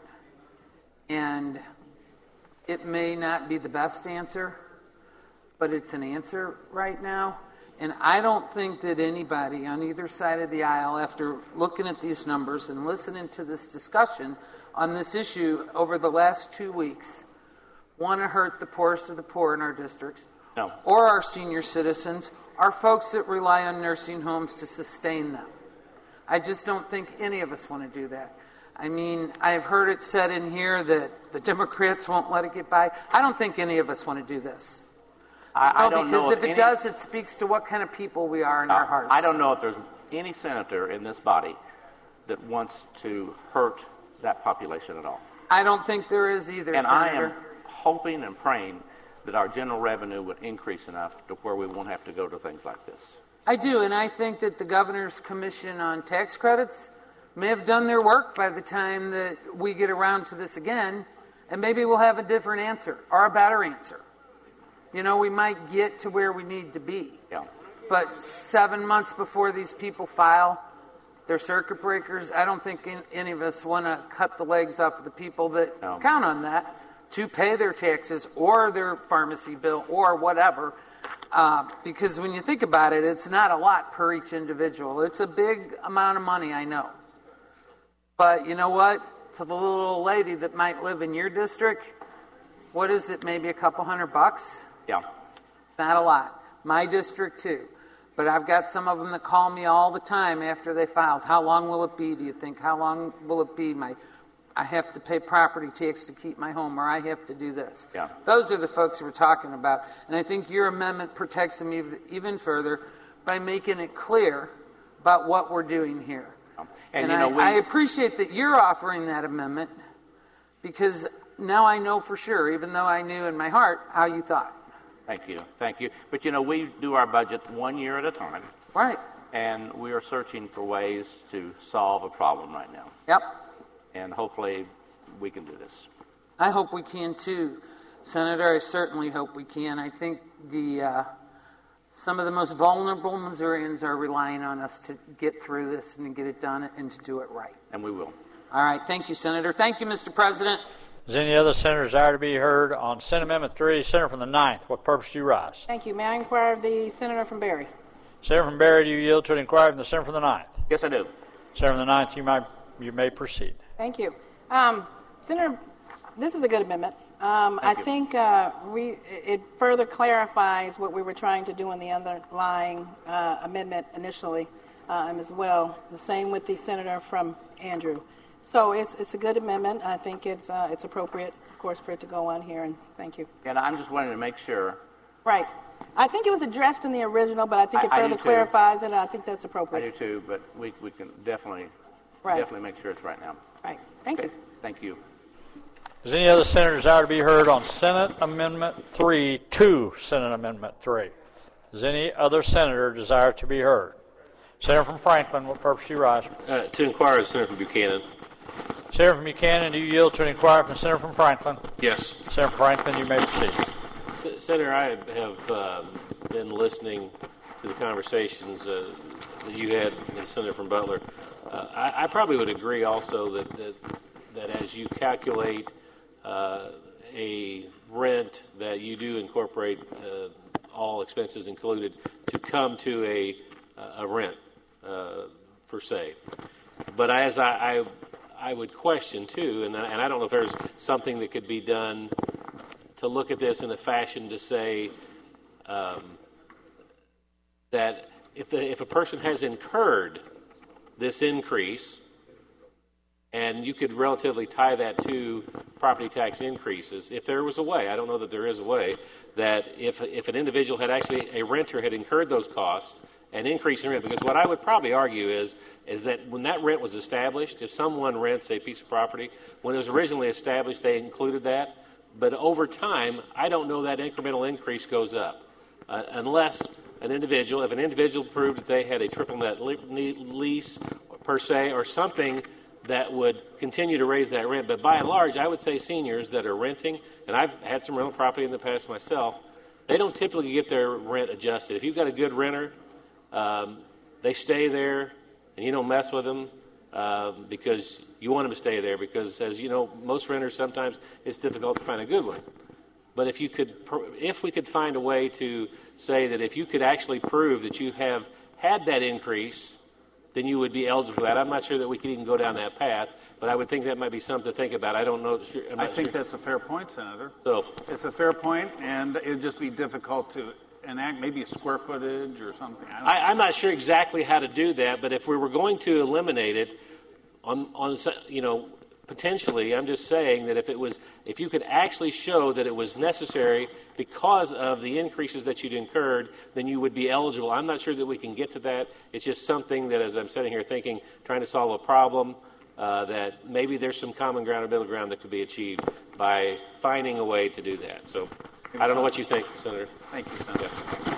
And it may not be the best answer, but it's an answer right now. And I don't think that anybody on either side of the aisle, after looking at these numbers and listening to this discussion on this issue over the last two weeks, want to hurt the poorest of the poor in our districts. No. Or our senior citizens, our folks that rely on nursing homes to sustain them. I just don't think any of us want to do that. I mean, I've heard it said in here that the Democrats won't let it get by. I don't think any of us want to do this. I, no, I don't because know if of it any, does, it speaks to what kind of people we are in uh, our hearts. I don't know if there's any senator in this body that wants to hurt that population at all. I don't think there is either, And Senator. I am hoping and praying that our general revenue would increase enough to where we won't have to go to things like this. I do, and I think that the Governor's Commission on Tax Credits may have done their work by the time that we get around to this again, and maybe we'll have a different answer or a better answer. You know, we might get to where we need to be. Yeah. But seven months before these people file their circuit breakers, I don't think any of us want to cut the legs off of the people that No. count on that to pay their taxes or their pharmacy bill or whatever. Uh, because when you think about it, it's not a lot per each individual. It's a big amount of money, I know. But you know what? To the little old lady that might live in your district, what is it, maybe a couple hundred bucks? Yeah. It's not a lot. My district, too. But I've got some of them that call me all the time after they filed. How long will it be, do you think? How long will it be? My I have to pay property tax to keep my home, or I have to do this. Yeah. Those are the folks we're talking about. And I think your amendment protects them even, even further by making it clear about what we're doing here. And, and you know, I, we, I appreciate that you're offering that amendment, because now I know for sure, even though I knew in my heart how you thought. Thank you. Thank you. But, you know, we do our budget one year at a time. Right. And we are searching for ways to solve a problem right now. Yep. And hopefully we can do this. I hope we can too, Senator. I certainly hope we can. I think the uh, some of the most vulnerable Missourians are relying on us to get through this and to get it done and to do it right. And we will. All right. Thank you, Senator. Thank you, Mister President. Does any other senator desire to be heard on Senate Amendment three? Senator from the ninth, what purpose do you rise? Thank you. May I inquire of the senator from Berry? Senator from Berry, do you yield to an inquiry from the senator from the ninth? Yes, I do. Senator from the ninth, you may, you may proceed. Thank you. Um, Senator, this is a good amendment. Um, I you. think uh, we, it further clarifies what we were trying to do in the underlying uh, amendment initially um, as well. The same with the senator from Andrew. So it's it's a good amendment. I think it's uh, it's appropriate, of course, for it to go on here. And thank you. And I'm just wanting to make sure. Right. I think it was addressed in the original, but I think it I- I further do too. clarifies it. And I think that's I appropriate. do too, but we we can definitely Right. definitely make sure it's right now. Right. Thank Okay. you. Thank you. Does any other senator desire to be heard on Senate Amendment three to Senate Amendment three? Does any other senator desire to be heard? Senator from Franklin, what purpose do you rise? Uh, to inquire of Senator from Buchanan. Senator from Buchanan, do you yield to an inquiry from the senator from Franklin? Yes. Senator from Franklin, you may proceed. S- Senator, I have uh, been listening to the conversations uh, that you had with Senator from Butler. Uh, I, I probably would agree also that, that, that as you calculate uh, a rent, that you do incorporate uh, all expenses included to come to a, a rent uh, per se. But as I, I, I would question too, and I, and I don't know if there's something that could be done to look at this in a fashion to say um, that if the, if a person has incurred this increase, and you could relatively tie that to property tax increases, if there was a way, I don't know that there is a way, that if if an individual had actually, a renter had incurred those costs, an increase in rent, because what I would probably argue is is that when that rent was established, if someone rents a piece of property, when it was originally established, they included that, but over time, I don't know that incremental increase goes up, uh, unless an individual, if an individual proved that they had a triple net lease per se, or something that would continue to raise that rent. But by and large, I would say seniors that are renting, and I've had some rental property in the past myself, they don't typically get their rent adjusted. If you've got a good renter, um, they stay there, and you don't mess with them uh, because you want them to stay there, because as you know, most renters, sometimes it's difficult to find a good one. But if you could, if we could find a way to say that if you could actually prove that you have had that increase, then you would be eligible for that. I'm not sure that we could even go down that path, but I would think that might be something to think about. I don't know. I'm I not think sure. that's a fair point, Senator. So it's a fair point, and it'd just be difficult to enact maybe a square footage or something. I don't I, I'm not sure exactly how to do that, but if we were going to eliminate it, on on you know. Potentially, I'm just saying that if it was, if you could actually show that it was necessary because of the increases that you'd incurred, then you would be eligible. I'm not sure that we can get to that. It's just something that, as I'm sitting here thinking, trying to solve a problem, uh, that maybe there's some common ground or middle ground that could be achieved by finding a way to do that. So, I don't know what you think, Senator. Thank you, Senator.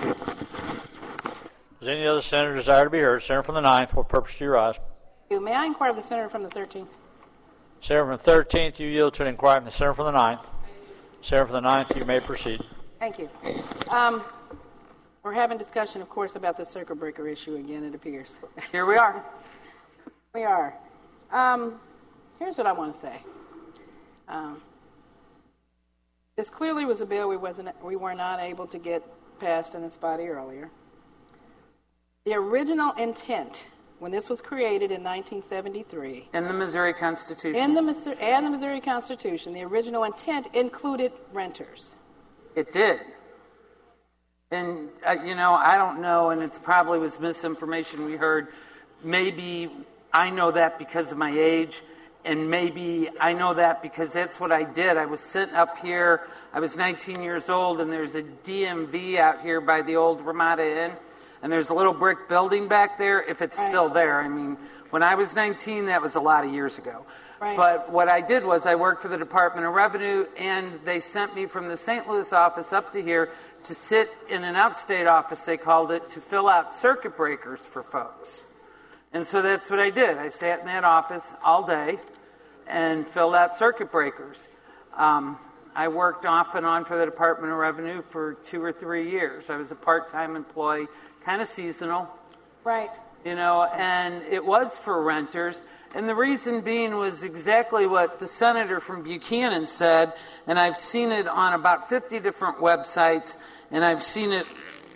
Does any other senator desire to be heard? Senator from the ninth, what purpose do you rise? May I inquire of the senator from the thirteenth? Senator from the thirteenth, you yield to an inquiry from the senator from the ninth. Senator from the ninth, you may proceed. Thank you. Um, we're having discussion, of course, about the circuit breaker issue again, it appears. Here we are. We are. Um, here's what I want to say. Um, this clearly was a bill we wasn't, we were not able to get passed in this body earlier. The original intent, when this was created in nineteen seventy-three, In the Missouri Constitution. in the Missouri, and the Missouri Constitution, the original intent included renters. It did. And, uh, you know, I don't know, and it's probably was misinformation we heard. Maybe I know that because of my age, and maybe I know that because that's what I did. I was sitting up here. I was nineteen years old, and there's a D M V out here by the old Ramada Inn, and there's a little brick building back there, if it's Right. still there. I mean, when I was nineteen, that was a lot of years ago. Right. But what I did was I worked for the Department of Revenue, and they sent me from the Saint Louis office up to here to sit in an outstate office, they called it, to fill out circuit breakers for folks. And so that's what I did. I sat in that office all day and filled out circuit breakers. Um, I worked off and on for the Department of Revenue for two or three years. I was a part-time employee, kind of seasonal. Right. You know, and it was for renters. And the reason being was exactly what the senator from Buchanan said, and I've seen it on about fifty different websites, and I've seen it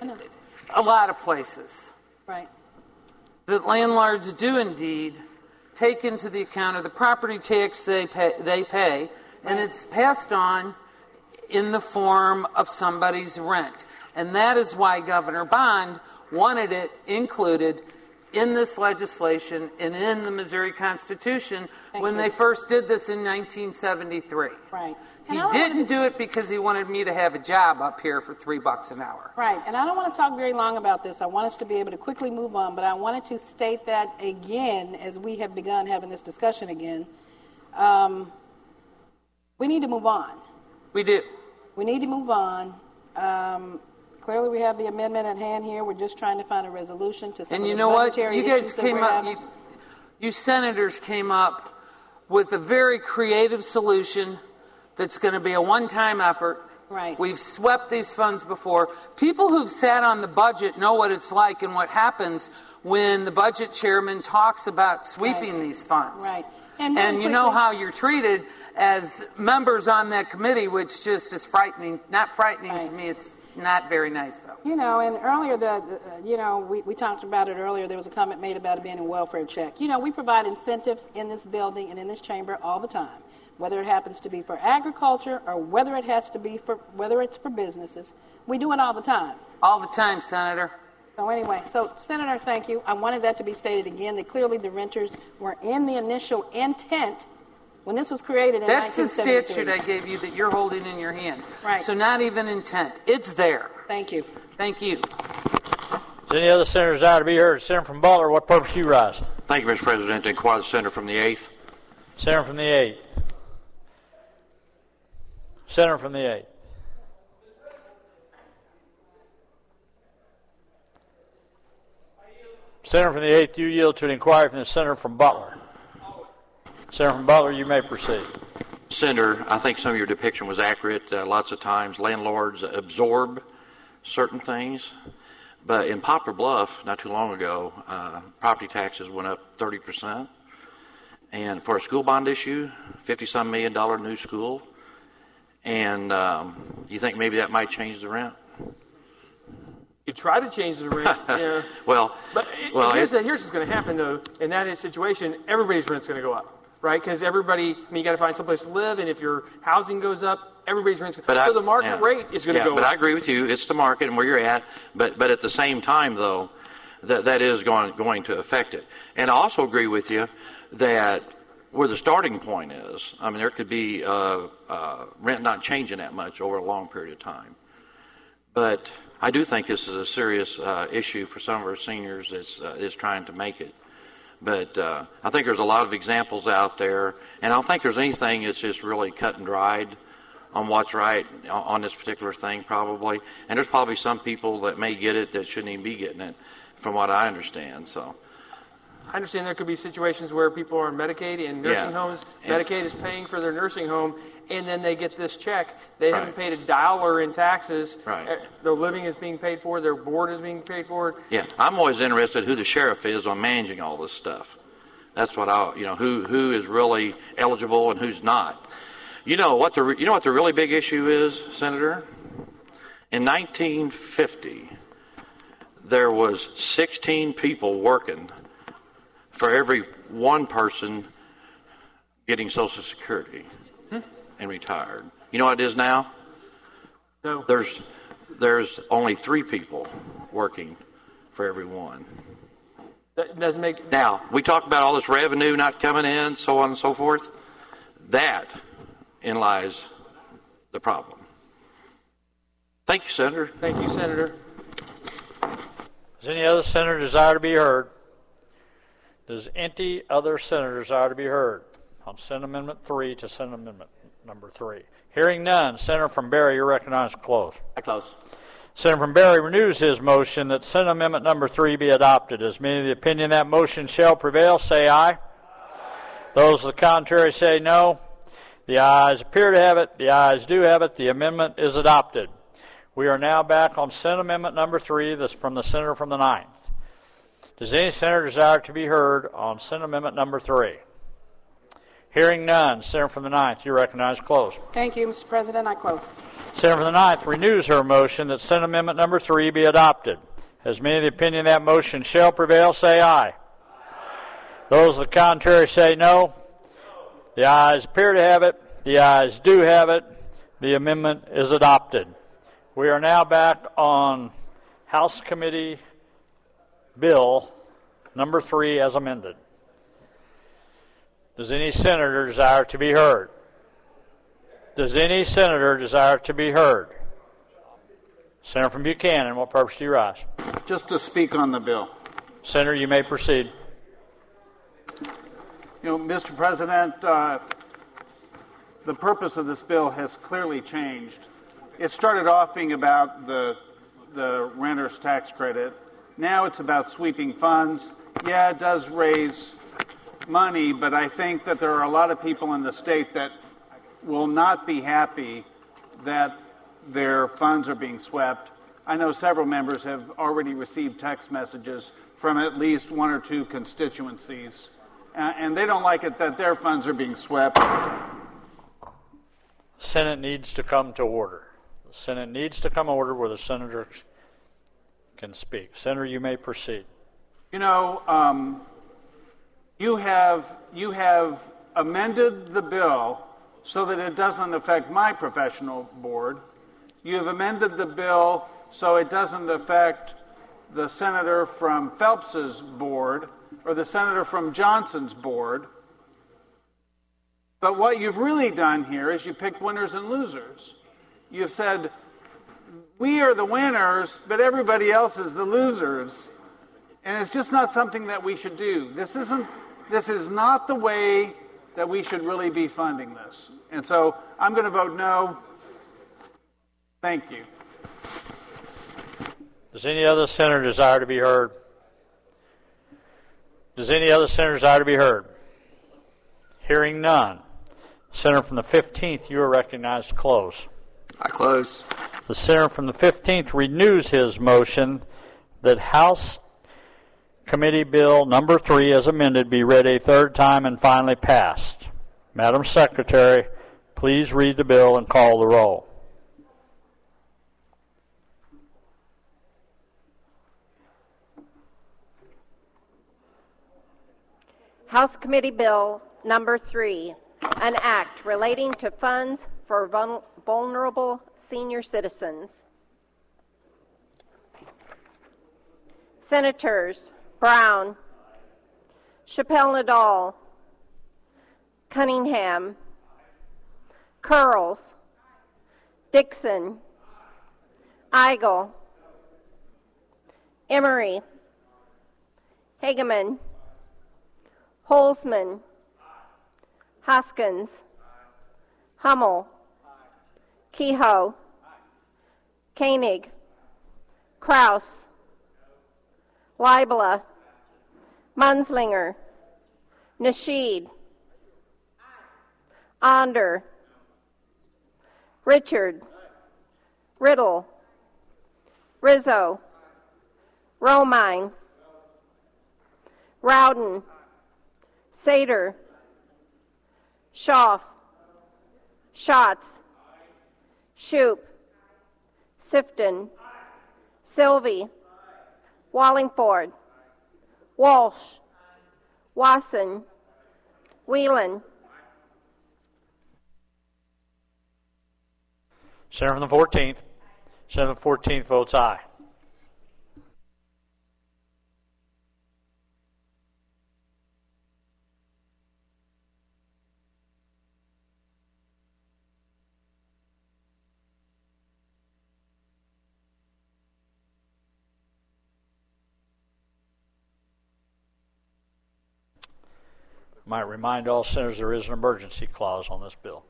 a lot of places. Right. That landlords do indeed take into the account of the property tax they pay, they pay and it's passed on in the form of somebody's rent. And that is why Governor Bond wanted it included in this legislation and in the Missouri Constitution Thank when you. they first did this in nineteen seventy-three. Right. He And I don't didn't want to- do it because he wanted me to have a job up here for three bucks an hour. Right, and I don't want to talk very long about this. I want us to be able to quickly move on, but I wanted to state that again as we have begun having this discussion again. Um, we need to move on. We do. We need to move on. Um, clearly, we have the amendment at hand here. We're just trying to find a resolution to some And of you the know what? budgetary You guys issues that came we're up, having. you, you senators came up with a very creative solution that's going to be a one-time effort. Right. We've swept these funds before. People who've sat on the budget know what it's like and what happens when the budget chairman talks about sweeping Right. these funds. Right. And, And really you know quickly- how you're treated as members on that committee, which just is frightening. Not frightening Right. to me, it's not very nice, though. You know, and earlier, the, uh, you know, we, we talked about it earlier. There was a comment made about it being a welfare check. You know, we provide incentives in this building and in this chamber all the time, whether it happens to be for agriculture or whether it has to be for, whether it's for businesses. We do it all the time. All the time, Senator. So anyway, so Senator, thank you. I wanted that to be stated again, that clearly the renters were in the initial intent when this was created in That's the nineteen seventy-three. statute I gave you that you're holding in your hand. Right. So not even intent. It's there. Thank you. Thank you. Is any other senators out to be heard? Senator from Butler, what purpose do you rise? Thank you, Mister President. To inquire the senator from the eighth. Senator from the eighth. Senator from the eighth. Senator from the eighth, you yield to an inquiry from the senator from Butler. Senator from Butler, you may proceed. Senator, I think some of your depiction was accurate. Uh, lots of times landlords absorb certain things. But in Poplar Bluff, not too long ago, uh, property taxes went up thirty percent. And for a school bond issue, fifty-some million dollar new school. And um, you think maybe that might change the rent? You try to change the rent. Yeah. Well, But it- well, here's, it- the, here's what's going to happen, though. In that situation, everybody's rent's going to go up, right? Because everybody, I mean, you got to find someplace to live, and if your housing goes up, everybody's rent's going to But go up. I- So the market yeah. rate is going to yeah, go but up. I agree with you. It's the market and where you're at. But but at the same time, though, that that is going going to affect it. And I also agree with you that where the starting point is, I mean, there could be uh, uh, rent not changing that much over a long period of time. But I do think this is a serious uh, issue for some of our seniors that's uh, is trying to make it. But uh, I think there's a lot of examples out there, and I don't think there's anything that's just really cut and dried on what's right on on this particular thing, probably. And there's probably some people that may get it that shouldn't even be getting it, from what I understand. So, I understand there could be situations where people are on Medicaid in nursing Yeah. homes. And- Medicaid is paying for their nursing home, and then they get this check. They Right. haven't paid a dollar in taxes. Right. Uh, Their living is being paid for. Their board is being paid for. yeah, I'm always interested who the sheriff is on managing all this stuff. That's what I, you know, who who is really eligible and who's not. You know what the you know what the really big issue is, Senator? In nineteen fifty, there was sixteen people working for every one person getting Social Security and retired. You know what it is now? No. There's there's only three people working for every one. That doesn't make... Now, we talk about all this revenue not coming in, so on and so forth. That in lies the problem. Thank you, Senator. Thank you, Senator. Does any other senator desire to be heard? Does any other senator desire to be heard on Senate Amendment three to Senate Amendment number three? Hearing none, Senator from Barry, you're recognized to close. I close. Senator from Barry renews his motion that Senate Amendment number three be adopted. As many of the opinion that motion shall prevail, say aye. Aye. Those of the contrary say no. The ayes appear to have it. The ayes do have it. The amendment is adopted. We are now back on Senate Amendment number three. This from the senator from the ninth. Does any senator desire to be heard on Senate Amendment number three? Hearing none, Senator from the ninth, you recognize close. Thank you, Mister President. I close. Senator from the ninth renews her motion that Senate Amendment number three be adopted. As many of the opinion that motion shall prevail, say aye. Aye. Those of the contrary say no. The ayes appear to have it. The ayes do have it. The amendment is adopted. We are now back on House Committee Bill number three as amended. Does any senator desire to be heard? Does any senator desire to be heard? Senator from Buchanan, what purpose do you rise? Just to speak on the bill. Senator, you may proceed. You know, Mister President, uh, the purpose of this bill has clearly changed. It started off being about the the renter's tax credit. Now it's about sweeping funds. Yeah, it does raise money, but I think that there are a lot of people in the state that will not be happy that their funds are being swept. I know several members have already received text messages from at least one or two constituencies, uh, and they don't like it that their funds are being swept. Senate needs to come to order. The Senate needs to come to order where the senators can speak. Senator, you may proceed. You know, um, you have you have amended the bill so that it doesn't affect my professional board. You have amended the bill so it doesn't affect the senator from Phelps's board or the senator from Johnson's board. But what you've really done here is you picked winners and losers. You've said, we are the winners, but everybody else is the losers. And it's just not something that we should do. This isn't. This is not the way that we should really be funding this. And so I'm going to vote no. Thank you. Does any other senator desire to be heard? Does any other senator desire to be heard? Hearing none. Senator from the fifteenth, you are recognized to close. I close. The senator from the fifteenth renews his motion that House Committee Bill number three as amended be read a third time and finally passed. Madam Secretary, please read the bill and call the roll. House Committee Bill number three, an act relating to funds for vul- vulnerable senior citizens. Senators Brown, Chappelle Nadal, Cunningham, Curls, Dixon, Eigel, Emery, Hageman, Holzman, Hoskins, Hummel, Kehoe, Koenig, Kraus, Leibler, Munslinger, Nasheed, Onder, Richard, Riddle, Rizzo, Romine, Rowden, Sater, Schaaf, Schatz, Shoup, Sifton, Sylvie, Wallingford, Walsh, Wasson, Whelan. Senator from the fourteenth. Senator from the fourteenth votes aye. Might remind all senators there is an emergency clause on this bill.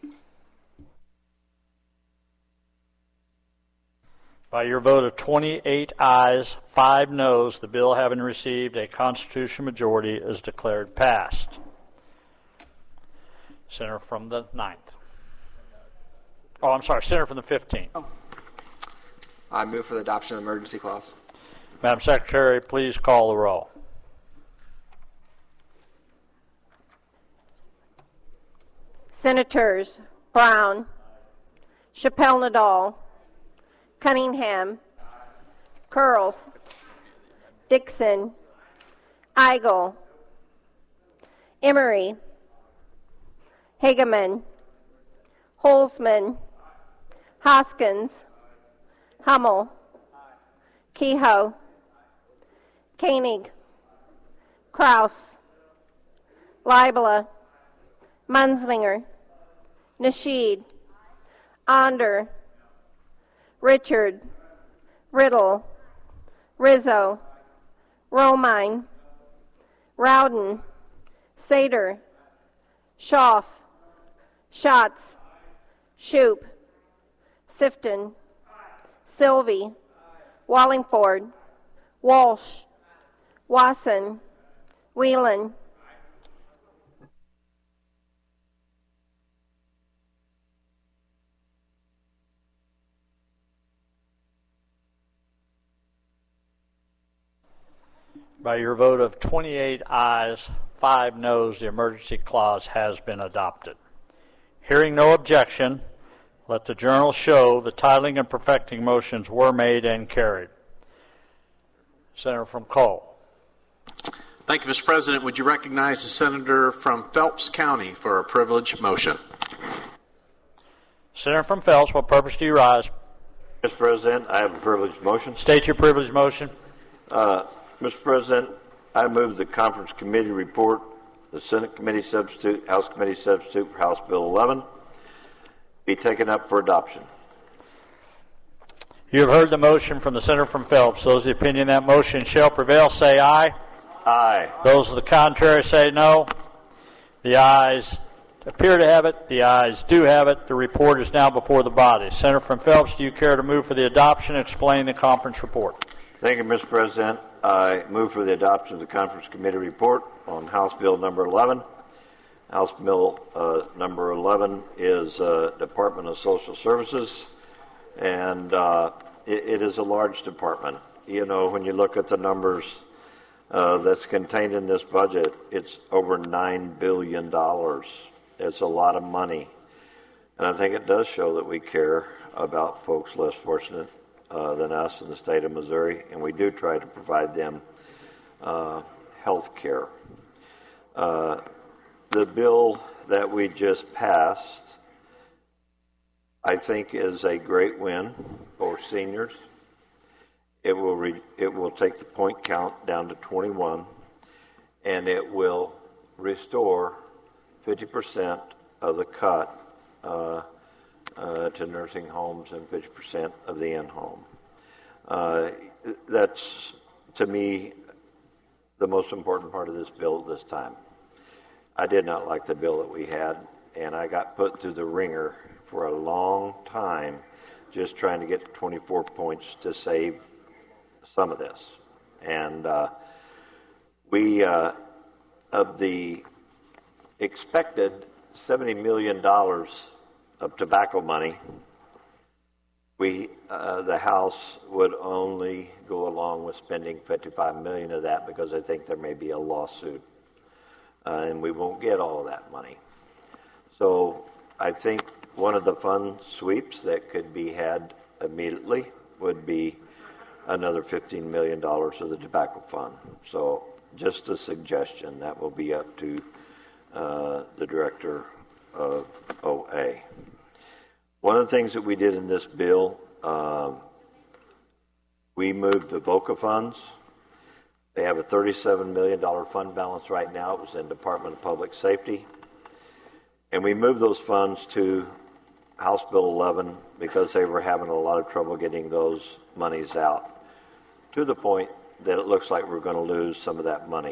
By your vote of twenty-eight ayes, five noes, the bill having received a constitutional majority is declared passed. Senator from the ninth. Oh, I'm sorry, Senator from the fifteenth. Oh. I move for the adoption of the emergency clause. Madam Secretary, please call the roll. Senators Brown, Chappelle Nadal, Cunningham, Curls, Dixon, Eigel, Emery, Hageman, Holzman, Hoskins, Hummel, Kehoe, Koenig, Kraus, Leibler, Munzlinger, Nasheed, Onder, Richard, Riddle, Rizzo, Romine, Rowden, Sater, Schaaf, Schatz, Shoup, Sifton, Sylvie, Wallingford, Walsh, Wasson, Whelan, By your vote of twenty-eight ayes, five noes, the emergency clause has been adopted. Hearing no objection, let the journal show the titling and perfecting motions were made and carried. Senator from Cole. Thank you, Mister President. Would you recognize the senator from Phelps County for a privilege motion? Senator from Phelps, what purpose do you rise? Mister President, I have a privilege motion. State your privilege motion. Uh, Mister President, I move the conference committee report, the Senate committee substitute, House committee substitute for House Bill eleven, be taken up for adoption. You have heard the motion from the senator from Phelps. Those of the opinion that motion shall prevail say aye. Aye. Those of the contrary say no. The ayes appear to have it. The ayes do have it. The report is now before the body. Senator from Phelps, do you care to move for the adoption and explain the conference report? Thank you, Mister President. I move for the adoption of the conference committee report on House Bill number eleven. House Bill uh, number eleven is uh, Department of Social Services, and uh, it, it is a large department. You know, when you look at the numbers uh, that's contained in this budget, it's over nine billion dollars. It's a lot of money, and I think it does show that we care about folks less fortunate Uh, than us in the state of Missouri, and we do try to provide them uh, health care. Uh, the bill that we just passed, I think, is a great win for seniors. It will re- it will take the point count down to twenty-one, and it will restore fifty percent of the cut uh, Uh, to nursing homes and fifty percent of the in-home. Uh, that's, to me, the most important part of this bill at this time. I did not like the bill that we had, and I got put through the ringer for a long time just trying to get to twenty-four points to save some of this. And uh, we, uh, of the expected seventy million dollars of tobacco money, we, uh, the House would only go along with spending fifty-five million dollars of that because I think there may be a lawsuit, uh, and we won't get all of that money. So I think one of the fund sweeps that could be had immediately would be another fifteen million dollars of the tobacco fund. So just a suggestion, that will be up to uh, the director of O A. One of the things that we did in this bill, uh, we moved the VOCA funds. They have a thirty-seven million dollars fund balance right now. It was in Department of Public Safety. And we moved those funds to House Bill eleven because they were having a lot of trouble getting those monies out, to the point that it looks like we're going to lose some of that money.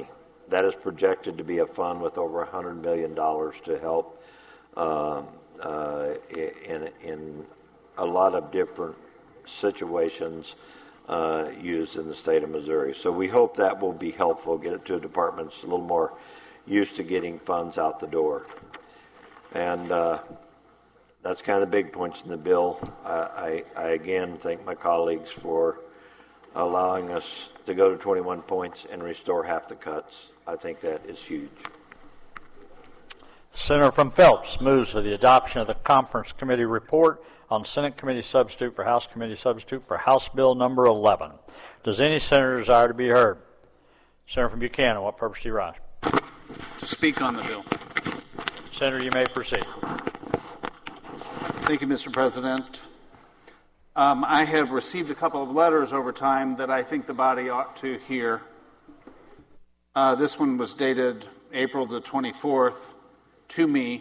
that is projected to be a fund with over one hundred million dollars to help um, uh, in, in a lot of different situations uh, used in the state of Missouri. So we hope that will be helpful, get it to departments a little more used to getting funds out the door. And uh, that's kind of the big points in the bill. Uh, I, I again thank my colleagues for allowing us to go to twenty-one points and restore half the cuts. I think that is huge. Senator from Phelps moves for the adoption of the Conference Committee report on Senate Committee substitute for House Committee substitute for House Bill number eleven. Does any senator desire to be heard? Senator from Buchanan, what purpose do you rise? To speak on the bill. Senator, you may proceed. Thank you, Mister President. Um, I have received a couple of letters over time that I think the body ought to hear. Uh, this one was dated April the twenty-fourth to me.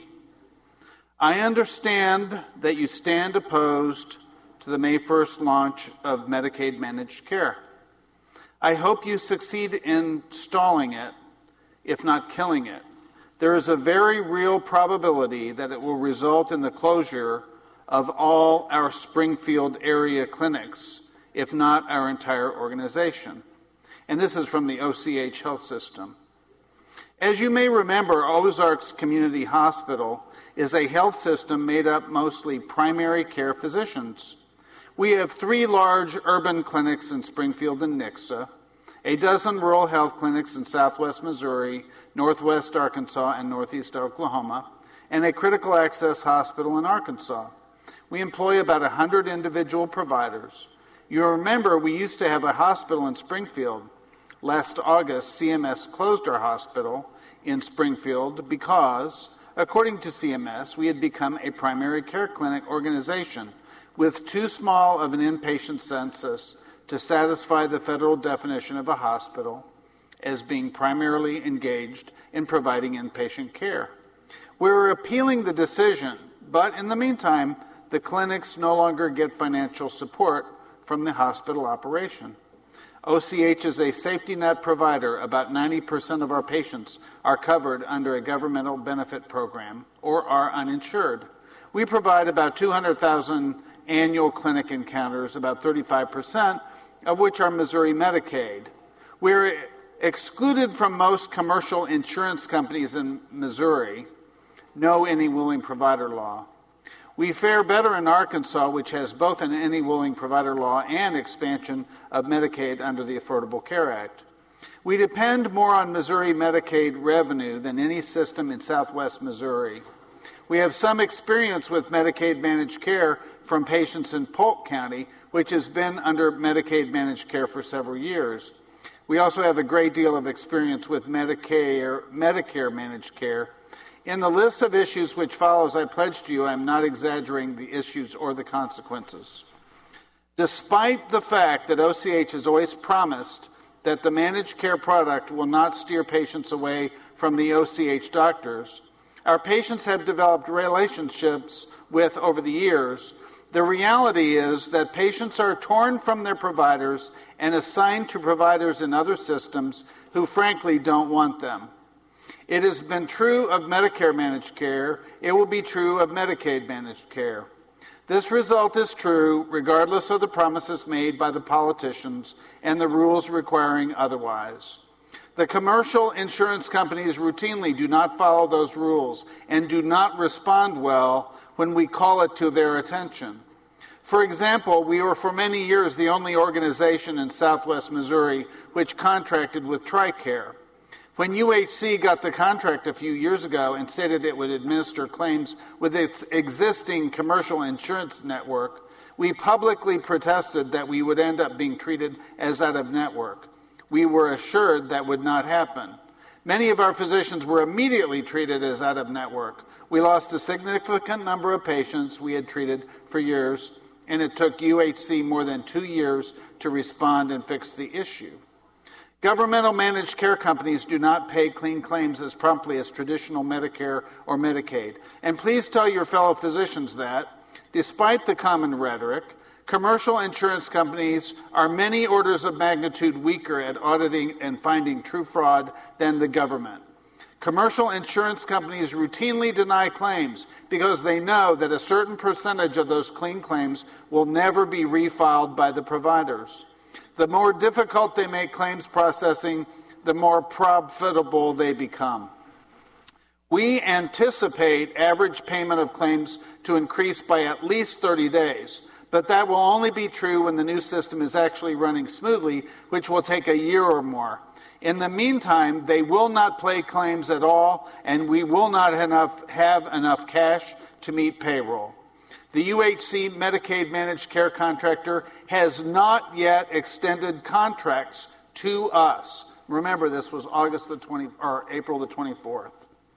I understand that you stand opposed to the May first launch of Medicaid managed care. I hope you succeed in stalling it, if not killing it. There is a very real probability that it will result in the closure of all our Springfield area clinics, if not our entire organization. And this is from the O C H Health System. As you may remember, Ozarks Community Hospital is a health system made up mostly primary care physicians. We have three large urban clinics in Springfield and Nixa, a dozen rural health clinics in southwest Missouri, northwest Arkansas, and northeast Oklahoma, and a critical access hospital in Arkansas. We employ about one hundred individual providers. You remember we used to have a hospital in Springfield. Last August, C M S closed our hospital in Springfield because, according to C M S, we had become a primary care clinic organization with too small of an inpatient census to satisfy the federal definition of a hospital as being primarily engaged in providing inpatient care. We're appealing the decision, but in the meantime, the clinics no longer get financial support from the hospital operation. O C H is a safety net provider. About ninety percent of our patients are covered under a governmental benefit program or are uninsured. We provide about two hundred thousand annual clinic encounters, about thirty-five percent of which are Missouri Medicaid. We're excluded from most commercial insurance companies in Missouri. No any willing provider law. We fare better in Arkansas, which has both an any willing provider law and expansion of Medicaid under the Affordable Care Act. We depend more on Missouri Medicaid revenue than any system in southwest Missouri. We have some experience with Medicaid managed care from patients in Polk County, which has been under Medicaid managed care for several years. We also have a great deal of experience with Medicare, Medicare managed care. In the list of issues which follows, I pledge to you I am not exaggerating the issues or the consequences. Despite the fact that O C H has always promised that the managed care product will not steer patients away from the O C H doctors, our patients have developed relationships with over the years. The reality is that patients are torn from their providers and assigned to providers in other systems who frankly don't want them. It has been true of Medicare managed care. It will be true of Medicaid managed care. This result is true regardless of the promises made by the politicians and the rules requiring otherwise. The commercial insurance companies routinely do not follow those rules and do not respond well when we call it to their attention. For example, we were for many years the only organization in southwest Missouri which contracted with TRICARE. When U H C got the contract a few years ago and stated it would administer claims with its existing commercial insurance network, we publicly protested that we would end up being treated as out-of-network. We were assured that would not happen. Many of our physicians were immediately treated as out-of-network. We lost a significant number of patients we had treated for years, and it took U H C more than two years to respond and fix the issue. Governmental managed care companies do not pay clean claims as promptly as traditional Medicare or Medicaid. And please tell your fellow physicians that, despite the common rhetoric, Commercial insurance companies are many orders of magnitude weaker at auditing and finding true fraud than the government. Commercial insurance companies routinely deny claims because they know that a certain percentage of those clean claims will never be refiled by the providers. The more difficult they make claims processing, the more profitable they become. We anticipate average payment of claims to increase by at least thirty days, but that will only be true when the new system is actually running smoothly, which will take a year or more. In the meantime, they will not pay claims at all, and we will not enough, have enough cash to meet payroll. The U H C Medicaid Managed Care Contractor has not yet extended contracts to us. Remember, this was August the twentieth or April the twenty-fourth.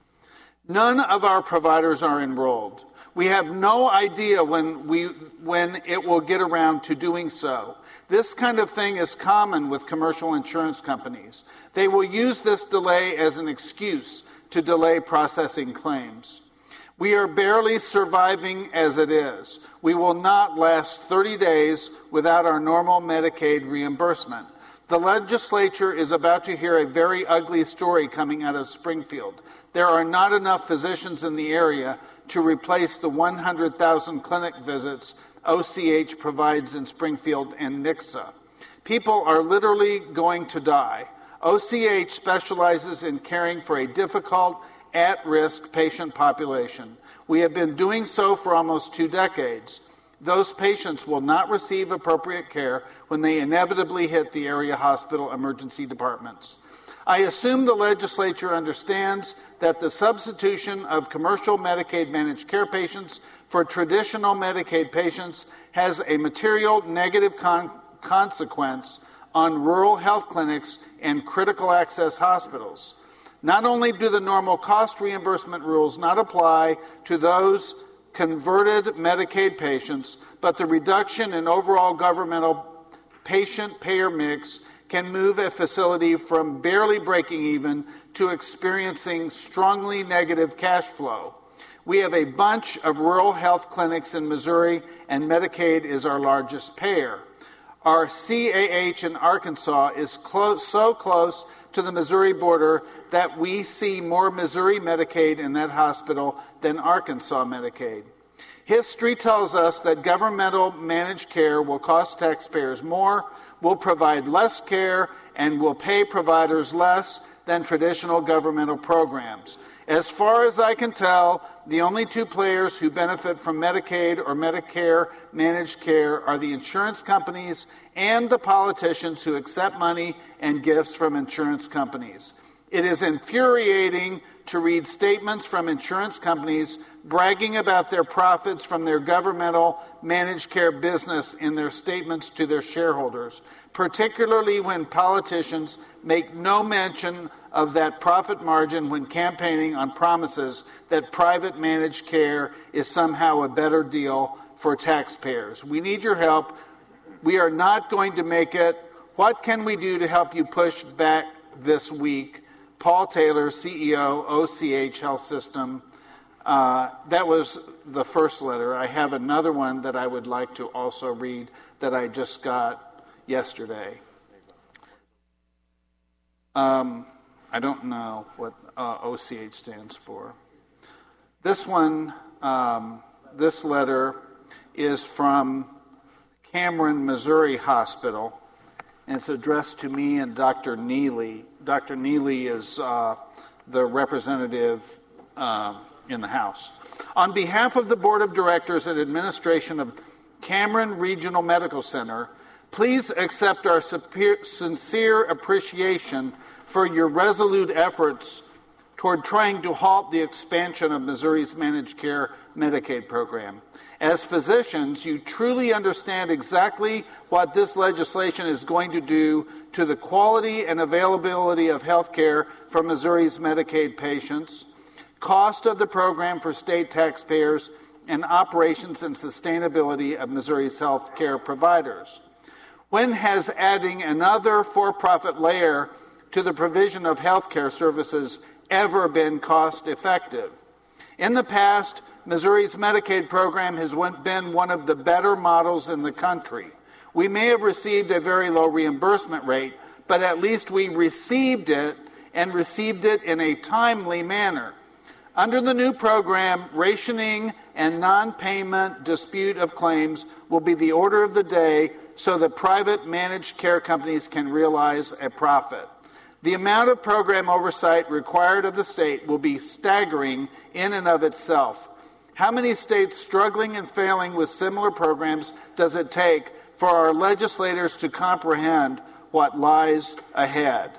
None of our providers are enrolled. We have no idea when we when it will get around to doing so. This kind of thing is common with commercial insurance companies. They will use this delay as an excuse to delay processing claims. We are barely surviving as it is. We will not last thirty days without our normal Medicaid reimbursement. The legislature is about to hear a very ugly story coming out of Springfield. There are not enough physicians in the area to replace the one hundred thousand clinic visits O C H provides in Springfield and Nixa. People are literally going to die. O C H specializes in caring for a difficult, at-risk patient population. We have been doing so for almost two decades. Those patients will not receive appropriate care when they inevitably hit the area hospital emergency departments. I assume the legislature understands that the substitution of commercial Medicaid managed care patients for traditional Medicaid patients has a material negative con- consequence on rural health clinics and critical access hospitals. Not only do the normal cost reimbursement rules not apply to those converted Medicaid patients, but the reduction in overall governmental patient-payer mix can move a facility from barely breaking even to experiencing strongly negative cash flow. We have a bunch of rural health clinics in Missouri, and Medicaid is our largest payer. Our C A H in Arkansas is close, so close to the Missouri border that we see more Missouri Medicaid in that hospital than Arkansas Medicaid. History tells us that governmental managed care will cost taxpayers more, will provide less care, and will pay providers less than traditional governmental programs. As far as I can tell, the only two players who benefit from Medicaid or Medicare managed care are the insurance companies and the politicians who accept money and gifts from insurance companies. It is infuriating to read statements from insurance companies bragging about their profits from their governmental managed care business in their statements to their shareholders, particularly when politicians make no mention of that profit margin when campaigning on promises that private managed care is somehow a better deal for taxpayers. We need your help. We are not going to make it. What can we do to help you push back this week? Paul Taylor, C E O, O C H Health System. Uh, that was the first letter. I have another one that I would like to also read that I just got yesterday. Um, I don't know what uh, O C H stands for. This one, um, this letter is from Cameron, Missouri Hospital, and it's addressed to me and Doctor Neely. Doctor Neely is uh, the representative uh, in the House. On behalf of the Board of Directors and Administration of Cameron Regional Medical Center, please accept our sincere appreciation for your resolute efforts toward trying to halt the expansion of Missouri's managed care Medicaid program. As physicians, you truly understand exactly what this legislation is going to do to the quality and availability of health care for Missouri's Medicaid patients, cost of the program for state taxpayers, and operations and sustainability of Missouri's health care providers. When has adding another for-profit layer to the provision of health care services ever been cost-effective? In the past, Missouri's Medicaid program has been one of the better models in the country. We may have received a very low reimbursement rate, but at least we received it and received it in a timely manner. Under the new program, rationing and non-payment dispute of claims will be the order of the day so that private managed care companies can realize a profit. The amount of program oversight required of the state will be staggering in and of itself. How many states struggling and failing with similar programs does it take for our legislators to comprehend what lies ahead?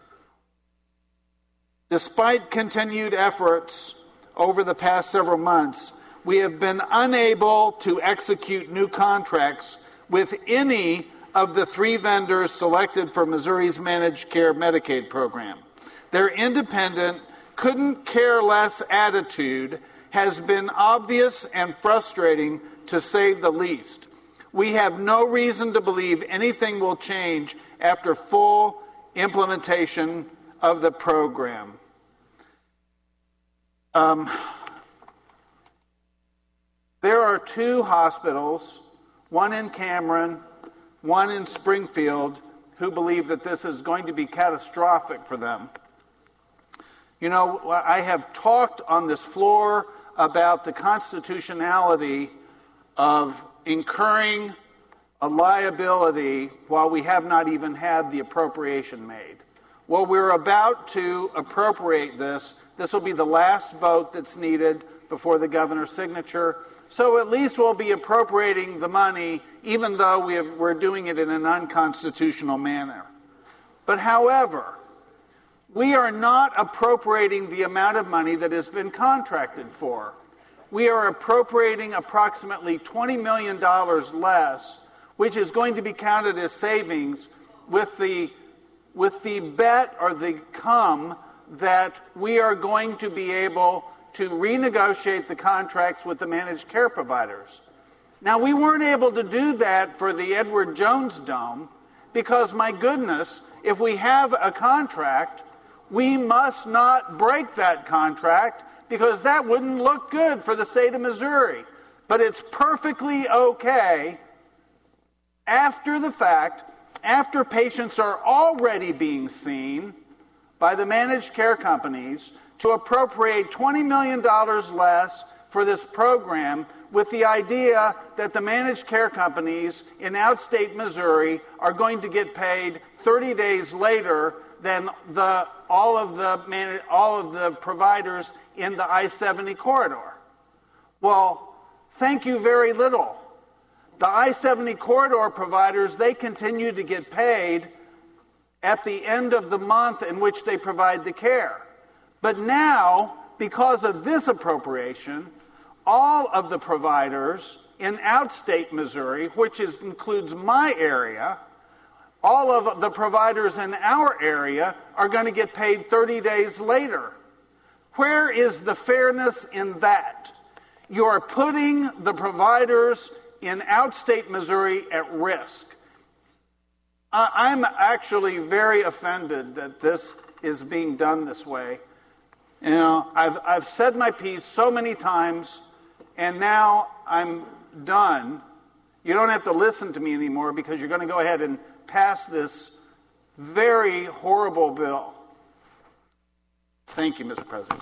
Despite continued efforts over the past several months, we have been unable to execute new contracts with any of the three vendors selected for Missouri's Managed Care Medicaid program. Their independent, couldn't care less attitude has been obvious and frustrating, to say the least. We have no reason to believe anything will change after full implementation of the program. Um, there are two hospitals, one in Cameron, one in Springfield, who believe that this is going to be catastrophic for them. You know, I have talked on this floor about the constitutionality of incurring a liability while we have not even had the appropriation made. Well, we're about to appropriate this. This will be the last vote that's needed before the governor's signature. So at least we'll be appropriating the money, even though we have, we're doing it in an unconstitutional manner. But however, we are not appropriating the amount of money that has been contracted for. We are appropriating approximately twenty million dollars less, which is going to be counted as savings with the, with the bet or the come that we are going to be able to renegotiate the contracts with the managed care providers. Now, we weren't able to do that for the Edward Jones Dome because, my goodness, if we have a contract, we must not break that contract because that wouldn't look good for the state of Missouri. But it's perfectly okay after the fact, after patients are already being seen by the managed care companies, to appropriate twenty million dollars less for this program with the idea that the managed care companies in outstate Missouri are going to get paid thirty days later than the, all, of the man, all of the providers in the I seventy corridor. Well, thank you very little. The I seventy corridor providers, they continue to get paid at the end of the month in which they provide the care. But now, because of this appropriation, all of the providers in outstate Missouri, which is, includes my area, all of the providers in our area are going to get paid thirty days later. Where is the fairness in that? You are putting the providers in outstate Missouri at risk. Uh, I'm actually very offended that this is being done this way. You know, I've, I've said my piece so many times, and now I'm done. You don't have to listen to me anymore because you're going to go ahead and pass this very horrible bill. Thank you, Mister President.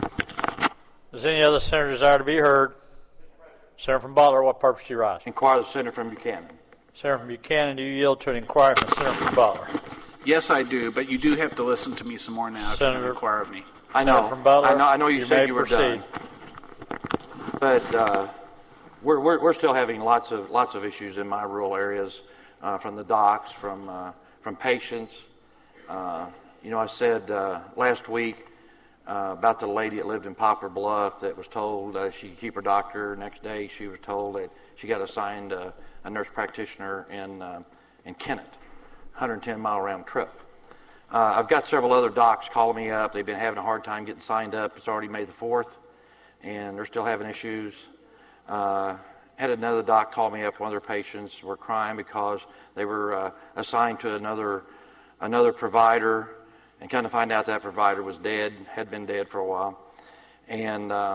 Does any other senator desire to be heard? Senator from Butler, what purpose do you rise? Inquire the senator from Buchanan. Senator from Buchanan, do you yield to an inquiry from the senator from Butler? Yes, I do, but you do have to listen to me some more now if you're going to inquire of me. I know. From Butler, I know. I know. You, you said you were proceed. done, but uh, we're, we're we're still having lots of lots of issues in my rural areas, uh, from the docs, from uh, from patients. Uh, you know, I said uh, last week uh, about the lady that lived in Poplar Bluff that was told uh, she could keep her doctor. Next day, she was told that she got assigned uh, a nurse practitioner in uh, in Kennett, one hundred ten mile round trip. Uh, I've got several other docs calling me up. They've been having a hard time getting signed up. It's already May the fourth, and they're still having issues. Uh, had another doc call me up. One of their patients were crying because they were uh, assigned to another another provider, and kind of find out that provider was dead, had been dead for a while. And um,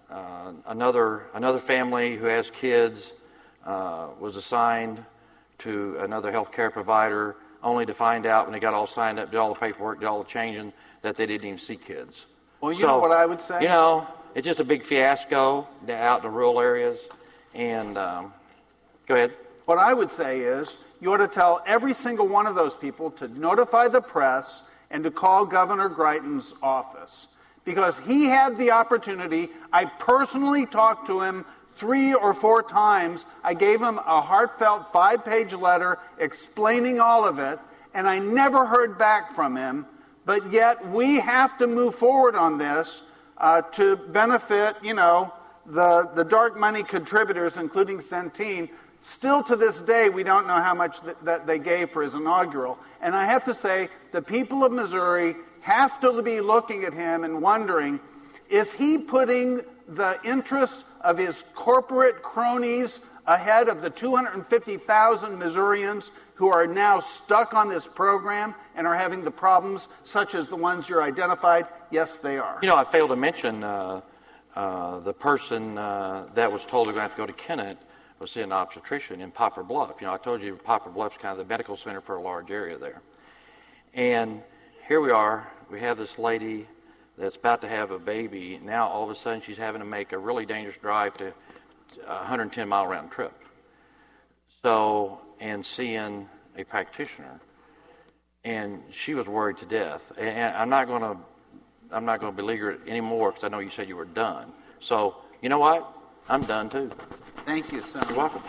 uh, another another family who has kids uh, was assigned to another health care provider, only to find out when they got all signed up, did all the paperwork, did all the changing, that they didn't even see kids. Well, you so, know what I would say? You know, it's just a big fiasco out in the rural areas. And um, go ahead. What I would say is you ought to tell every single one of those people to notify the press and to call Governor Greitens' office. Because he had the opportunity. I personally talked to him three or four times. I gave him a heartfelt five-page letter explaining all of it, and I never heard back from him. But yet we have to move forward on this uh, to benefit, you know, the, the dark money contributors, including Centene. Still to this day, we don't know how much th- that they gave for his inaugural. And I have to say, the people of Missouri have to be looking at him and wondering, is he putting the interests of his corporate cronies ahead of the two hundred fifty thousand Missourians who are now stuck on this program and are having the problems such as the ones you're identified? Yes, they are. You know, I failed to mention uh, uh, the person uh, that was told they're going to have to go to Kennett was an obstetrician in Poplar Bluff. You know, I told you Poplar Bluff's kind of the medical center for a large area there. And here we are, we have this lady that's about to have a baby. Now, all of a sudden, she's having to make a really dangerous drive to a one hundred ten mile round trip. So, and seeing a practitioner, and she was worried to death. And I'm not going to, I'm not going to beleaguer it anymore because I know you said you were done. So, you know what? I'm done too. Thank you, Senator. You're welcome.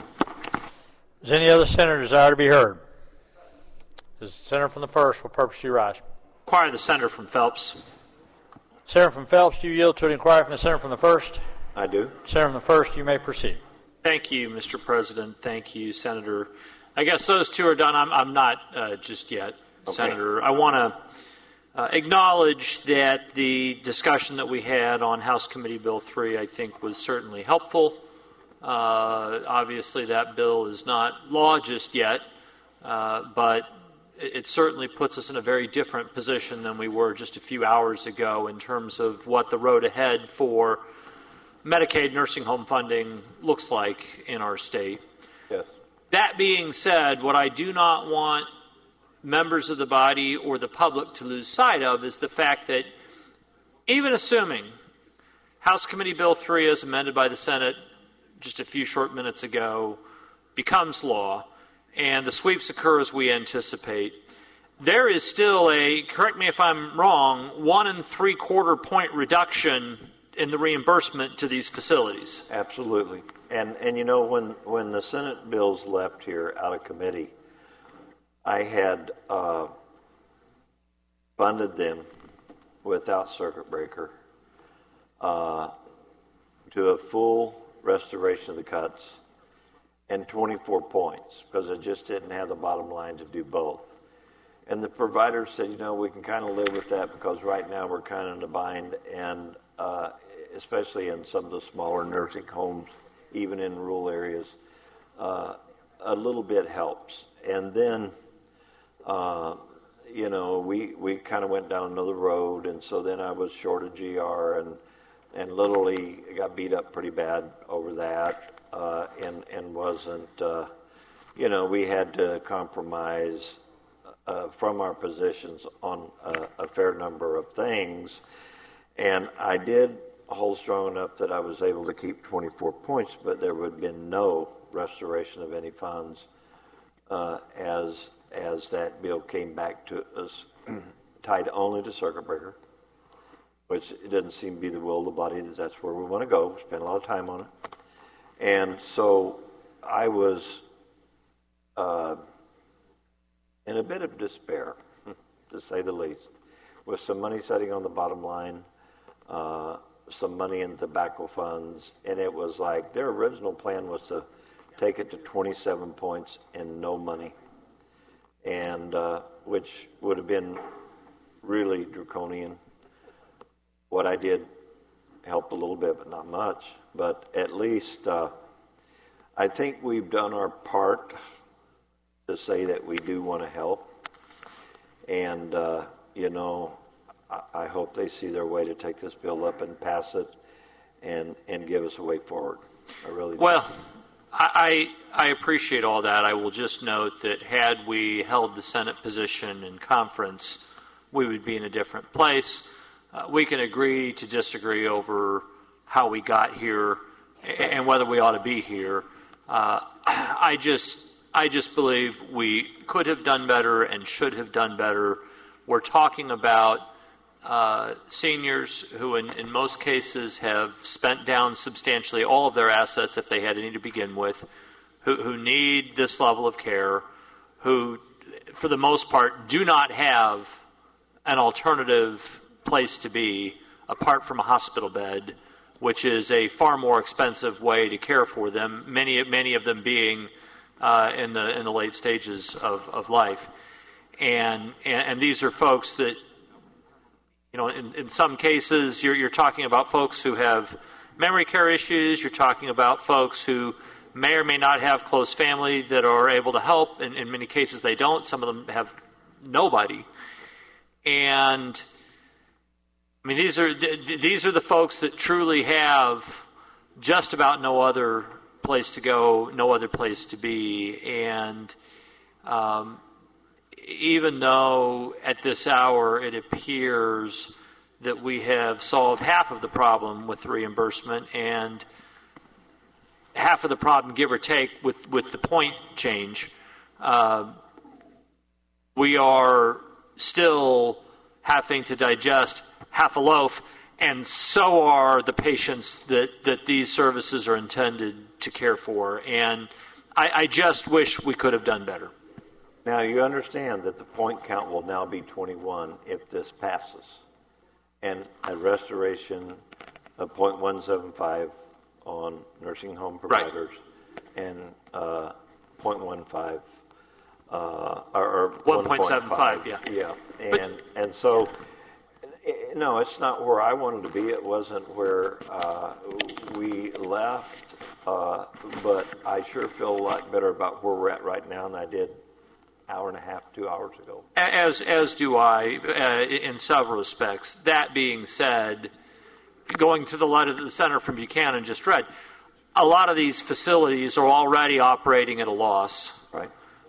Does any other senator desire to be heard? Does the senator from the first, what purpose do you rise? Inquire the senator from Phelps. Senator from Phelps, do you yield to an inquiry from the senator from the first? I do. Senator from the first, you may proceed. Thank you, Mister President. Thank you, Senator. I guess those two are done. I'm, I'm not uh, just yet, okay. Senator. I want to uh, acknowledge that the discussion that we had on House Committee Bill three, I think, was certainly helpful. Uh, obviously, that bill is not law just yet, uh, but it, it certainly puts us in a very different position than we were just a few hours ago in terms of what the road ahead for Medicaid nursing home funding looks like in our state. Yes. That being said, what I do not want members of the body or the public to lose sight of is the fact that even assuming House Committee Bill three, as amended by the Senate just a few short minutes ago, becomes law and the sweeps occur as we anticipate, there is still a, correct me if I'm wrong, one and three quarter point reduction in the reimbursement to these facilities. Absolutely. And and you know, when, when the Senate bills left here out of committee, I had uh, funded them without circuit breaker uh, to a full restoration of the cuts and twenty-four points because I just didn't have the bottom line to do both. And the providers said, you know, we can kind of live with that because right now we're kind of in a bind, and uh, especially in some of the smaller nursing homes, even in rural areas, uh, a little bit helps. And then, uh, you know, we, we kind of went down another road, and so then I was short a G R and and literally got beat up pretty bad over that, uh, and and wasn't, uh, you know, we had to compromise uh, from our positions on a, a fair number of things, and I did hold strong enough that I was able to keep twenty-four points, but there would have been no restoration of any funds uh, as as that bill came back to us, tied only to circuit breaker, which it doesn't seem to be the will of the body that that's where we want to go. We spent a lot of time on it. And so I was uh, in a bit of despair, to say the least, with some money sitting on the bottom line, uh, some money in tobacco funds, and it was like their original plan was to take it to twenty-seven points and no money, and uh, which would have been really draconian. What I did helped a little bit, but not much. But at least uh, I think we've done our part to say that we do want to help. And, uh, you know, I, I hope they see their way to take this bill up and pass it and and give us a way forward. I really do. Well, I, I appreciate all that. I will just note that had we held the Senate position in conference, we would be in a different place. Uh, we can agree to disagree over how we got here and whether we ought to be here. Uh, I just I just believe we could have done better and should have done better. We're talking about uh, seniors who in, in most cases have spent down substantially all of their assets if they had any to begin with, who, who need this level of care, who for the most part do not have an alternative place to be apart from a hospital bed, which is a far more expensive way to care for them, many many of them being uh, in the in the late stages of, of life. And, and and these are folks that, you know, in, in some cases you're, you're talking about folks who have memory care issues, you're talking about folks who may or may not have close family that are able to help. In, in many cases they don't. Some of them have nobody. And I mean, these are these are the folks that truly have just about no other place to go, no other place to be. And um, even though at this hour it appears that we have solved half of the problem with reimbursement and half of the problem, give or take, with, with the point change, uh, we are still having to digest half a loaf, and so are the patients that, that these services are intended to care for. And I, I just wish we could have done better. Now, you understand that the point count will now be twenty-one if this passes, and a restoration of point one seven five on nursing home providers, right, and uh, point one five uh, or, or one point seven five, yeah, yeah, and but, and so. No, it's not where I wanted to be. It wasn't where uh, we left, uh, but I sure feel a lot better about where we're at right now than I did an hour and a half, two hours ago. As as do I, uh, in several respects. That being said, going to the letter that the Senator from Buchanan just read, a lot of these facilities are already operating at a loss. Right.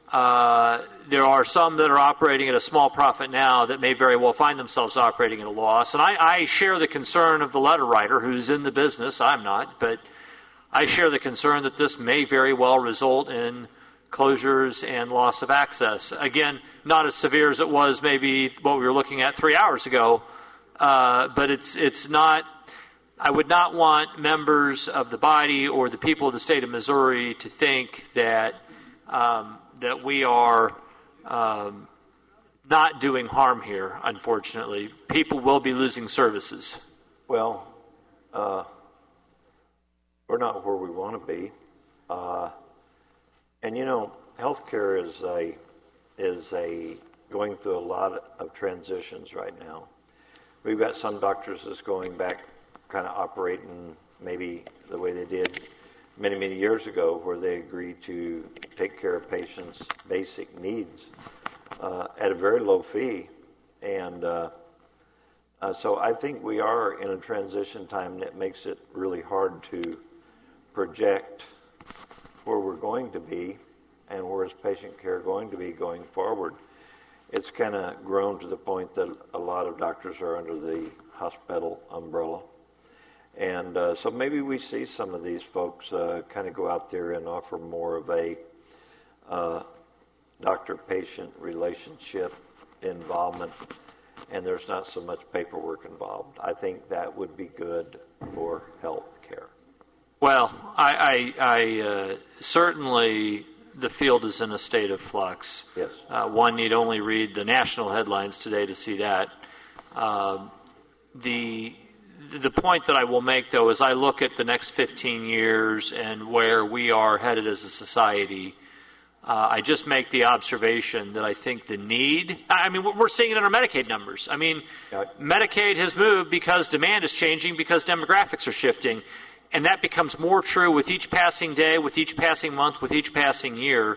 Uh, there are some that are operating at a small profit now that may very well find themselves operating at a loss. And I, I share the concern of the letter writer who's in the business. I'm not, but I share the concern that this may very well result in closures and loss of access. Again, not as severe as it was maybe what we were looking at three hours ago, uh, but it's it's not. I would not want members of the body or the people of the state of Missouri to think that um, that we are um, not doing harm here, unfortunately. People will be losing services. Well, uh, we're not where we want to be. Uh, and, you know, healthcare is a, is a going through a lot of transitions right now. We've got some doctors that's going back kind of operating maybe the way they did many, many years ago, where they agreed to take care of patients' basic needs uh, at a very low fee. And uh, uh, so I think we are in a transition time that makes it really hard to project where we're going to be and where is patient care going to be going forward. It's kind of grown to the point that a lot of doctors are under the hospital umbrella. And uh, so maybe we see some of these folks uh, kind of go out there and offer more of a uh, doctor-patient relationship involvement, and there's not so much paperwork involved. I think that would be good for health care. Well, I, I, I uh, certainly the field is in a state of flux. Yes. Uh, one need only read the national headlines today to see that. Uh, the The point that I will make, though, is I look at the next fifteen years and where we are headed as a society. Uh, I just make the observation that I think the need, I mean, we're seeing it in our Medicaid numbers. I mean, yep. Medicaid has moved because demand is changing, because demographics are shifting. And that becomes more true with each passing day, with each passing month, with each passing year.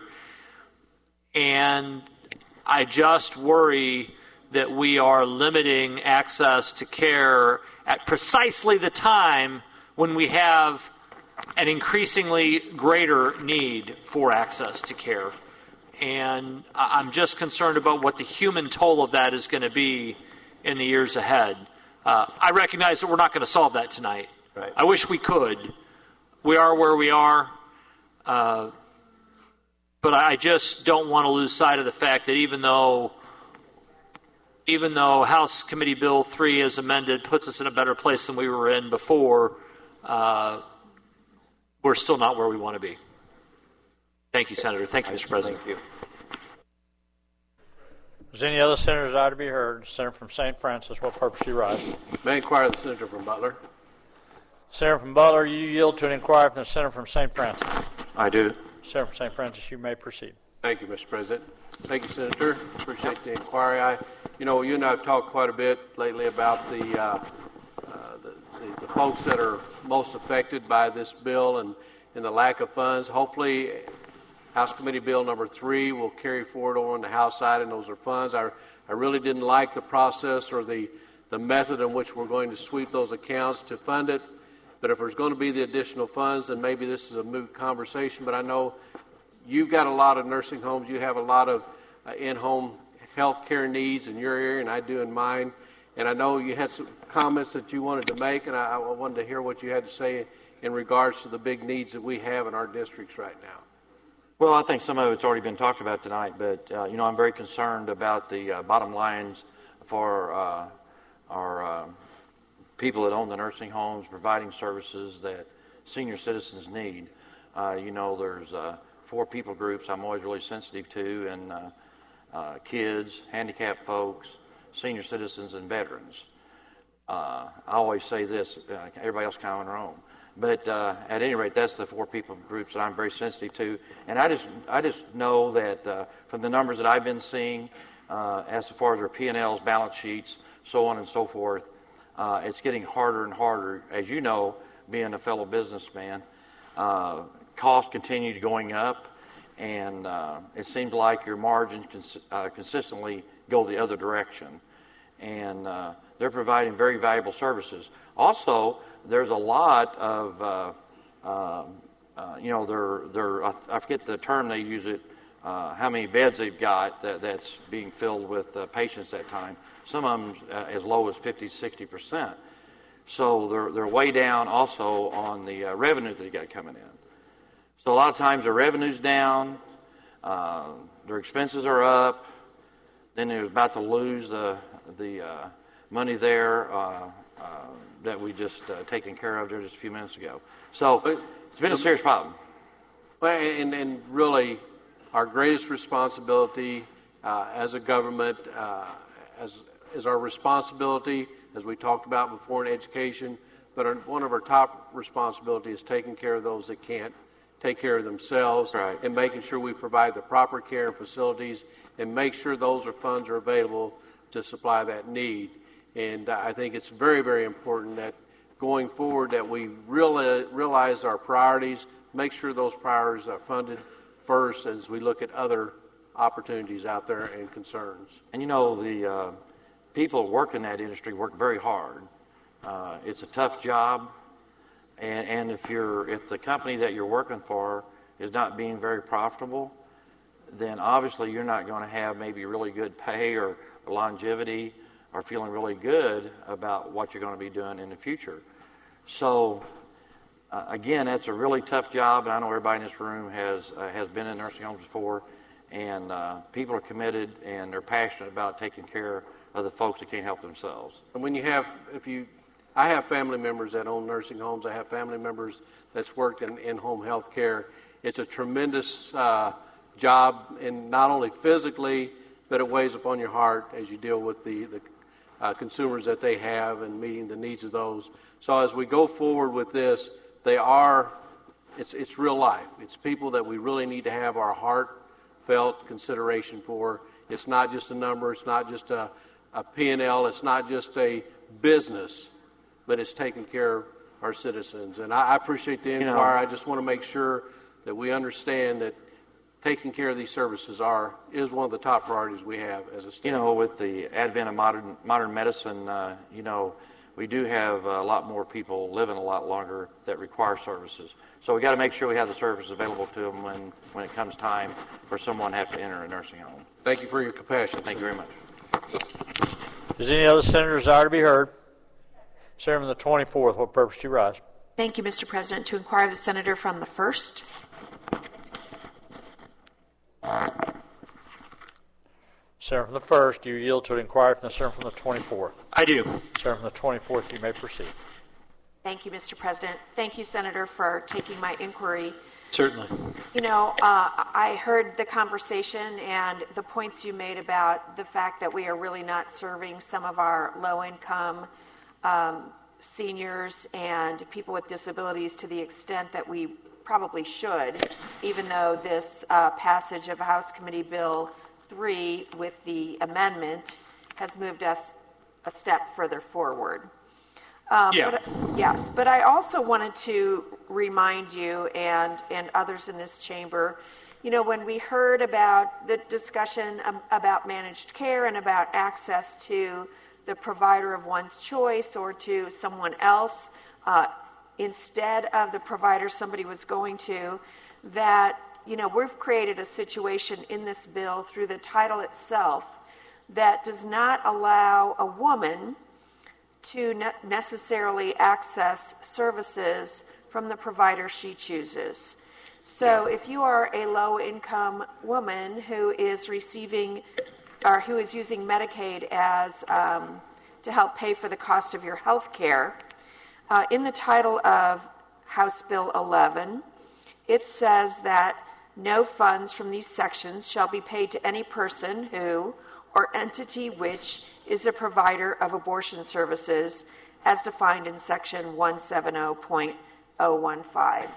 And I just worry that we are limiting access to care at precisely the time when we have an increasingly greater need for access to care. And I'm just concerned about what the human toll of that is going to be in the years ahead. Uh, I recognize that we're not going to solve that tonight. Right. I wish we could. We are where we are. Uh, but I just don't want to lose sight of the fact that even though even though House Committee Bill three as amended puts us in a better place than we were in before, uh, we're still not where we want to be. Thank you, Senator. Thank you, Mister President. Thank you. Is any other senators ought to be heard? Senator from Saint Francis, what purpose do you rise? May I inquire the senator from Butler? Senator from Butler, you yield to an inquiry from the senator from Saint Francis. I do. Senator from Saint Francis, you may proceed. Thank you, Mister President. Thank you, Senator. Appreciate the inquiry. I, you know, you and I have talked quite a bit lately about the, uh, uh, the, the, the folks that are most affected by this bill and, and the lack of funds. Hopefully, House Committee Bill number three will carry forward on the House side, and those are funds. I, I really didn't like the process or the, the method in which we're going to sweep those accounts to fund it. But if there's going to be the additional funds, then maybe this is a moot conversation. But I know you've got a lot of nursing homes. You have a lot of uh, in-home health care needs in your area, and I do in mine. And I know you had some comments that you wanted to make, and I, I wanted to hear what you had to say in regards to the big needs that we have in our districts right now. Well, I think some of it's already been talked about tonight, but, uh, you know, I'm very concerned about the uh, bottom lines for uh, our uh, people that own the nursing homes, providing services that senior citizens need. Uh, you know, there's uh, four people groups I'm always really sensitive to, and uh, uh, kids, handicapped folks, senior citizens, and veterans. Uh, I always say this, uh, everybody else kind of on their own. But uh, at any rate, that's the four people groups that I'm very sensitive to. And I just I just know that uh, from the numbers that I've been seeing, uh, as far as their P and L's, balance sheets, so on and so forth, uh, it's getting harder and harder. As you know, being a fellow businessman, uh, costs continue going up, and uh, it seems like your margins cons- uh, consistently go the other direction. And uh, they're providing very valuable services. Also, there's a lot of, uh, uh, uh, you know, they're, they're, I forget the term they use it, uh, how many beds they've got that, that's being filled with uh, patients at that time. Some of them uh, as low as fifty, sixty percent. So they're, they're way down also on the uh, revenue that they got coming in. So a lot of times their revenue's down, uh, their expenses are up, then they're about to lose the, the uh, money there, uh, uh, that we just uh, taken care of there just a few minutes ago. So it's been a serious problem. Well, and, and really, our greatest responsibility uh, as a government, uh, as is our responsibility, as we talked about before, in education. But our, one of our top responsibilities is taking care of those that can't take care of themselves, right, and making sure we provide the proper care and facilities, and make sure those are funds are available to supply that need. And I think it's very, very important that going forward that we really realize our priorities, make sure those priorities are funded first as we look at other opportunities out there and concerns. And you know, the uh, people work in that industry work very hard. Uh, it's a tough job, and, and if you're if the company that you're working for is not being very profitable, then obviously you're not going to have maybe really good pay or, or longevity, are feeling really good about what you're going to be doing in the future. So, uh, again, that's a really tough job, and I know everybody in this room has uh, has been in nursing homes before, and uh, people are committed and they're passionate about taking care of the folks that can't help themselves. And when you have, if you, I have family members that own nursing homes. I have family members that's worked in in-home health care. It's a tremendous uh, job, and not only physically, but it weighs upon your heart as you deal with the, the Uh, consumers that they have and meeting the needs of those. So as we go forward with this, they are, it's it's real life. It's people that we really need to have our heartfelt consideration for. It's not just a number. It's not just a, a P and L. It's not just a business, but it's taking care of our citizens. And I, I appreciate the inquiry. You know, I just want to make sure that we understand that taking care of these services are is one of the top priorities we have as a state. You know, with the advent of modern modern medicine, uh, you know, we do have a lot more people living a lot longer that require services. So we got to make sure we have the services available to them when, when it comes time for someone to have to enter a nursing home. Thank you for your compassion. Thank you very much. Does any other senator desire to be heard? Senator from the twenty-fourth, what purpose do you rise? Thank you, Mister President. To inquire the senator from the first. Senator from the first, do you yield to an inquiry from the senator from the twenty-fourth? I do. Senator from the twenty-fourth, you may proceed. Thank you, Mister President. Thank you, Senator, for taking my inquiry. Certainly. You know, uh, I heard the conversation and the points you made about the fact that we are really not serving some of our low-income um, seniors and people with disabilities to the extent that we probably should, even though this uh, passage of House Committee Bill three with the amendment has moved us a step further forward. Um, yeah. But, yes, but I also wanted to remind you and, and others in this chamber, you know, when we heard about the discussion um, about managed care and about access to the provider of one's choice or to someone else uh, instead of the provider somebody was going to, that, you know, we've created a situation in this bill through the title itself that does not allow a woman to ne- necessarily access services from the provider she chooses. So yeah. If you are a low-income woman who is receiving or who is using Medicaid as um, to help pay for the cost of your health care, uh, in the title of House Bill eleven, it says that no funds from these sections shall be paid to any person who or entity which is a provider of abortion services as defined in section one seventy point oh one five.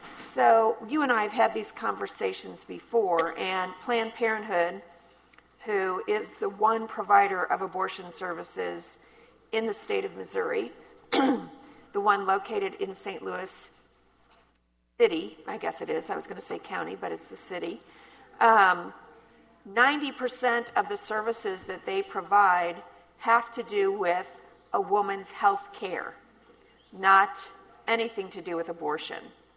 So you and I have had these conversations before, and Planned Parenthood, who is the one provider of abortion services in the state of Missouri, the one located in Saint Louis City, I guess it is, I was going to say county, but it's the city, um, ninety percent of the services that they provide have to do with a woman's health care, not anything to do with abortion.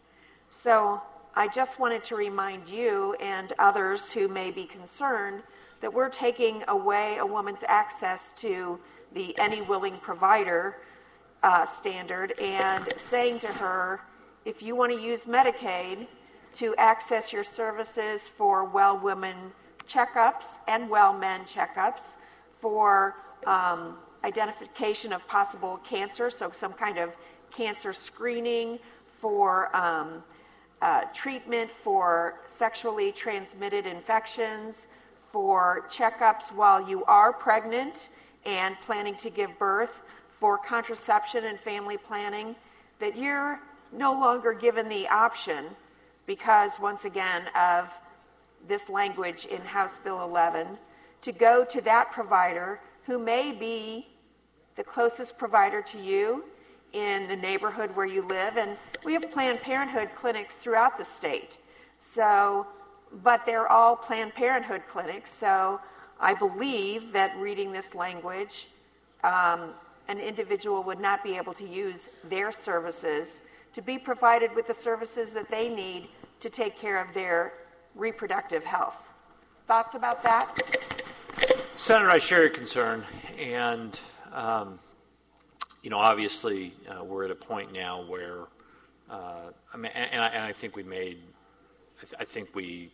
So I just wanted to remind you and others who may be concerned that we're taking away a woman's access to the any willing provider uh, standard and saying to her, if you want to use Medicaid to access your services for well women checkups and well men checkups, for um, identification of possible cancer, so some kind of cancer screening, for um, uh, treatment for sexually transmitted infections, for checkups while you are pregnant and planning to give birth, for contraception and family planning, that you're no longer given the option because, once again, of this language in House Bill eleven, to go to that provider who may be the closest provider to you in the neighborhood where you live. And we have Planned Parenthood clinics throughout the state. So, but they're all Planned Parenthood clinics. So I believe that reading this language, um, an individual would not be able to use their services to be provided with the services that they need to take care of their reproductive health. Thoughts about that? Senator, I share your concern, and um, you know, obviously, uh, we're at a point now where, uh, I mean, and, and, I, and I think we made, I, th- I think we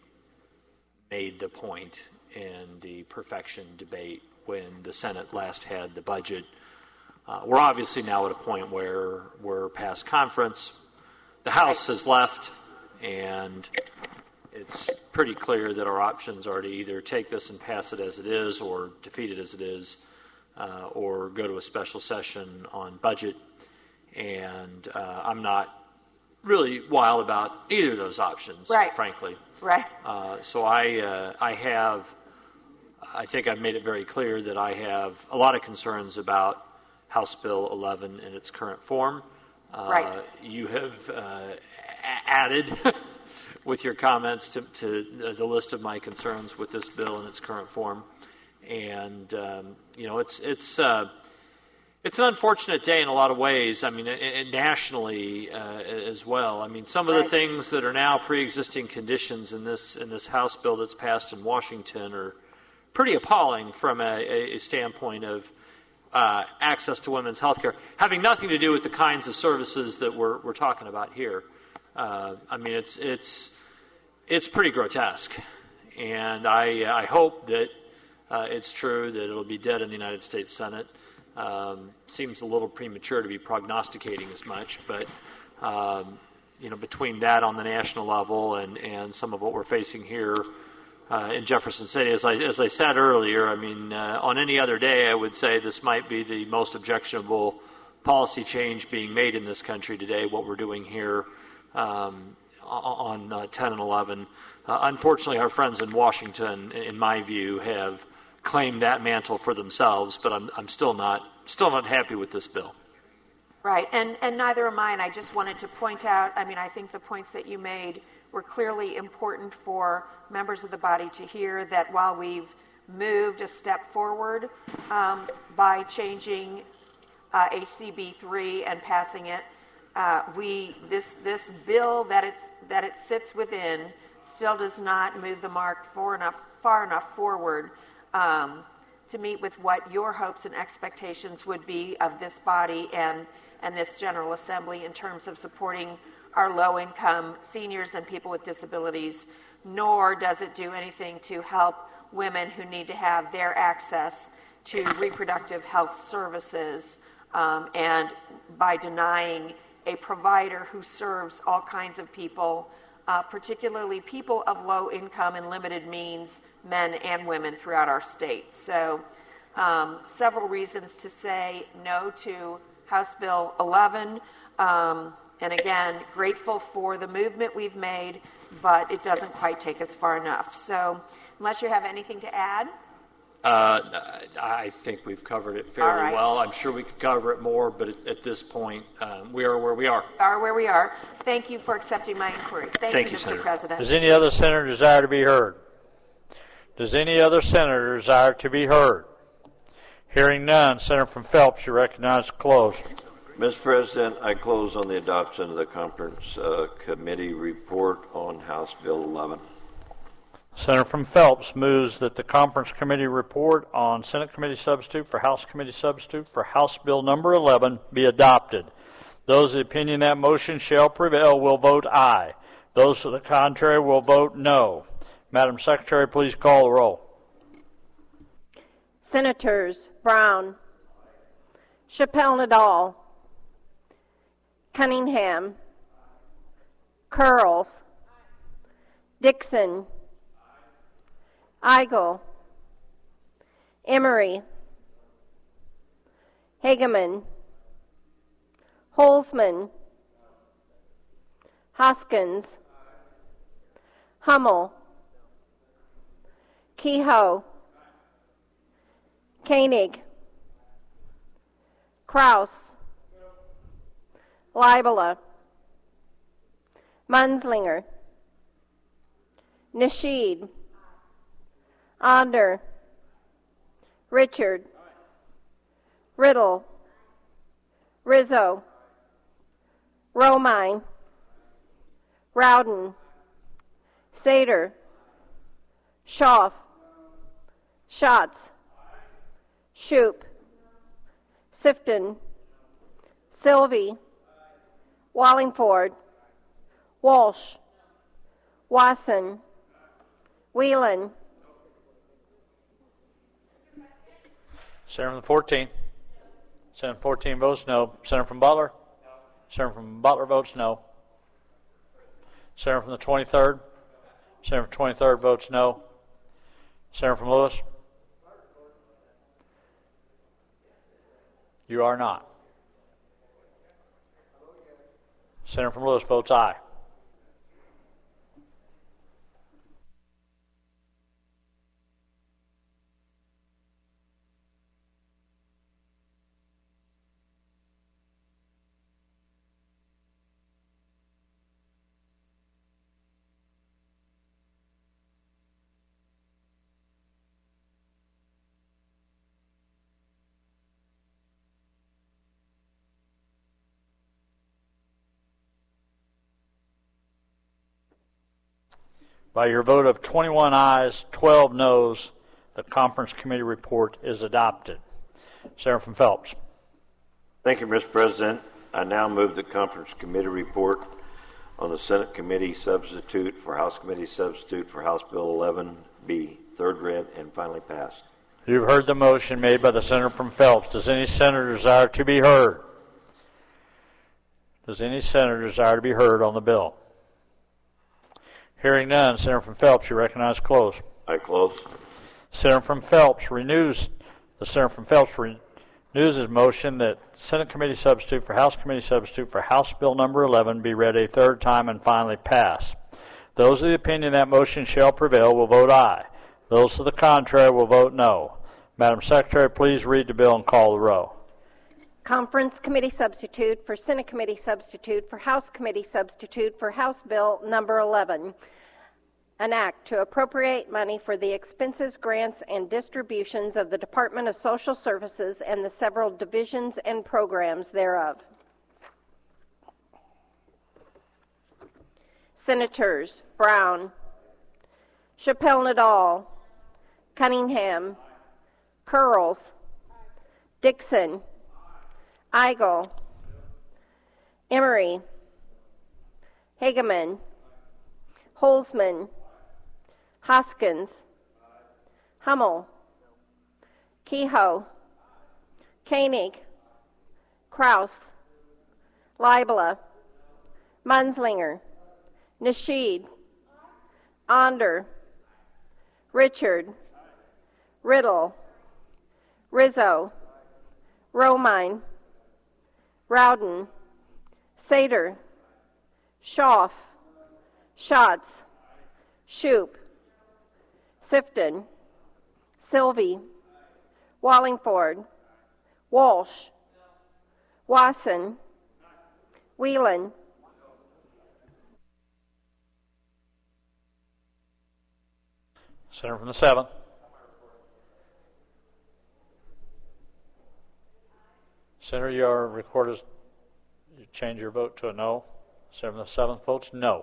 made the point in the perfection debate when the Senate last had the budget. Uh, we're obviously now at a point where we're past conference. The House has left, and it's pretty clear that our options are to either take this and pass it as it is or defeat it as it is, uh, or go to a special session on budget. And uh, I'm not really wild about either of those options, right. frankly. Right. Uh, so I, uh, I have, I think I've made it very clear that I have a lot of concerns about House Bill eleven in its current form. Uh, right. You have uh, added with your comments to, to the list of my concerns with this bill in its current form, and um, you know it's it's uh, it's an unfortunate day in a lot of ways. I mean, and nationally uh, as well. I mean, some of the things that are now pre-existing conditions in this in this House bill that's passed in Washington are pretty appalling from a, a standpoint of uh, access to women's health care, having nothing to do with the kinds of services that we're we're talking about here. Uh, I mean, it's it's it's pretty grotesque, and I I hope that uh, it's true that it'll be dead in the United States Senate. Um, seems a little premature to be prognosticating as much, but um, you know, between that on the national level and, and some of what we're facing here uh, in Jefferson City, as I as I said earlier, I mean, uh, on any other day, I would say this might be the most objectionable policy change being made in this country today. What we're doing here um, on uh, ten and eleven. Uh, unfortunately, our friends in Washington, in my view, have claim that mantle for themselves, but I'm I'm still not still not happy with this bill. Right, and and neither am I. And I just wanted to point out. I mean, I think the points that you made were clearly important for members of the body to hear. That while we've moved a step forward um, by changing uh, H C B three and passing it, uh, we this this bill that it's that it sits within still does not move the mark far enough far enough forward. Um, to meet with what your hopes and expectations would be of this body and, and this General Assembly in terms of supporting our low-income seniors and people with disabilities, nor does it do anything to help women who need to have their access to reproductive health services, um, and by denying a provider who serves all kinds of people, Uh, particularly people of low income and limited means, men and women throughout our state. So um, several reasons to say no to House Bill eleven. Um, and again, grateful for the movement we've made, but it doesn't quite take us far enough. So unless you have anything to add? Uh, I think we've covered it fairly right. well. I'm sure we could cover it more, but at, at this point, um, we are where we are. Are where we are. Thank you for accepting my inquiry. Thank, Thank you, you, Mister Senator. President. Does any other senator desire to be heard? Does any other senator desire to be heard? Hearing none, Senator from Phelps, you recognize to close. Mister President, I close on the adoption of the conference uh, committee report on House Bill eleven. Senator from Phelps moves that the conference committee report on Senate committee substitute for House committee substitute for House Bill number eleven be adopted. Those of the opinion that motion shall prevail will vote aye. Those to the contrary will vote no. Madam Secretary, please call the roll. Senators Brown, Chappelle Nadal, Cunningham, Curls, Dixon, Eigel, Emery, Hageman, Holzman, Hoskins, Hummel, Kehoe, Koenig, Kraus, Libela, Munslinger, Nasheed, Onder, Richard, Riddle, Rizzo, Romine, Rowden, Sater, Schaaf, Schatz, Shoup, Sifton, Sylvie, Wallingford, Walsh, Wasson, Whelan. Senator from the fourteenth. Senator from fourteen votes no. Senator from Butler? No. Senator from Butler votes no. Senator from the twenty-third? Senator from the twenty-third votes no. Senator from Lewis? You are not. Senator from Lewis votes aye. By your vote of twenty-one ayes, twelve noes, the conference committee report is adopted. Senator from Phelps. Thank you, Mister President. I now move the conference committee report on the Senate committee substitute for House committee substitute for House Bill eleven be third read and finally passed. You've heard the motion made by the senator from Phelps. Does any senator desire to be heard? Does any senator desire to be heard on the bill? Hearing none, Senator from Phelps, you recognize close. I close. Senator from Phelps renews, the Senator from Phelps renews his motion that Senate committee substitute for House committee substitute for House Bill number eleven be read a third time and finally pass. Those of the opinion that motion shall prevail will vote aye. Those to the contrary will vote no. Madam Secretary, please read the bill and call the row. Conference committee substitute for Senate committee substitute for House committee substitute for House Bill number eleven. An act to appropriate money for the expenses, grants, and distributions of the Department of Social Services and the several divisions and programs thereof. Senators Brown, Chappelle Nadal, Cunningham, Curls, Dixon, Eigel, Emery, Hageman, Holzman, Hoskins, Hummel, Kehoe, Koenig, Kraus, Leibler, Munslinger, Nasheed, Onder, Richard, Riddle, Rizzo, Romine, Rowden, Sater, Schaaf, Schatz, Shoup, Sifton, Sylvie, Wallingford, Walsh, Wasson, Whelan, Senator from the seventh. Senator, you are recorded. You change your vote to a no. Senator from the seventh votes no.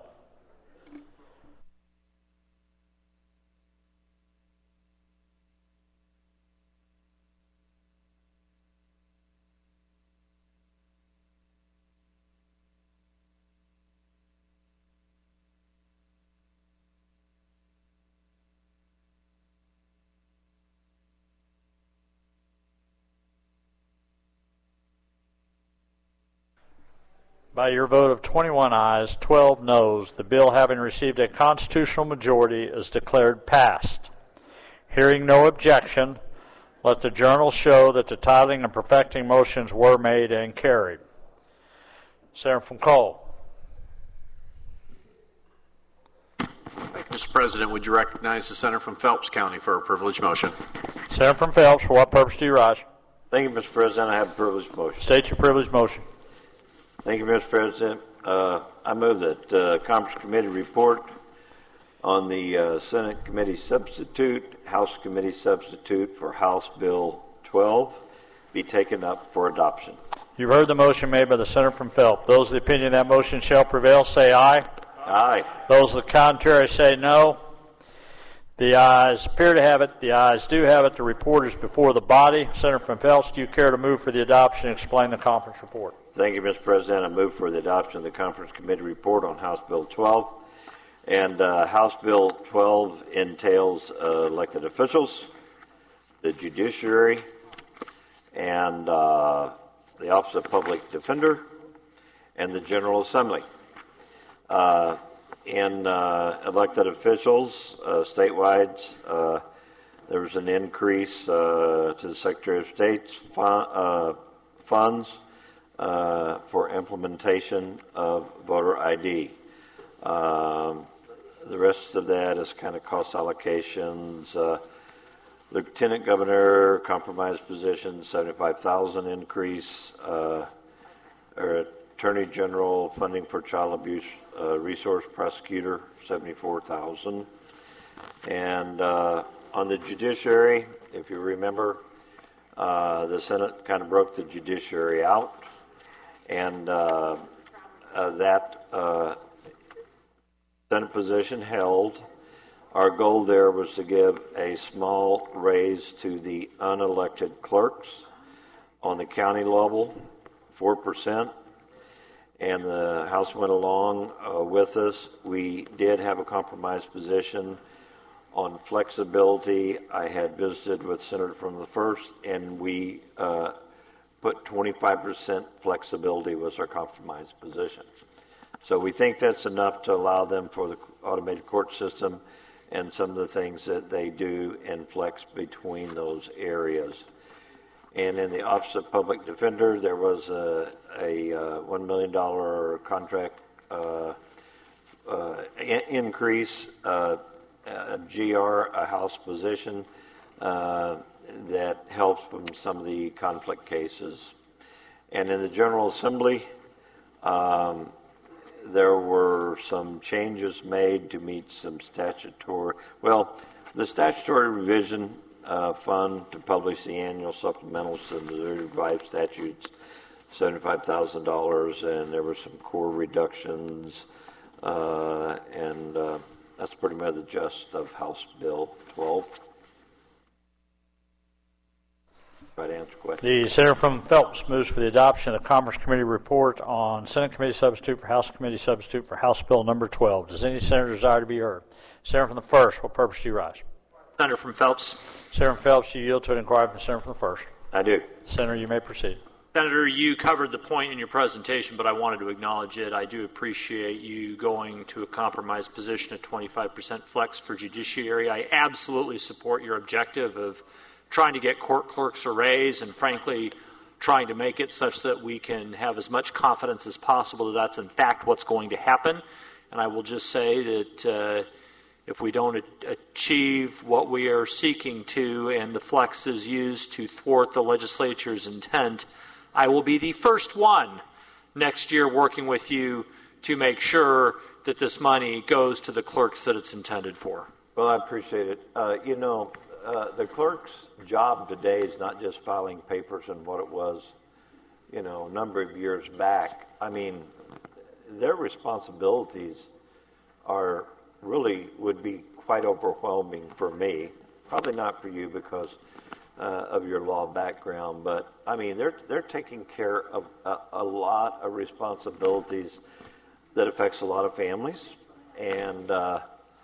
By your vote of twenty-one ayes, twelve noes, the bill having received a constitutional majority is declared passed. Hearing no objection, let the journal show that the titling and perfecting motions were made and carried. Senator from Cole. Thank you, Mister President. Would you recognize the senator from Phelps County for a privileged motion? Senator from Phelps, for what purpose do you rise? Thank you, Mister President. I have a privileged motion. State your privileged motion. Thank you, Mister President. Uh, I move that uh, Conference Committee report on the uh, Senate Committee substitute, House Committee substitute for House Bill twelve be taken up for adoption. You've heard the motion made by the senator from Phelps. Those of the opinion that motion shall prevail say aye. Aye. Those of the contrary say no. The ayes appear to have it. The ayes do have it. The report is before the body. Senator from Phelps, do you care to move for the adoption and explain the conference report? Thank you, Mister President. I move for the adoption of the Conference Committee report on House Bill twelve. And uh, House Bill twelve entails uh, elected officials, the judiciary, and uh, the Office of Public Defender, and the General Assembly. Uh, in uh, elected officials, uh, statewide, uh, there was an increase uh, to the Secretary of State's fun, uh, funds uh, for implementation of voter I D. Um, the rest of that is kind of cost allocations. Uh, Lieutenant Governor compromised position, seventy-five thousand increase. Uh, or Attorney General funding for child abuse uh, resource prosecutor, seventy-four thousand. And uh, on the judiciary, if you remember, uh, the Senate kind of broke the judiciary out, and uh, uh, that uh, Senate position held, Our goal there was to give a small raise to the unelected clerks on the county level, four percent. And the House went along uh, with us. We did have a compromise position on flexibility. I had visited with Senator from the first, and we uh, put twenty-five percent flexibility was our compromise position. So we think that's enough to allow them for the automated court system and some of the things that they do and flex between those areas. And in the Office of Public Defender, there was a, a uh, one million dollars contract uh, uh, in- increase, uh, a G R, a House position uh, that helps from some of the conflict cases. And in the General Assembly, um, there were some changes made to meet some statutory, well, the statutory revision uh, fund to publish the annual supplementals to the Missouri Revised Statutes, seventy-five thousand dollars, and there were some core reductions, uh, and uh, that's pretty much the gist of House Bill twelve. Try to answer questions. The Senator from Phelps moves for the adoption of the Commerce Committee report on Senate Committee substitute for House Committee substitute for House Bill number twelve. Does any senator desire to be heard? Senator from the first, what purpose do you rise? Senator from Phelps. Senator from Phelps, you yield to an inquiry from the Senator from the first. I do. Senator, you may proceed. Senator, you covered the point in your presentation, but I wanted to acknowledge it. I do appreciate you going to a compromise position at twenty-five percent flex for judiciary. I absolutely support your objective of trying to get court clerks a raise and, frankly, trying to make it such that we can have as much confidence as possible that that's, in fact, what's going to happen. And I will just say that uh, if we don't a- achieve what we are seeking to and the flex is used to thwart the legislature's intent, I will be the first one next year working with you to make sure that this money goes to the clerks that it's intended for. Well, I appreciate it. Uh, you know, uh, the clerk's job today is not just filing papers and what it was, you know, a number of years back. I mean, their responsibilities are really would be quite overwhelming for me. Probably not for you because uh, of your law background, but I mean, they're they're taking care of a, a lot of responsibilities that affects a lot of families, and uh,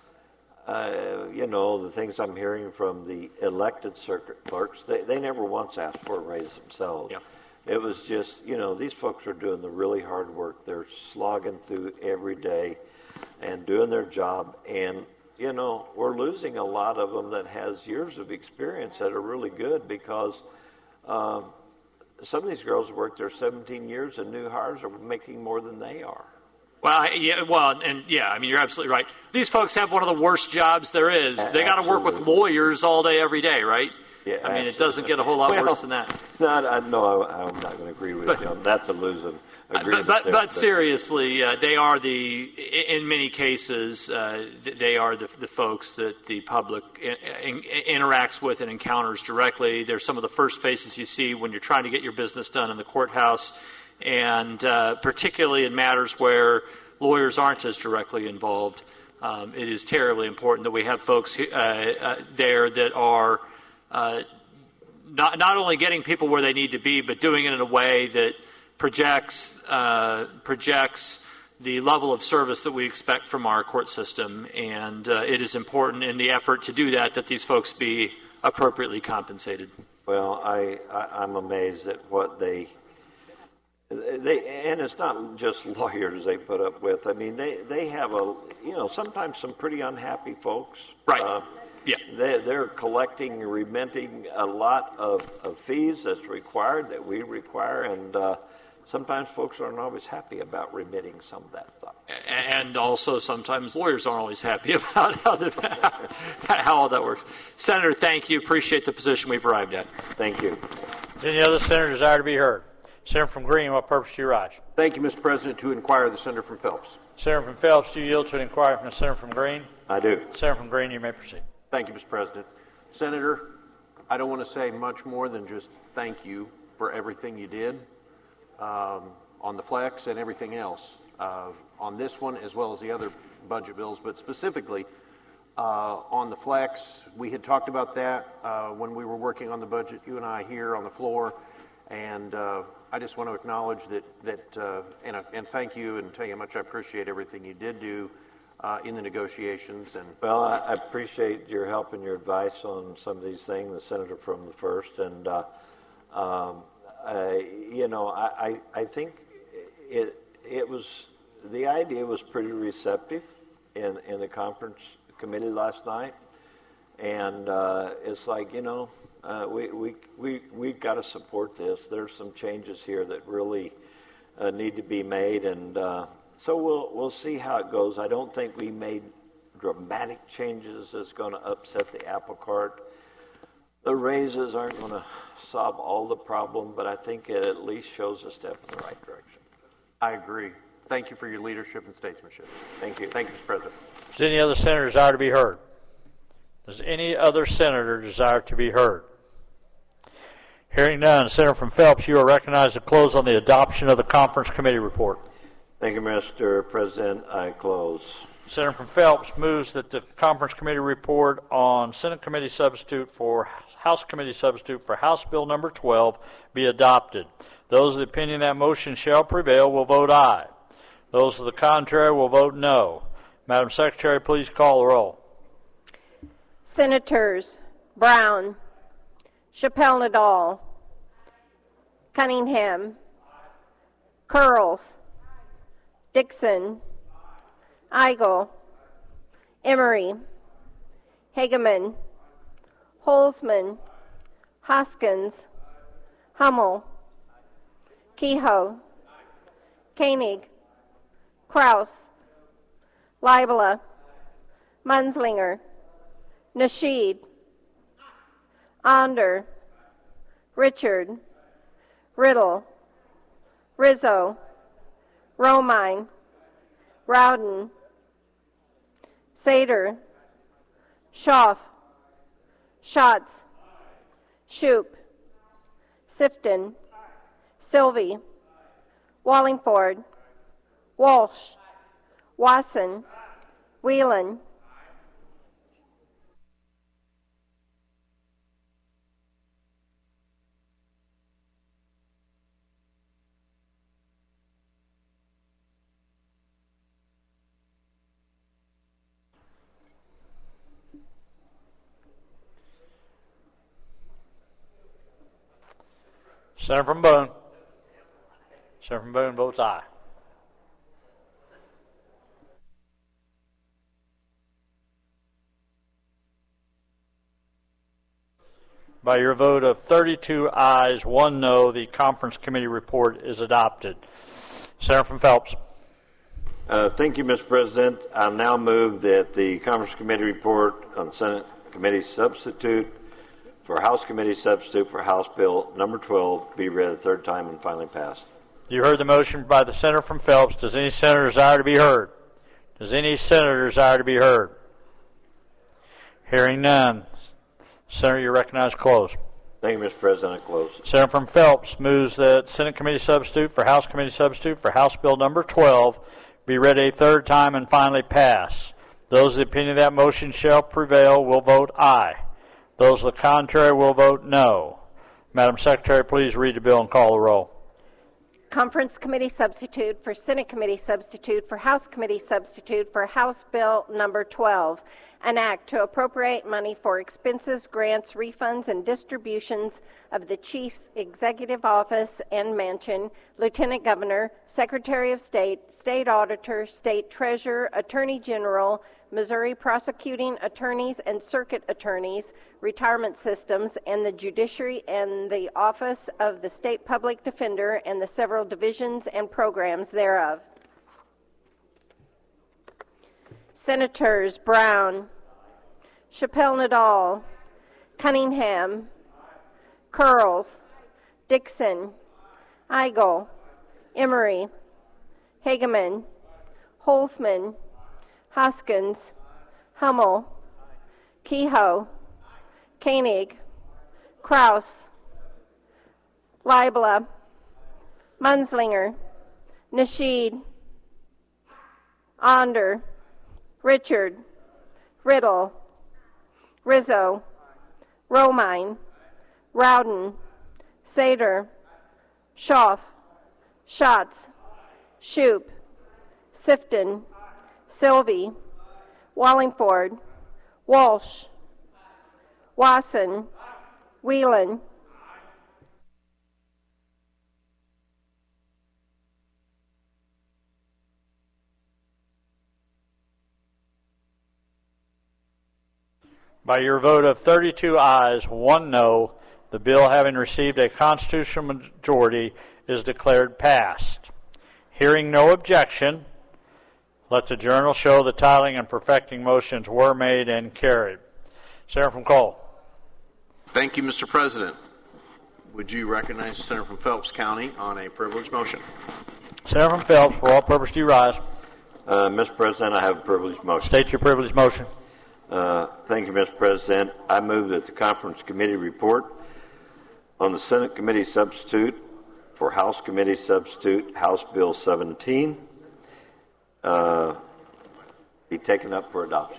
uh, you know, the things I'm hearing from the elected circuit clerks, they they never once asked for a raise themselves. Yeah. It was just, you know, these folks are doing the really hard work. They're slogging through every day and doing their job. And, you know, we're losing a lot of them that has years of experience that are really good because um, some of these girls have worked there seventeen years and new hires are making more than they are. Well, I- yeah, well, and yeah, I mean, you're absolutely right. These folks have one of the worst jobs there is. A- They got to work with absolutely. lawyers all day, every day, right? Yeah, I mean, it doesn't get a whole lot Well, worse than that. No, I, no I, I'm not going to agree with But- you on that's a losing agreement. But, but, there, but seriously, uh, they are the, in many cases, uh, they are the, the folks that the public in, in, interacts with and encounters directly. They're some of the first faces you see when you're trying to get your business done in the courthouse, and uh, particularly in matters where lawyers aren't as directly involved. Um, it is terribly important that we have folks uh, uh, there that are uh, not, not only getting people where they need to be, but doing it in a way that projects uh, projects the level of service that we expect from our court system, and uh, it is important in the effort to do that that these folks be appropriately compensated. Well, I, I I'm amazed at what they they and it's not just lawyers they put up with. I mean, they they have a you know sometimes some pretty unhappy folks. Right. Uh, yeah. They they're collecting and remitting a lot of, of fees that's required that we require, and uh, sometimes folks aren't always happy about remitting some of that stuff. And also sometimes lawyers aren't always happy about how, the, how all that works. Senator, thank you. Appreciate the position we've arrived at. Thank you. Does any other senator desire to be heard? Senator from Green, what purpose do you rise? Thank you, Mister President. To inquire the Senator from Phelps. Senator from Phelps, do you yield to an inquiry from the Senator from Green? I do. Senator from Green, you may proceed. Thank you, Mister President. Senator, I don't want to say much more than just thank you for everything you did um, on the flex and everything else uh, on this one as well as the other budget bills, but specifically uh, on the flex. We had talked about that uh, when we were working on the budget, you and I here on the floor, and uh, I just want to acknowledge that, that uh, and, uh, and thank you and tell you how much I appreciate everything you did do uh, in the negotiations. And well, I, I appreciate your help and your advice on some of these things, the senator from the first, and uh, um, I, you know, I, I, I think it it was the idea was pretty receptive in in the conference committee last night, and uh, it's like, you know, uh, we we we we've got to support this. There's some changes here that really uh, need to be made, and uh, so we'll we'll see how it goes. I don't think we made dramatic changes that's going to upset the apple cart. The raises aren't going to solve all the problem, but I think it at least shows a step in the right direction. I agree. Thank you for your leadership and statesmanship. Thank you. Thank you, Mister President. Does any other senator desire to be heard? Does any other senator desire to be heard? Hearing none, Senator from Phelps, you are recognized to close on the adoption of the conference committee report. Thank you, Mister President. I close. Senator from Phelps moves that the conference committee report on Senate committee substitute for House committee substitute for House Bill number twelve be adopted. Those of the opinion that motion shall prevail will vote aye. Those of the contrary will vote no. Madam Secretary, please call the roll. Senators Brown, Chappelle Nadal, Cunningham, Curls, Dixon, Eigel, Emery, Hageman, Holzman, Hoskins, Hummel, Kehoe, Koenig, Kraus, Leibler, Munzlinger, Nasheed, Onder, Richard, Riddle, Rizzo, Romine, Rowden, Sater, Schaaf, Schatz, Shoup, Sifton, Sylvie, Wallingford, Walsh, Wasson, Whelan, Senator from Boone. Senator from Boone votes aye. By your vote of thirty-two ayes, one no, the conference committee report is adopted. Senator from Phelps. Uh, thank you, Mister President. I now move that the conference committee report on Senate committee substitute for House committee substitute for House Bill number twelve be read a third time and finally passed. You heard the motion by the senator from Phelps. Does any senator desire to be heard? Does any senator desire to be heard? Hearing none. Senator, you recognize close. Thank you, Mister President. I close. Senator from Phelps moves that Senate committee substitute for House committee substitute for House Bill number twelve be read a third time and finally pass. Those of the opinion that motion shall prevail will vote aye. Those of the contrary will vote no. Madam Secretary, please read the bill and call the roll. Conference committee substitute for Senate committee substitute for House committee substitute for House Bill number twelve. An act to appropriate money for expenses, grants, refunds, and distributions of the Chief's Executive Office and Mansion, Lieutenant Governor, Secretary of State, State Auditor, State Treasurer, Attorney General, Missouri Prosecuting Attorneys and Circuit Attorneys, Retirement Systems, and the Judiciary and the Office of the State Public Defender and the several divisions and programs thereof. Senators Brown, Chappelle Nadal, Cunningham, Curls, Dixon, Eigel, Emery, Hageman, Holzman, Hoskins, Hummel, Kehoe, Koenig, Kraus, Leibler, Munzlinger, Nasheed, Onder, Richard, Riddle, Rizzo, Romine, Rowden, Sater, Schaaf, Schatz, Shoup, Sifton, Sylvie, Wallingford, Walsh, Wasson, Whelan, By your vote of thirty-two ayes, one no, the bill, having received a constitutional majority, is declared passed. Hearing no objection, let the journal show the titling and perfecting motions were made and carried. Senator from Cole. Thank you, Mister President. Would you recognize the Senator from Phelps County on a privileged motion? Senator from Phelps, for all purposes, do you rise? Uh, Mister President, I have a privileged motion. State your privileged motion. Uh, thank you, Mister President. I move that the conference committee report on the Senate committee substitute for House committee substitute, House Bill seventeen, uh, be taken up for adoption.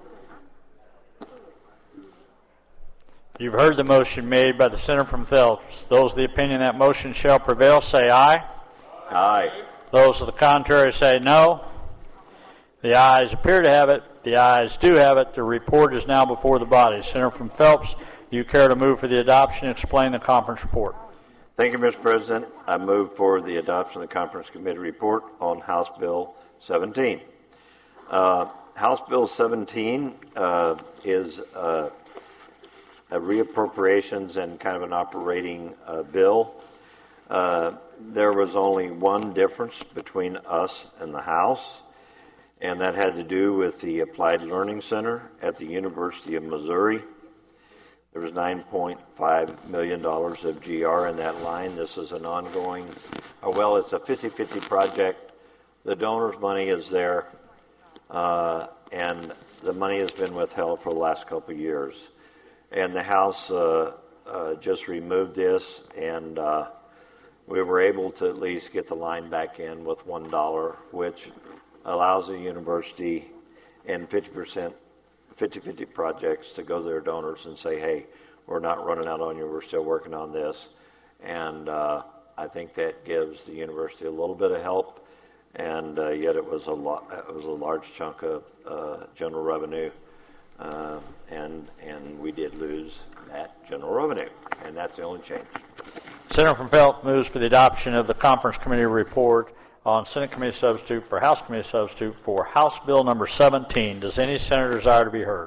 You've heard the motion made by the Senator from Phelps. Those of the opinion that motion shall prevail say aye. Aye. Those of the contrary say no. The ayes appear to have it. The ayes do have it. The report is now before the body. Senator from Phelps, do you care to move for the adoption and explain the conference report? Thank you, Mister President. I move for the adoption of the conference committee report on House Bill seventeen. Uh, House Bill seventeen uh, is uh, a reappropriations and kind of an operating uh, bill. Uh, there was only one difference between us and the House, and that had to do with the Applied Learning Center at the University of Missouri. There was nine point five million dollars of G R in that line. This is an ongoing, uh, well, it's a fifty-fifty project. The donor's money is there, uh, and the money has been withheld for the last couple of years. And the House uh, uh, just removed this, and uh, we were able to at least get the line back in with one dollar, which allows the university and fifty percent fifty-fifty projects to go to their donors and say, hey, we're not running out on you, we're still working on this. And uh, I think that gives the university a little bit of help, and uh, yet it was a lot, it was a large chunk of uh, general revenue, uh, and and we did lose that general revenue, and that's the only change. Senator from Phelps moves for the adoption of the conference committee report on Senate committee substitute for House committee substitute for House Bill number seventeen. Does any senator desire to be heard?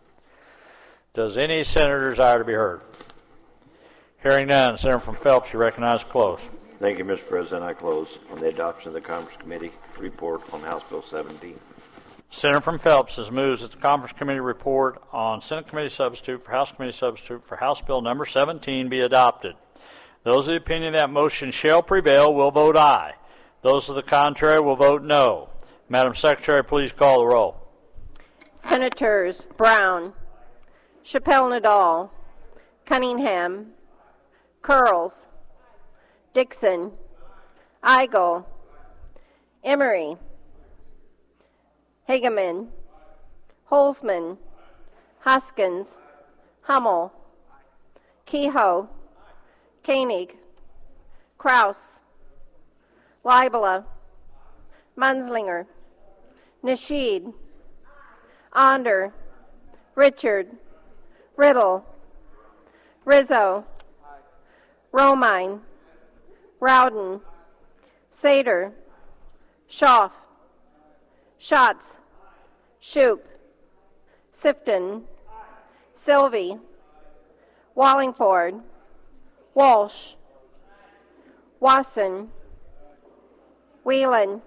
Does any senator desire to be heard? Hearing none, Senator from Phelps, you recognize close. Thank you, Mister President. I close on the adoption of the conference committee report on House Bill seventeen. Senator from Phelps has moved that the conference committee report on Senate committee substitute for House committee substitute for House Bill number seventeen be adopted. Those of the opinion that motion shall prevail will vote aye. Those of the contrary will vote no. Madam Secretary, please call the roll. Senators Brown, Chappelle Nadal, Cunningham, Curls, Dixon, Eigel, Emery, Hageman, Holzman, Hoskins, Hummel, Kehoe, Koenig, Kraus, Leibela, Munzlinger, Nasheed, Onder, Richard, Riddle, Rizzo, Romine, Rowden, Sater, Schaaf, Schatz, Shoup, Sifton, Sylvie, Wallingford, Walsh, Wasson, Whelan,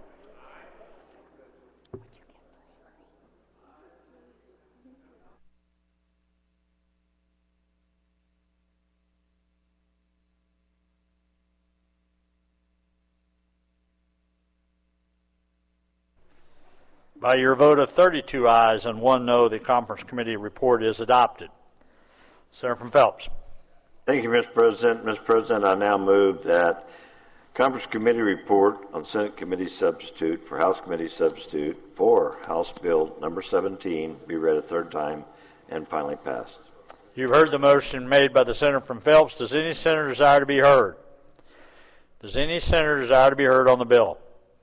By your vote of thirty-two ayes and one no, the conference committee report is adopted. Senator from Phelps. Thank you, Mister President. Mister President, I now move that Conference Committee report on Senate Committee substitute for House Committee substitute for House Bill number seventeen be read a third time and finally passed. You've heard the motion made by the senator from Phelps. Does any senator desire to be heard? Does any senator desire to be heard on the bill?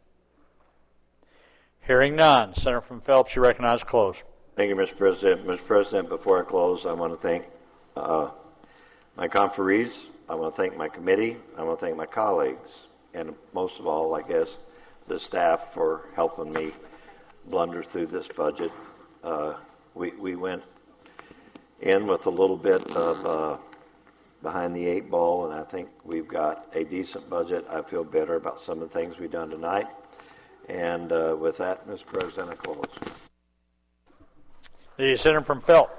Hearing none. Senator from Phelps, you recognize to close. Thank you, Mister President. Mister President, before I close, I want to thank uh, my conferees. I want to thank my committee. I want to thank my colleagues. And most of all, I guess, the staff for helping me blunder through this budget. Uh, we, we went in with a little bit of uh, behind the eight ball, and I think we've got a decent budget. I feel better about some of the things we've done tonight. And uh, with that, Mister President, I close. The senator from Phelps.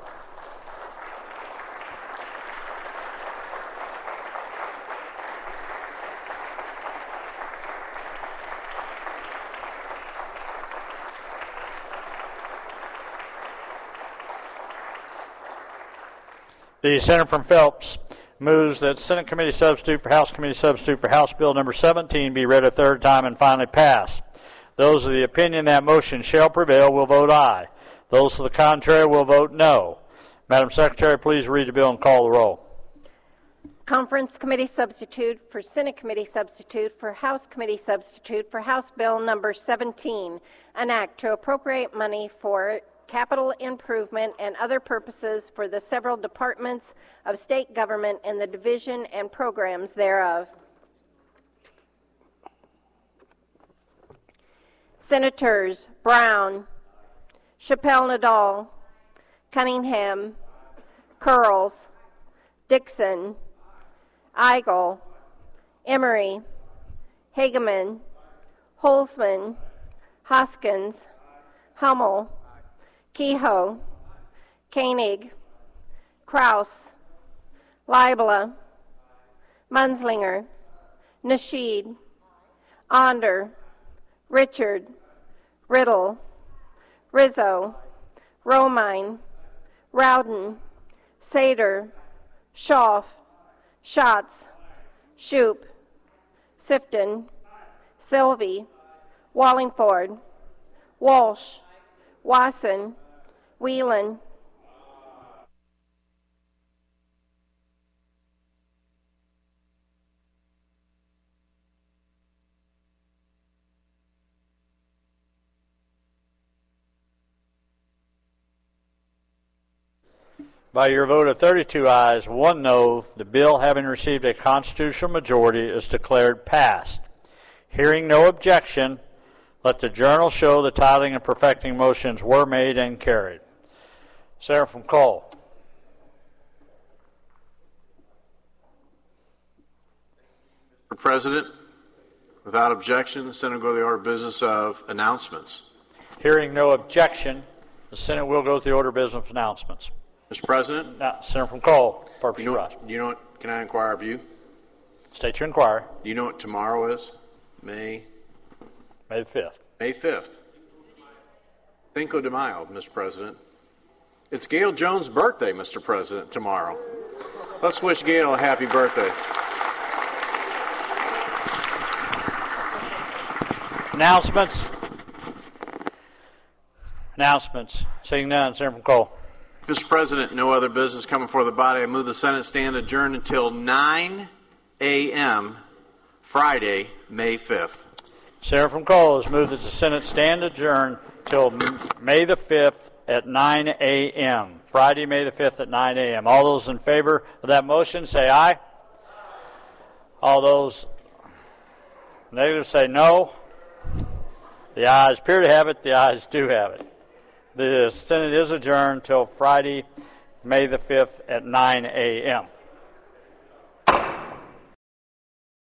The senator from Phelps moves that Senate Committee substitute for House Committee substitute for House Bill number seventeen be read a third time and finally passed. Those of the opinion that motion shall prevail will vote aye. Those to the contrary will vote no. Madam Secretary, please read the bill and call the roll. Conference Committee substitute for Senate Committee substitute for House Committee substitute for House Bill number seventeen, an act to appropriate money for capital improvement and other purposes for the several departments of state government and the division and programs thereof. Senators Brown, Chappelle Nadal, Cunningham, Curls, Dixon, Eigel, Emery, Hageman, Holzman, Hoskins, Hummel, Kehoe, Koenig, Kraus, Leibler, Munslinger, Nasheed, Onder, Richard, Riddle, Rizzo, Romine, Rowden, Sater, Schaaf, Schatz, Shoup, Sifton, Sylvie, Wallingford, Walsh, Wasson, Whelan, By your vote of thirty-two ayes, one no, the bill having received a constitutional majority is declared passed. Hearing no objection, let the journal show the titling and perfecting motions were made and carried. Senator from Cole. Mister President, without objection, the Senate will go to the order of business of announcements. Hearing no objection, the Senate will go to the order of business of announcements. Mister President? Now, Senator from Cole, purpose you know, rise. Do you know what, can I inquire of you? State your inquiry. Do you know what tomorrow is? May? May the fifth. May fifth. Cinco de Mayo, Mister President. It's Gail Jones' birthday, Mister President, tomorrow. Let's wish Gail a happy birthday. Announcements. Announcements. Seeing none, Senator from Cole. Mister President, no other business coming before the body. I move the Senate stand adjourned until nine a.m. Friday, May fifth. Senator from Cole has moved that the Senate stand adjourned till May the fifth at nine a.m. Friday, May the fifth at nine a.m. All those in favor of that motion say aye. All those negative say no. The ayes appear to have it. The ayes do have it. The Senate is adjourned till Friday, May the fifth at nine a.m.